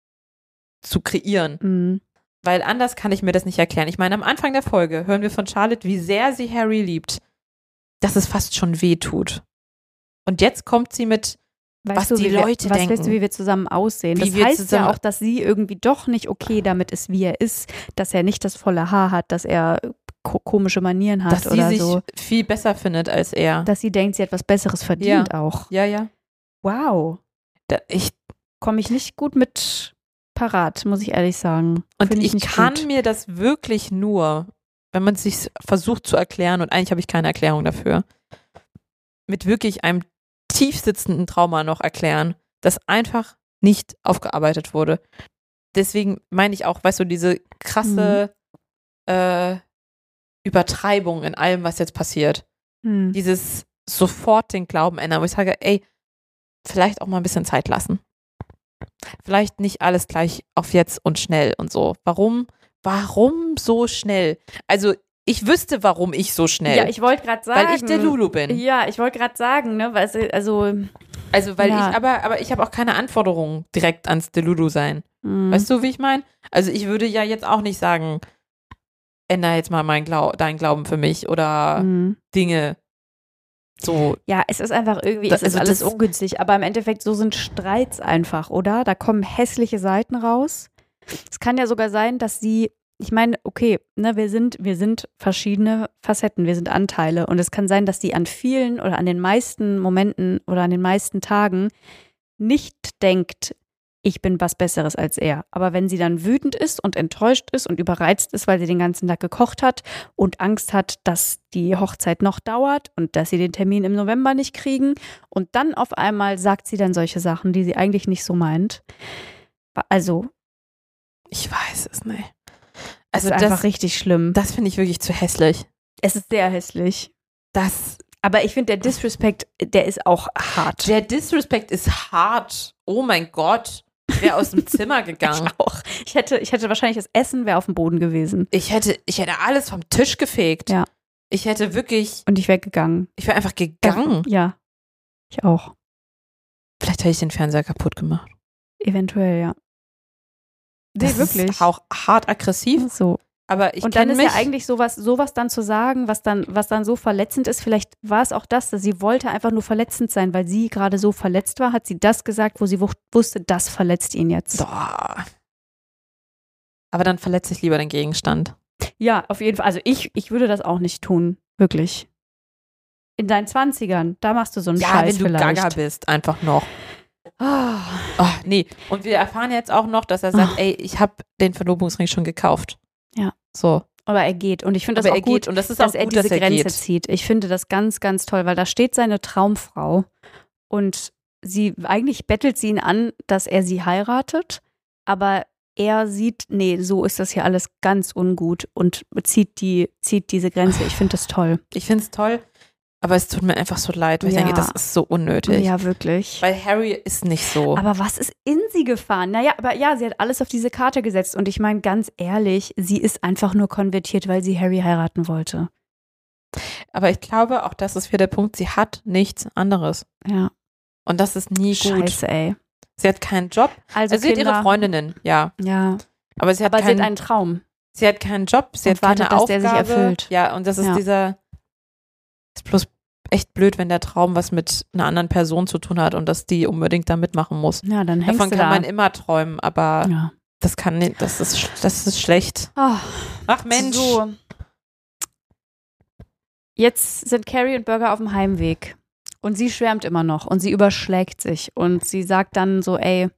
zu kreieren. Mhm. Weil anders kann ich mir das nicht erklären. Ich meine, am Anfang der Folge hören wir von Charlotte, wie sehr sie Harry liebt, dass es fast schon weh tut. Und jetzt kommt sie mit, Weißt was du, die wie wir, Leute was denken. weißt du, wie wir zusammen aussehen? Wie Das wir heißt zusammen- ja auch, dass sie irgendwie doch nicht okay damit ist, wie er ist, dass er nicht das volle Haar hat, dass er ko komische Manieren hat dass sie oder sich so. viel besser findet als er. Dass sie denkt, sie hat was Besseres verdient auch. Ja, ja. Wow. Da, ich, Komme ich nicht gut mit parat, muss ich ehrlich sagen. und Find ich, nicht kann gut. mir das wirklich nur, wenn man es sich versucht zu erklären, und eigentlich habe ich keine Erklärung dafür, mit wirklich einem tief sitzenden Trauma noch erklären, das einfach nicht aufgearbeitet wurde. Deswegen meine ich auch, weißt du, diese krasse äh, Übertreibung in allem, was jetzt passiert. Hm. Dieses sofort den Glauben ändern, wo ich sage, ey, vielleicht auch mal ein bisschen Zeit lassen. Vielleicht nicht alles gleich auf jetzt und schnell und so. Warum? Warum so schnell? Also ich wüsste, warum ich so schnell. Ja, ich wollte gerade sagen. weil ich der Lulu bin. Ja, ich wollte gerade sagen, ne, weil es, also. Also weil Ja. ich, aber, aber ich habe auch keine Anforderungen direkt ans Delulu sein. Mh. Weißt du, wie ich meine? Also ich würde ja jetzt auch nicht sagen, änder jetzt mal mein Glau deinen Glauben für mich oder Mhm. Dinge. So, Ja, es ist einfach irgendwie, Das- es ist also alles das- ungünstig, aber im Endeffekt so sind Streits einfach, oder? Da kommen hässliche Seiten raus. Es kann ja sogar sein, dass sie, ich meine, okay, ne, wir sind, wir sind verschiedene Facetten, wir sind Anteile und es kann sein, dass sie an vielen oder an den meisten Momenten oder an den meisten Tagen nicht denkt, ich bin was Besseres als er. Aber wenn sie dann wütend ist und enttäuscht ist und überreizt ist, weil sie den ganzen Tag gekocht hat und Angst hat, dass die Hochzeit noch dauert und dass sie den Termin im November nicht kriegen und dann auf einmal sagt sie dann solche Sachen, die sie eigentlich nicht so meint. Also, ich weiß es nicht. es Also ist einfach das, richtig schlimm. das finde ich wirklich zu hässlich. Es ist sehr hässlich. Das, Aber ich finde, der Disrespect, der ist auch hart. der Disrespect ist hart. Oh mein Gott. Ich wäre aus dem Zimmer gegangen. auch. Ich hätte, ich hätte wahrscheinlich das Essen wäre auf dem Boden gewesen. Ich hätte, ich hätte alles vom Tisch gefegt. Ja. Ich hätte wirklich, Und ich wäre gegangen. ich wäre einfach gegangen. Ja. Ich auch. Vielleicht hätte ich den Fernseher kaputt gemacht. Eventuell, ja. Nee, Das wirklich. ist auch hart aggressiv, So. aber ich Und dann kenne ist mich. ja eigentlich sowas, sowas dann zu sagen, was dann, was dann so verletzend ist. Vielleicht war es auch das, dass sie wollte einfach nur verletzend sein, weil sie gerade so verletzt war, hat sie das gesagt, wo sie wuch- wusste, das verletzt ihn jetzt. Boah. Aber dann verletze ich lieber den Gegenstand. Ja, auf jeden Fall. Also ich, ich würde das auch nicht tun. Wirklich. In deinen Zwanzigern, da machst du so einen Ja, Scheiß wenn du vielleicht. gaga bist, einfach noch. Ah. Oh, nee. Und wir erfahren jetzt auch noch, dass er sagt, Oh. ey, ich habe den Verlobungsring schon gekauft. Ja. So. Aber er geht. Und ich finde das Aber auch er gut, geht. Und das ist dass auch er gut, diese dass er Grenze geht. zieht. Ich finde das ganz, ganz toll, weil da steht seine Traumfrau und sie, eigentlich bettelt sie ihn an, dass er sie heiratet, aber er sieht, nee, so ist das hier alles ganz ungut und zieht die, zieht diese Grenze. Ich finde das toll. Ich finde es toll. Aber es tut mir einfach so leid, weil Ja. ich denke, das ist so unnötig. Ja, wirklich. Weil Harry ist nicht so. Aber was ist in sie gefahren? Naja, aber ja, sie hat alles auf diese Karte gesetzt. Und ich meine, ganz ehrlich, sie ist einfach nur konvertiert, weil sie Harry heiraten wollte. Aber ich glaube, auch das ist wieder der Punkt, sie hat nichts anderes. Ja. Und das ist nie gut. Scheiße, ey. Sie hat keinen Job. Also, Also sie hat Kinder, ihre Freundinnen, ja. Ja. Aber sie hat, Aber sie keinen, hat einen Traum. sie hat keinen Job, sie Und hat keine wartet, dass der Aufgabe. sich erfüllt. Ja, und das ist Ja. dieser, ist bloß echt blöd, wenn der Traum was mit einer anderen Person zu tun hat und dass die unbedingt da mitmachen muss. Ja, dann hängst Davon du kann da. man immer träumen, aber Ja. das kann nicht, das ist, sch- das ist schlecht. Oh, Ach Mensch. So. Jetzt sind Carrie und Burger auf dem Heimweg. Und sie schwärmt immer noch und sie überschlägt sich. Und sie sagt dann so, ey,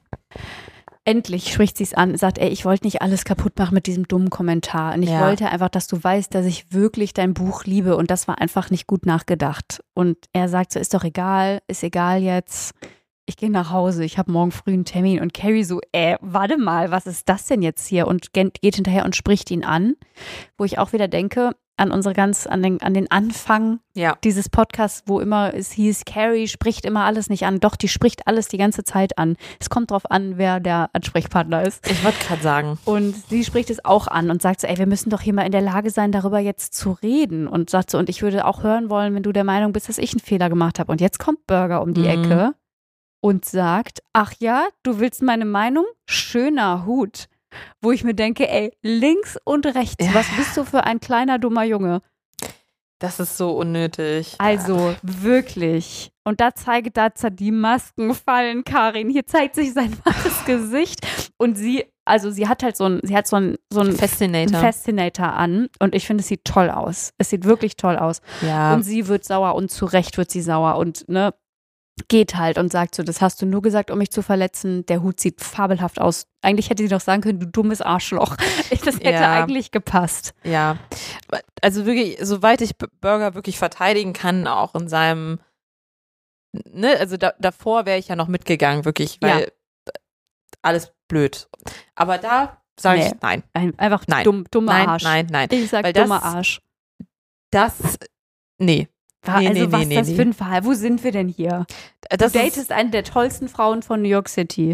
endlich spricht sie es an, sagt, ey, ich wollte nicht alles kaputt machen mit diesem dummen Kommentar. Und ich Ja. wollte einfach, dass du weißt, dass ich wirklich dein Buch liebe. Und das war einfach nicht gut nachgedacht. Und er sagt so, ist doch egal, ist egal jetzt. Ich gehe nach Hause, ich habe morgen früh einen Termin. Und Carrie so, äh, warte mal, was ist das denn jetzt hier? Und gen- geht hinterher und spricht ihn an. Wo ich auch wieder denke, an unsere ganz, an den, an den Anfang Ja. dieses Podcasts, wo immer es hieß, Carrie spricht immer alles nicht an. Doch, die spricht alles die ganze Zeit an. Es kommt drauf an, wer der Ansprechpartner ist. Ich wollte gerade sagen. Und sie spricht es auch an und sagt so, ey, wir müssen doch hier mal in der Lage sein, darüber jetzt zu reden. Und sagt so, und ich würde auch hören wollen, wenn du der Meinung bist, dass ich einen Fehler gemacht habe. Und jetzt kommt Burger um die Mhm. Ecke und sagt, ach ja, du willst meine Meinung? Schöner Hut. Wo ich mir denke, ey, links und rechts, Ja. was bist du für ein kleiner, dummer Junge? Das ist so unnötig. Also, wirklich. Und da zeigt, da die Masken fallen, Karin. Hier zeigt sich sein wahres Gesicht. Und sie, also sie hat halt so ein, sie hat so ein, so ein Fascinator. Fascinator an. Und ich finde, es sieht toll aus. Es sieht wirklich toll aus. ja. Und sie wird sauer und zu Recht wird sie sauer und, ne, geht halt und sagt so, das hast du nur gesagt, um mich zu verletzen. Der Hut sieht fabelhaft aus. Eigentlich hätte sie doch sagen können, du dummes Arschloch. Das hätte Ja. eigentlich gepasst. Ja, also wirklich, soweit ich B- Burger wirklich verteidigen kann, auch in seinem, ne, also da, davor wäre ich ja noch mitgegangen, wirklich, weil alles blöd. Aber da sage Nee. ich nein, Ein, einfach Nein. dumm, dummer nein, Arsch. nein, nein. Ich sag Weil das- dummer Arsch. Das, nee. War, Nee, also nee, was nee, das nee, für ein Verhalten? Wo sind wir denn hier? Das du ist, datest eine der tollsten Frauen von New York City.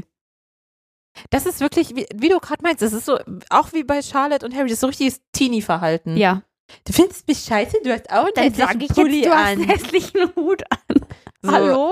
das ist wirklich, wie, wie du gerade meinst, das ist so, auch wie bei Charlotte und Harry, das ist so richtiges Teenie-Verhalten. Ja. Du findest mich scheiße, du hast auch einen hässlichen Pulli du hast an. einen hässlichen Hut an. So. Hallo?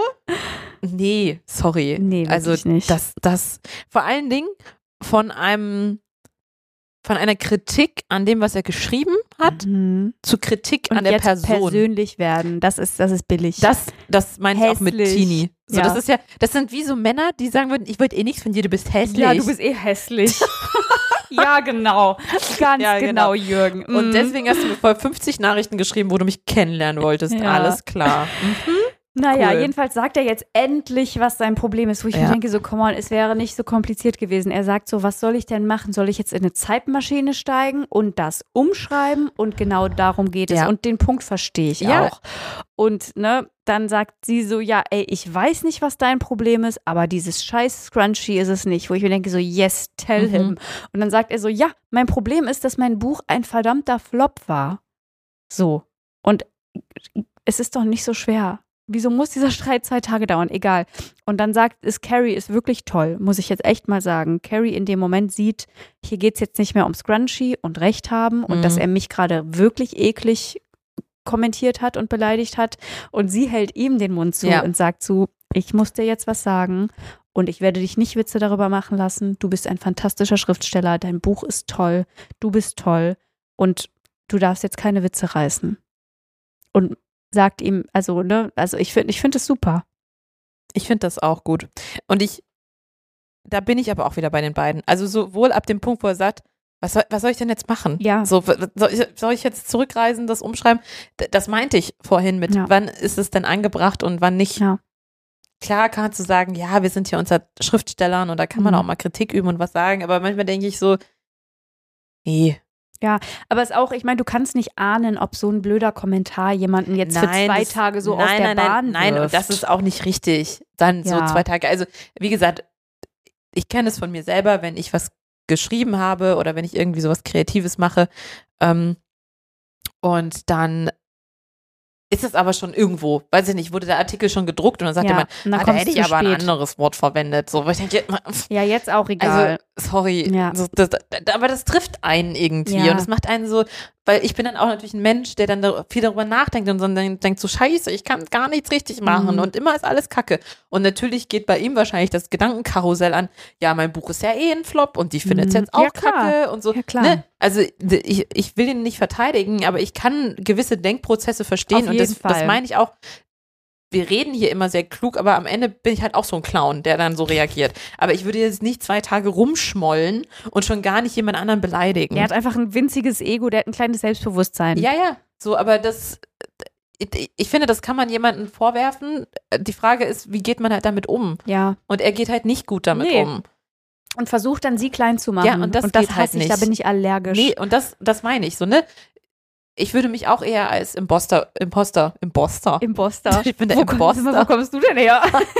Nee, sorry. Nee, also wirklich nicht. das, das, vor allen Dingen von einem, von einer Kritik an dem, was er geschrieben hat, Mhm. zu Kritik Und an der jetzt Person. persönlich werden, das ist, das ist billig. Das, das meine ich auch mit Hässlich. Teenie. So, Ja. das ist ja, das sind wie so Männer, die sagen würden, ich wollte eh nichts von dir, du bist hässlich. ja, du bist eh hässlich. ja, genau. Ganz Ja, genau. genau, Jürgen. Und Mhm. deswegen hast du mir vor fünfzig Nachrichten geschrieben, wo du mich kennenlernen wolltest. Ja. Alles klar. Naja, Cool. jedenfalls sagt er jetzt endlich, was sein Problem ist, wo ich Ja. mir denke, so, come on, es wäre nicht so kompliziert gewesen. Er sagt so, was soll ich denn machen? Soll ich jetzt in eine Zeitmaschine steigen und das umschreiben? Und genau darum geht es. Ja. Und den Punkt verstehe ich Ja. auch. Und ne, dann sagt sie so, ja, ey, ich weiß nicht, was dein Problem ist, aber dieses scheiß Scrunchie ist es nicht. Wo ich mir denke, so, yes, tell Mhm. him. Und dann sagt er so, ja, mein Problem ist, dass mein Buch ein verdammter Flop war. So. Und es ist doch nicht so schwer. Wieso muss dieser Streit zwei Tage dauern? Egal. Und dann sagt es, Carrie ist wirklich toll, muss ich jetzt echt mal sagen. Carrie in dem Moment sieht, hier geht es jetzt nicht mehr um Scrunchie und Recht haben und Mhm. dass er mich gerade wirklich eklig kommentiert hat und beleidigt hat. Und sie hält ihm den Mund zu Ja. und sagt zu, ich muss dir jetzt was sagen und ich werde dich nicht Witze darüber machen lassen. Du bist ein fantastischer Schriftsteller, dein Buch ist toll, du bist toll und du darfst jetzt keine Witze reißen. Und sagt ihm, also, ne, also ich finde, ich finde es super. Ich finde das auch gut. Und ich, da bin ich aber auch wieder bei den beiden. Also sowohl ab dem Punkt, wo er sagt, was soll, was soll ich denn jetzt machen? Ja. So, w- soll ich, soll ich jetzt zurückreisen, das umschreiben? D- Das meinte ich vorhin mit, Ja. wann ist es denn angebracht und wann nicht? Ja. Klar kannst du sagen, ja, wir sind hier unter Schriftstellern und da kann man Mhm. auch mal Kritik üben und was sagen, aber manchmal denke ich so, nee. Aber es ist auch, ich meine, du kannst nicht ahnen, ob so ein blöder Kommentar jemanden jetzt für Nein, zwei das- Tage so nein, aus der nein, Bahn nein, nein, wirft. und das ist auch nicht richtig. Dann so Ja. zwei Tage. Also, wie gesagt, ich kenne es von mir selber, wenn ich was geschrieben habe oder wenn ich irgendwie sowas Kreatives mache ähm, und dann ist es aber schon irgendwo, weiß ich nicht, wurde der Artikel schon gedruckt und dann sagt Ja, jemand, und dann ah, da kommt's hätte zu ich aber ein spät. anderes Wort verwendet. So, weil ich denke, Ja, jetzt auch egal. also, sorry, Ja. so, das, das, aber das trifft einen irgendwie Ja. und das macht einen so, weil ich bin dann auch natürlich ein Mensch, der dann da viel darüber nachdenkt und dann denkt so, scheiße, ich kann gar nichts richtig machen Mhm. und immer ist alles Kacke. Und natürlich geht bei ihm wahrscheinlich das Gedankenkarussell an, ja, mein Buch ist ja eh ein Flop und die findet es Mhm. jetzt auch Ja, klar. Kacke und so. Ja, klar. Ne? Also ich, ich will ihn nicht verteidigen, aber ich kann gewisse Denkprozesse verstehen Auf und das, jeden Fall. das meine ich auch. Wir reden hier immer sehr klug, aber am Ende bin ich halt auch so ein Clown, der dann so reagiert. Aber ich würde jetzt nicht zwei Tage rumschmollen und schon gar nicht jemand anderen beleidigen. Er hat einfach ein winziges Ego, der hat ein kleines Selbstbewusstsein. Ja, ja, so, aber das, ich, ich finde, das kann man jemandem vorwerfen. Die Frage ist, wie geht man halt damit um? Ja. Und er geht halt nicht gut damit Nee. um. Und versucht dann, sie klein zu machen. Ja, und das geht hasse halt ich, nicht. da bin ich allergisch. Nee, und das, das meine ich so, ne? Ich würde mich auch eher als Imposter, Imposter, Imposter. Imposter. Ich bin der wo, kommst, Imposter. wo kommst du denn her?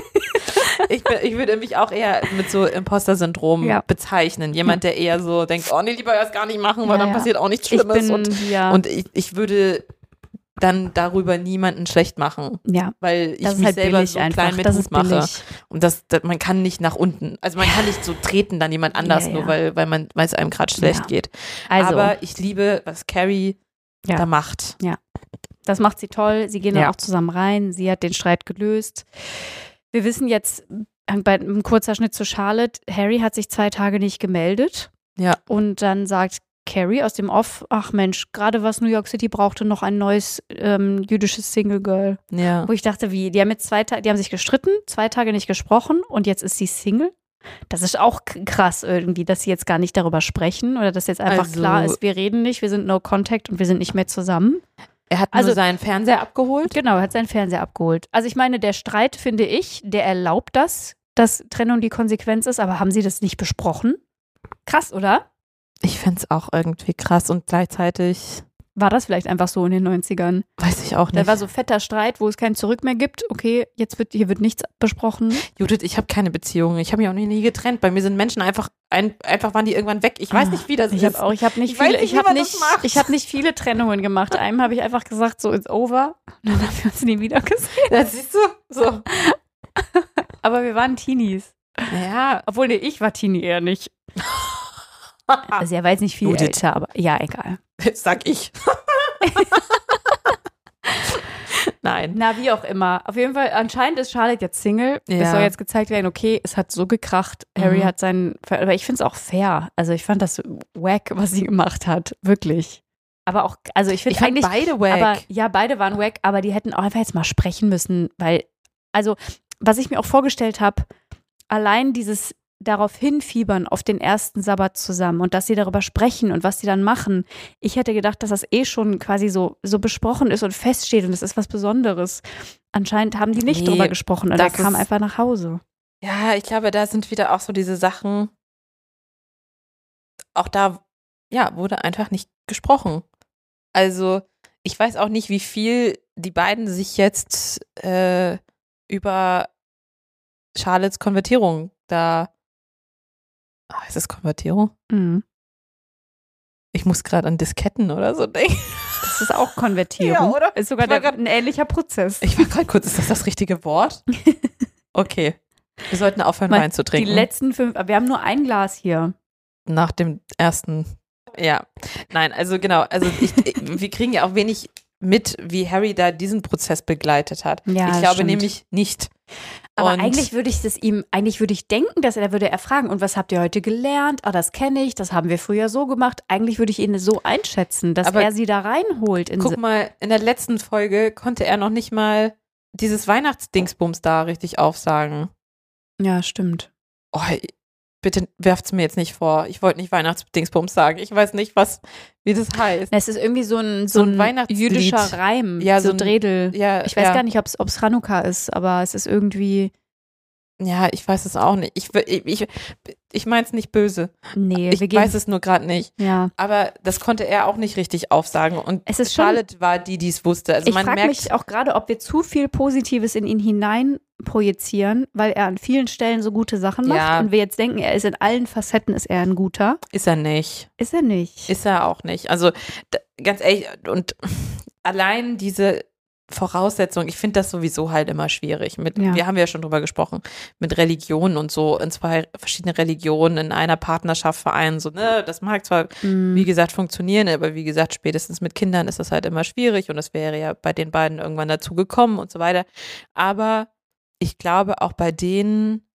Ich, bin, ich würde mich auch eher mit so Imposter-Syndrom Ja. bezeichnen. Jemand, der eher so denkt, oh nee, lieber erst gar nicht machen, weil Ja, dann ja. passiert auch nichts Ich Schlimmes. bin, und ja. und ich, ich würde dann darüber niemanden schlecht machen, ja. weil ich Das ist mich halt selber billig so einfach. klein mit Das Hut ist mache. billig. Und das, das, man kann nicht nach unten, also man kann nicht so treten dann jemand anders, Ja, nur ja. weil, weil man, weil es einem gerade schlecht Ja. geht. Also, Aber ich liebe, was Carrie Ja. da macht. das macht sie toll. Sie gehen dann Ja. auch zusammen rein. Sie hat den Streit gelöst. Wir wissen jetzt, bei einem kurzer Schnitt zu Charlotte, Harry hat sich zwei Tage nicht gemeldet. Ja. Und dann sagt Carrie aus dem Off, ach Mensch, gerade was New York City brauchte, noch ein neues ähm, jüdisches Single Girl. Ja. Wo ich dachte, wie, die haben jetzt zwei Tage, die haben sich gestritten, zwei Tage nicht gesprochen und jetzt ist sie Single. Das ist auch k- krass irgendwie, dass sie jetzt gar nicht darüber sprechen oder dass jetzt einfach Also- klar ist, wir reden nicht, wir sind no contact und wir sind nicht mehr zusammen. Er hat Also- nur seinen Fernseher abgeholt. Genau, er hat seinen Fernseher abgeholt. Also ich meine, der Streit, finde ich, der erlaubt das, dass Trennung die Konsequenz ist, aber haben sie das nicht besprochen? Krass, oder? Ich finde es auch irgendwie krass und gleichzeitig War das vielleicht einfach so in den neunzigern? weiß ich auch Da nicht. war so fetter Streit, wo es kein Zurück mehr gibt. Okay, jetzt wird, hier wird nichts besprochen. Judith, ich habe keine Beziehung. Ich habe mich auch nie, nie getrennt. Bei mir sind Menschen einfach, ein, einfach waren die irgendwann weg. Ich weiß nicht, wie das Ich ist. habe auch, ich habe nicht Ich weiß viele, nicht, ich wie habe man das nicht, macht. ich habe nicht viele Trennungen gemacht. Einem habe ich einfach gesagt, so it's over. Und dann haben wir uns nie wieder gesehen. Das siehst du? So. Aber wir waren Teenies. Ja. Obwohl, nee, ich war Teenie eher nicht. Also er war jetzt nicht viel Judith. älter, aber ja, egal. Sag ich. Nein. Na, wie auch immer. Auf jeden Fall, anscheinend ist Charlotte jetzt Single. Ja. Es soll jetzt gezeigt werden, okay, es hat so gekracht. Harry Mhm. hat seinen, aber ich finde es auch fair. Also ich fand das wack, was sie gemacht hat. Wirklich. Aber auch, also ich finde Ich fand eigentlich, beide wack. aber ja, beide waren wack, aber die hätten auch einfach jetzt mal sprechen müssen, weil, also, was ich mir auch vorgestellt habe, allein dieses darauf hinfiebern auf den ersten Sabbat zusammen und dass sie darüber sprechen und was sie dann machen. Ich hätte gedacht, dass das eh schon quasi so, so besprochen ist und feststeht und es ist was Besonderes. Anscheinend haben die nicht Nee, drüber gesprochen und er das kam ist- einfach nach Hause. Ja, ich glaube, da sind wieder auch so diese Sachen. Auch da, ja, wurde einfach nicht gesprochen. Also, ich weiß auch nicht, wie viel die beiden sich jetzt äh, über Charlottes Konvertierung da. Ah, ist das Konvertierung? Mhm. Ich muss gerade an Disketten oder so denken. Das ist auch Konvertierung. Ja, oder? Ist sogar Ich war der, grad- ein ähnlicher Prozess. Ich war gerade kurz, ist das das richtige Wort? Okay. Wir sollten aufhören, Mal Wein zu Die trinken. letzten fünf, wir haben nur ein Glas hier. Nach dem ersten. Ja. Nein, also genau. Also ich, wir kriegen ja auch wenig mit, wie Harry da diesen Prozess begleitet hat. Ja, ich das glaube stimmt. nämlich nicht. Aber Und- eigentlich würde ich das ihm, eigentlich würde ich denken, dass er, da würde er fragen, und was habt ihr heute gelernt? Ah, das kenne ich, das haben wir früher so gemacht. Eigentlich würde ich ihn so einschätzen, dass Aber er sie da reinholt. In Guck mal, in der letzten Folge konnte er noch nicht mal dieses Weihnachtsdingsbums da richtig aufsagen. ja, stimmt. Oh, bitte werft's mir jetzt nicht vor. Ich wollte nicht Weihnachtsdingsbums sagen. Ich weiß nicht, was, wie das heißt. Es ist irgendwie so ein, so So ein ein Weihnachtslied. jüdischer Reim, Ja, so, so ein- Dredel. Ja, Ich weiß ja. gar nicht, ob es Chanukka ist, aber es ist irgendwie, Ja, ich weiß es auch nicht. Ich, ich, ich, ich meine es nicht böse. nee, Ich wir gehen, weiß es nur gerade nicht. ja. Aber das konnte er auch nicht richtig aufsagen. Und Es ist schon- Charlotte war die, die es wusste. Also Ich man frage merkt, mich auch gerade, ob wir zu viel Positives in ihn hinein projizieren, weil er an vielen Stellen so gute Sachen macht Ja. und wir jetzt denken, er ist in allen Facetten ist er ein guter. ist er nicht. Ist er nicht. Ist er auch nicht. Also d- ganz ehrlich, und allein diese Voraussetzungen, ich finde das sowieso halt immer schwierig. Mit, Ja. Wir haben ja schon drüber gesprochen, mit Religionen und so, in zwei verschiedene Religionen in einer Partnerschaft vereinen, so, ne, das mag zwar, Mhm. wie gesagt, funktionieren, aber wie gesagt, spätestens mit Kindern ist das halt immer schwierig und das wäre ja bei den beiden irgendwann dazu gekommen und so weiter. Aber ich glaube, auch bei denen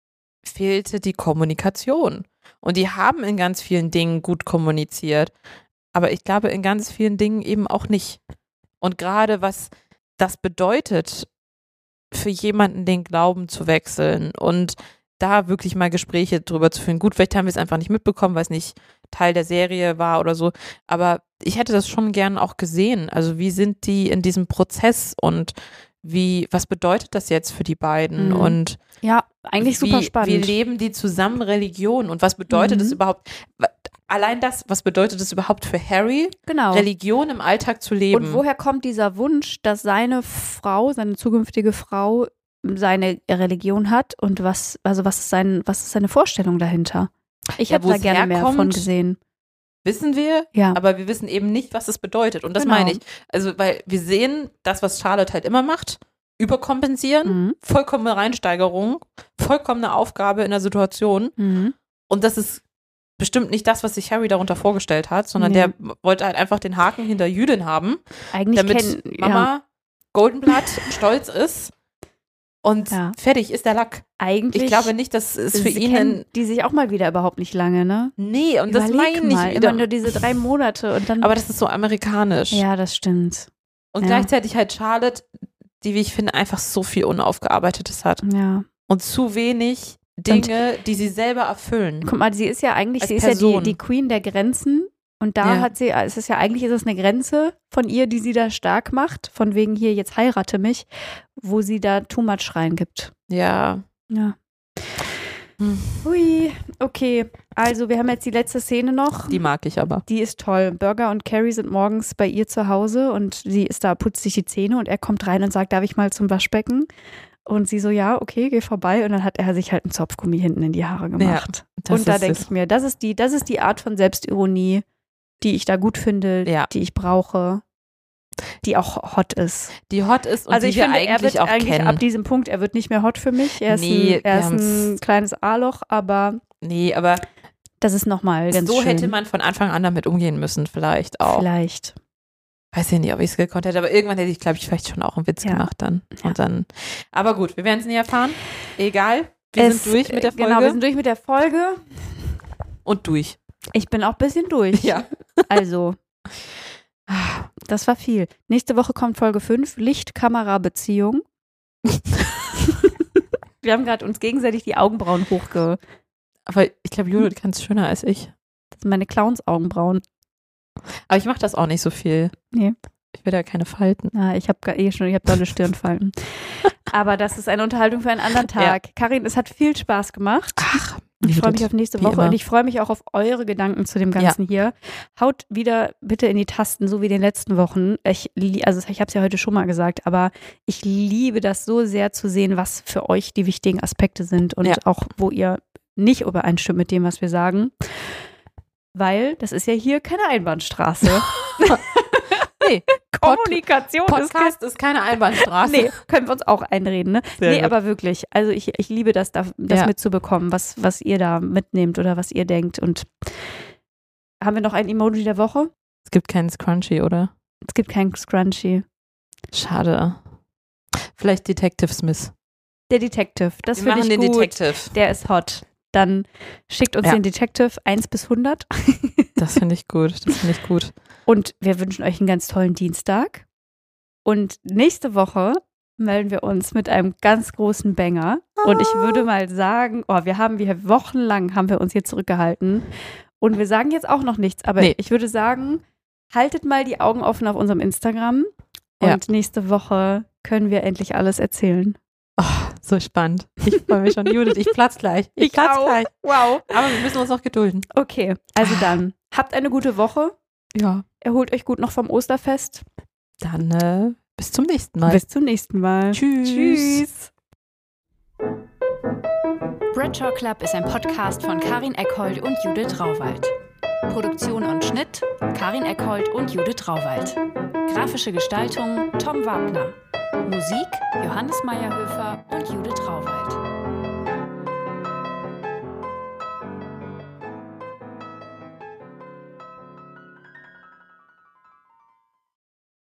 fehlte die Kommunikation. Und die haben in ganz vielen Dingen gut kommuniziert. Aber ich glaube, in ganz vielen Dingen eben auch nicht. Und gerade was das bedeutet, für jemanden den Glauben zu wechseln und da wirklich mal Gespräche drüber zu führen. Gut, vielleicht haben wir es einfach nicht mitbekommen, weil es nicht Teil der Serie war oder so. Aber ich hätte das schon gern auch gesehen. Also wie sind die in diesem Prozess und wie, was bedeutet das jetzt für die beiden? Mhm. Und Ja, eigentlich super wie, spannend. Wie leben die zusammen Religion und was bedeutet es Mhm. überhaupt? Allein das, was bedeutet es überhaupt für Harry, Genau. Religion im Alltag zu leben? Und woher kommt dieser Wunsch, dass seine Frau, seine zukünftige Frau, seine Religion hat und was, also was ist sein, was ist seine Vorstellung dahinter? Ich Ja, hätte wo da es gerne mehr herkommt, von gesehen. Wissen wir, Ja. aber wir wissen eben nicht, was es bedeutet. Und das Genau. meine ich. Also, weil wir sehen das, was Charlotte halt immer macht, überkompensieren, Mhm. vollkommene Reinsteigerung, vollkommene Aufgabe in der Situation. Mhm. Und das ist bestimmt nicht das, was sich Harry darunter vorgestellt hat, sondern Nee. der wollte halt einfach den Haken hinter Judith haben, Eigentlich damit kennen, Mama ja, Goldenblatt stolz ist und Ja. fertig ist der Lack. eigentlich Ich glaube nicht, dass es für sie ihn kennen ein, die sich auch mal wieder überhaupt nicht lange, ne? nee, und das Überleg meine ich mal, wieder. immer nur diese drei Monate und dann. Aber das ist so amerikanisch. ja, das stimmt. Und Ja. gleichzeitig halt Charlotte, die, wie ich finde, einfach so viel Unaufgearbeitetes hat. Ja. Und zu wenig Dinge, die sie selber erfüllen. Guck mal, sie ist ja eigentlich, Als sie ist ja Person. die, die Queen der Grenzen. Und da Ja. hat sie, es ist ja eigentlich ist es eine Grenze von ihr, die sie da stark macht, von wegen hier, jetzt heirate mich, wo sie da too much reingibt. Ja. Ja. Hm. Hui, okay. Also wir haben jetzt die letzte Szene noch. Die mag ich aber. Die ist toll. Burger und Carrie sind morgens bei ihr zu Hause und sie ist da, putzt sich die Zähne und er kommt rein und sagt, darf ich mal zum Waschbecken? Und sie so, ja, okay, geh vorbei. Und dann hat er sich halt einen Zopfgummi hinten in die Haare gemacht. Das und da ist denke es. ich mir, das ist die, das ist die Art von Selbstironie, die ich da gut finde, Ja. die ich brauche, die auch hot ist. Die hot ist und also die ich wir finde, er eigentlich wird auch eigentlich kennen. ab diesem Punkt, er wird nicht mehr hot für mich. Er ist Nee, ein, er wir ist ein haben's- kleines A-Loch, aber Nee, aber das ist nochmal ganz so schön. hätte man von Anfang an damit umgehen müssen, vielleicht auch. Vielleicht. Weiß ja nicht, ob ich es gekonnt hätte, aber irgendwann hätte ich, glaube ich, vielleicht schon auch einen Witz Ja. gemacht dann. Ja. Und dann. Aber gut, wir werden es nie erfahren. Egal. Wir Es- sind durch mit der Folge. Genau, wir sind durch mit der Folge. und durch. Ich bin auch ein bisschen durch. Ja. Also, das war viel. Nächste Woche kommt Folge fünf, Licht-Kamera-Beziehung. Wir haben gerade uns gegenseitig die Augenbrauen hochge... Aber ich glaube, Judith kann es schöner als ich. Das sind meine Clowns-Augenbrauen. Aber ich mache das auch nicht so viel. Nee. Ich will da keine Falten. Na, ich habe eh schon, ich habe dolle Stirnfalten. Aber das ist eine Unterhaltung für einen anderen Tag. Karin, es hat viel Spaß gemacht. Ach, Ich freue mich auf nächste wie Woche immer. und ich freue mich auch auf eure Gedanken zu dem Ganzen hier. Haut wieder bitte in die Tasten, so wie in den letzten Wochen. Ich, lie- also ich habe es ja heute schon mal gesagt, aber ich liebe das so sehr zu sehen, was für euch die wichtigen Aspekte sind und Ja. auch, wo ihr nicht übereinstimmt mit dem, was wir sagen. Weil das ist ja hier keine Einbahnstraße. Nee, Kommunikation ist kein Podcast ist keine Einbahnstraße. Nee, können wir uns auch einreden, ne? Sehr nee, gut. aber wirklich. Also ich, ich liebe das, da, das Ja. mitzubekommen, was, was ihr da mitnehmt oder was ihr denkt. Und haben wir noch ein Emoji der Woche? Es gibt keinen Scrunchy, oder? Es gibt keinen Scrunchy. Schade. Vielleicht Detective Smith. Der Detective, das Wir finde ich machen den gut. Detective. Der ist hot. Dann schickt uns Ja. den Detective eins bis hundert. Das finde ich gut. Das finde ich gut. Und wir wünschen euch einen ganz tollen Dienstag. Und nächste Woche melden wir uns mit einem ganz großen Banger. Und ich würde mal sagen, oh, wir haben wir wochenlang haben wir uns hier zurückgehalten. Und wir sagen jetzt auch noch nichts, aber Nee. ich würde sagen, haltet mal die Augen offen auf unserem Instagram. Und Ja. nächste Woche können wir endlich alles erzählen. Oh, so spannend. Ich freue mich schon. Judith, ich platz gleich. Ich, platz auch. gleich. Wow. Aber wir müssen uns noch gedulden. Okay, also dann, habt eine gute Woche. Ja. Erholt euch gut noch vom Osterfest. Dann äh, bis zum nächsten Mal. Bis zum nächsten Mal. Tschüss. Tschüss. Bradshaw Club ist ein Podcast von Karin Eckhold und Judith Rauwald. Produktion und Schnitt Karin Eckhold und Judith Rauwald. Grafische Gestaltung Tom Wagner. Musik Johannes Meyerhöfer und Judith Rauwald.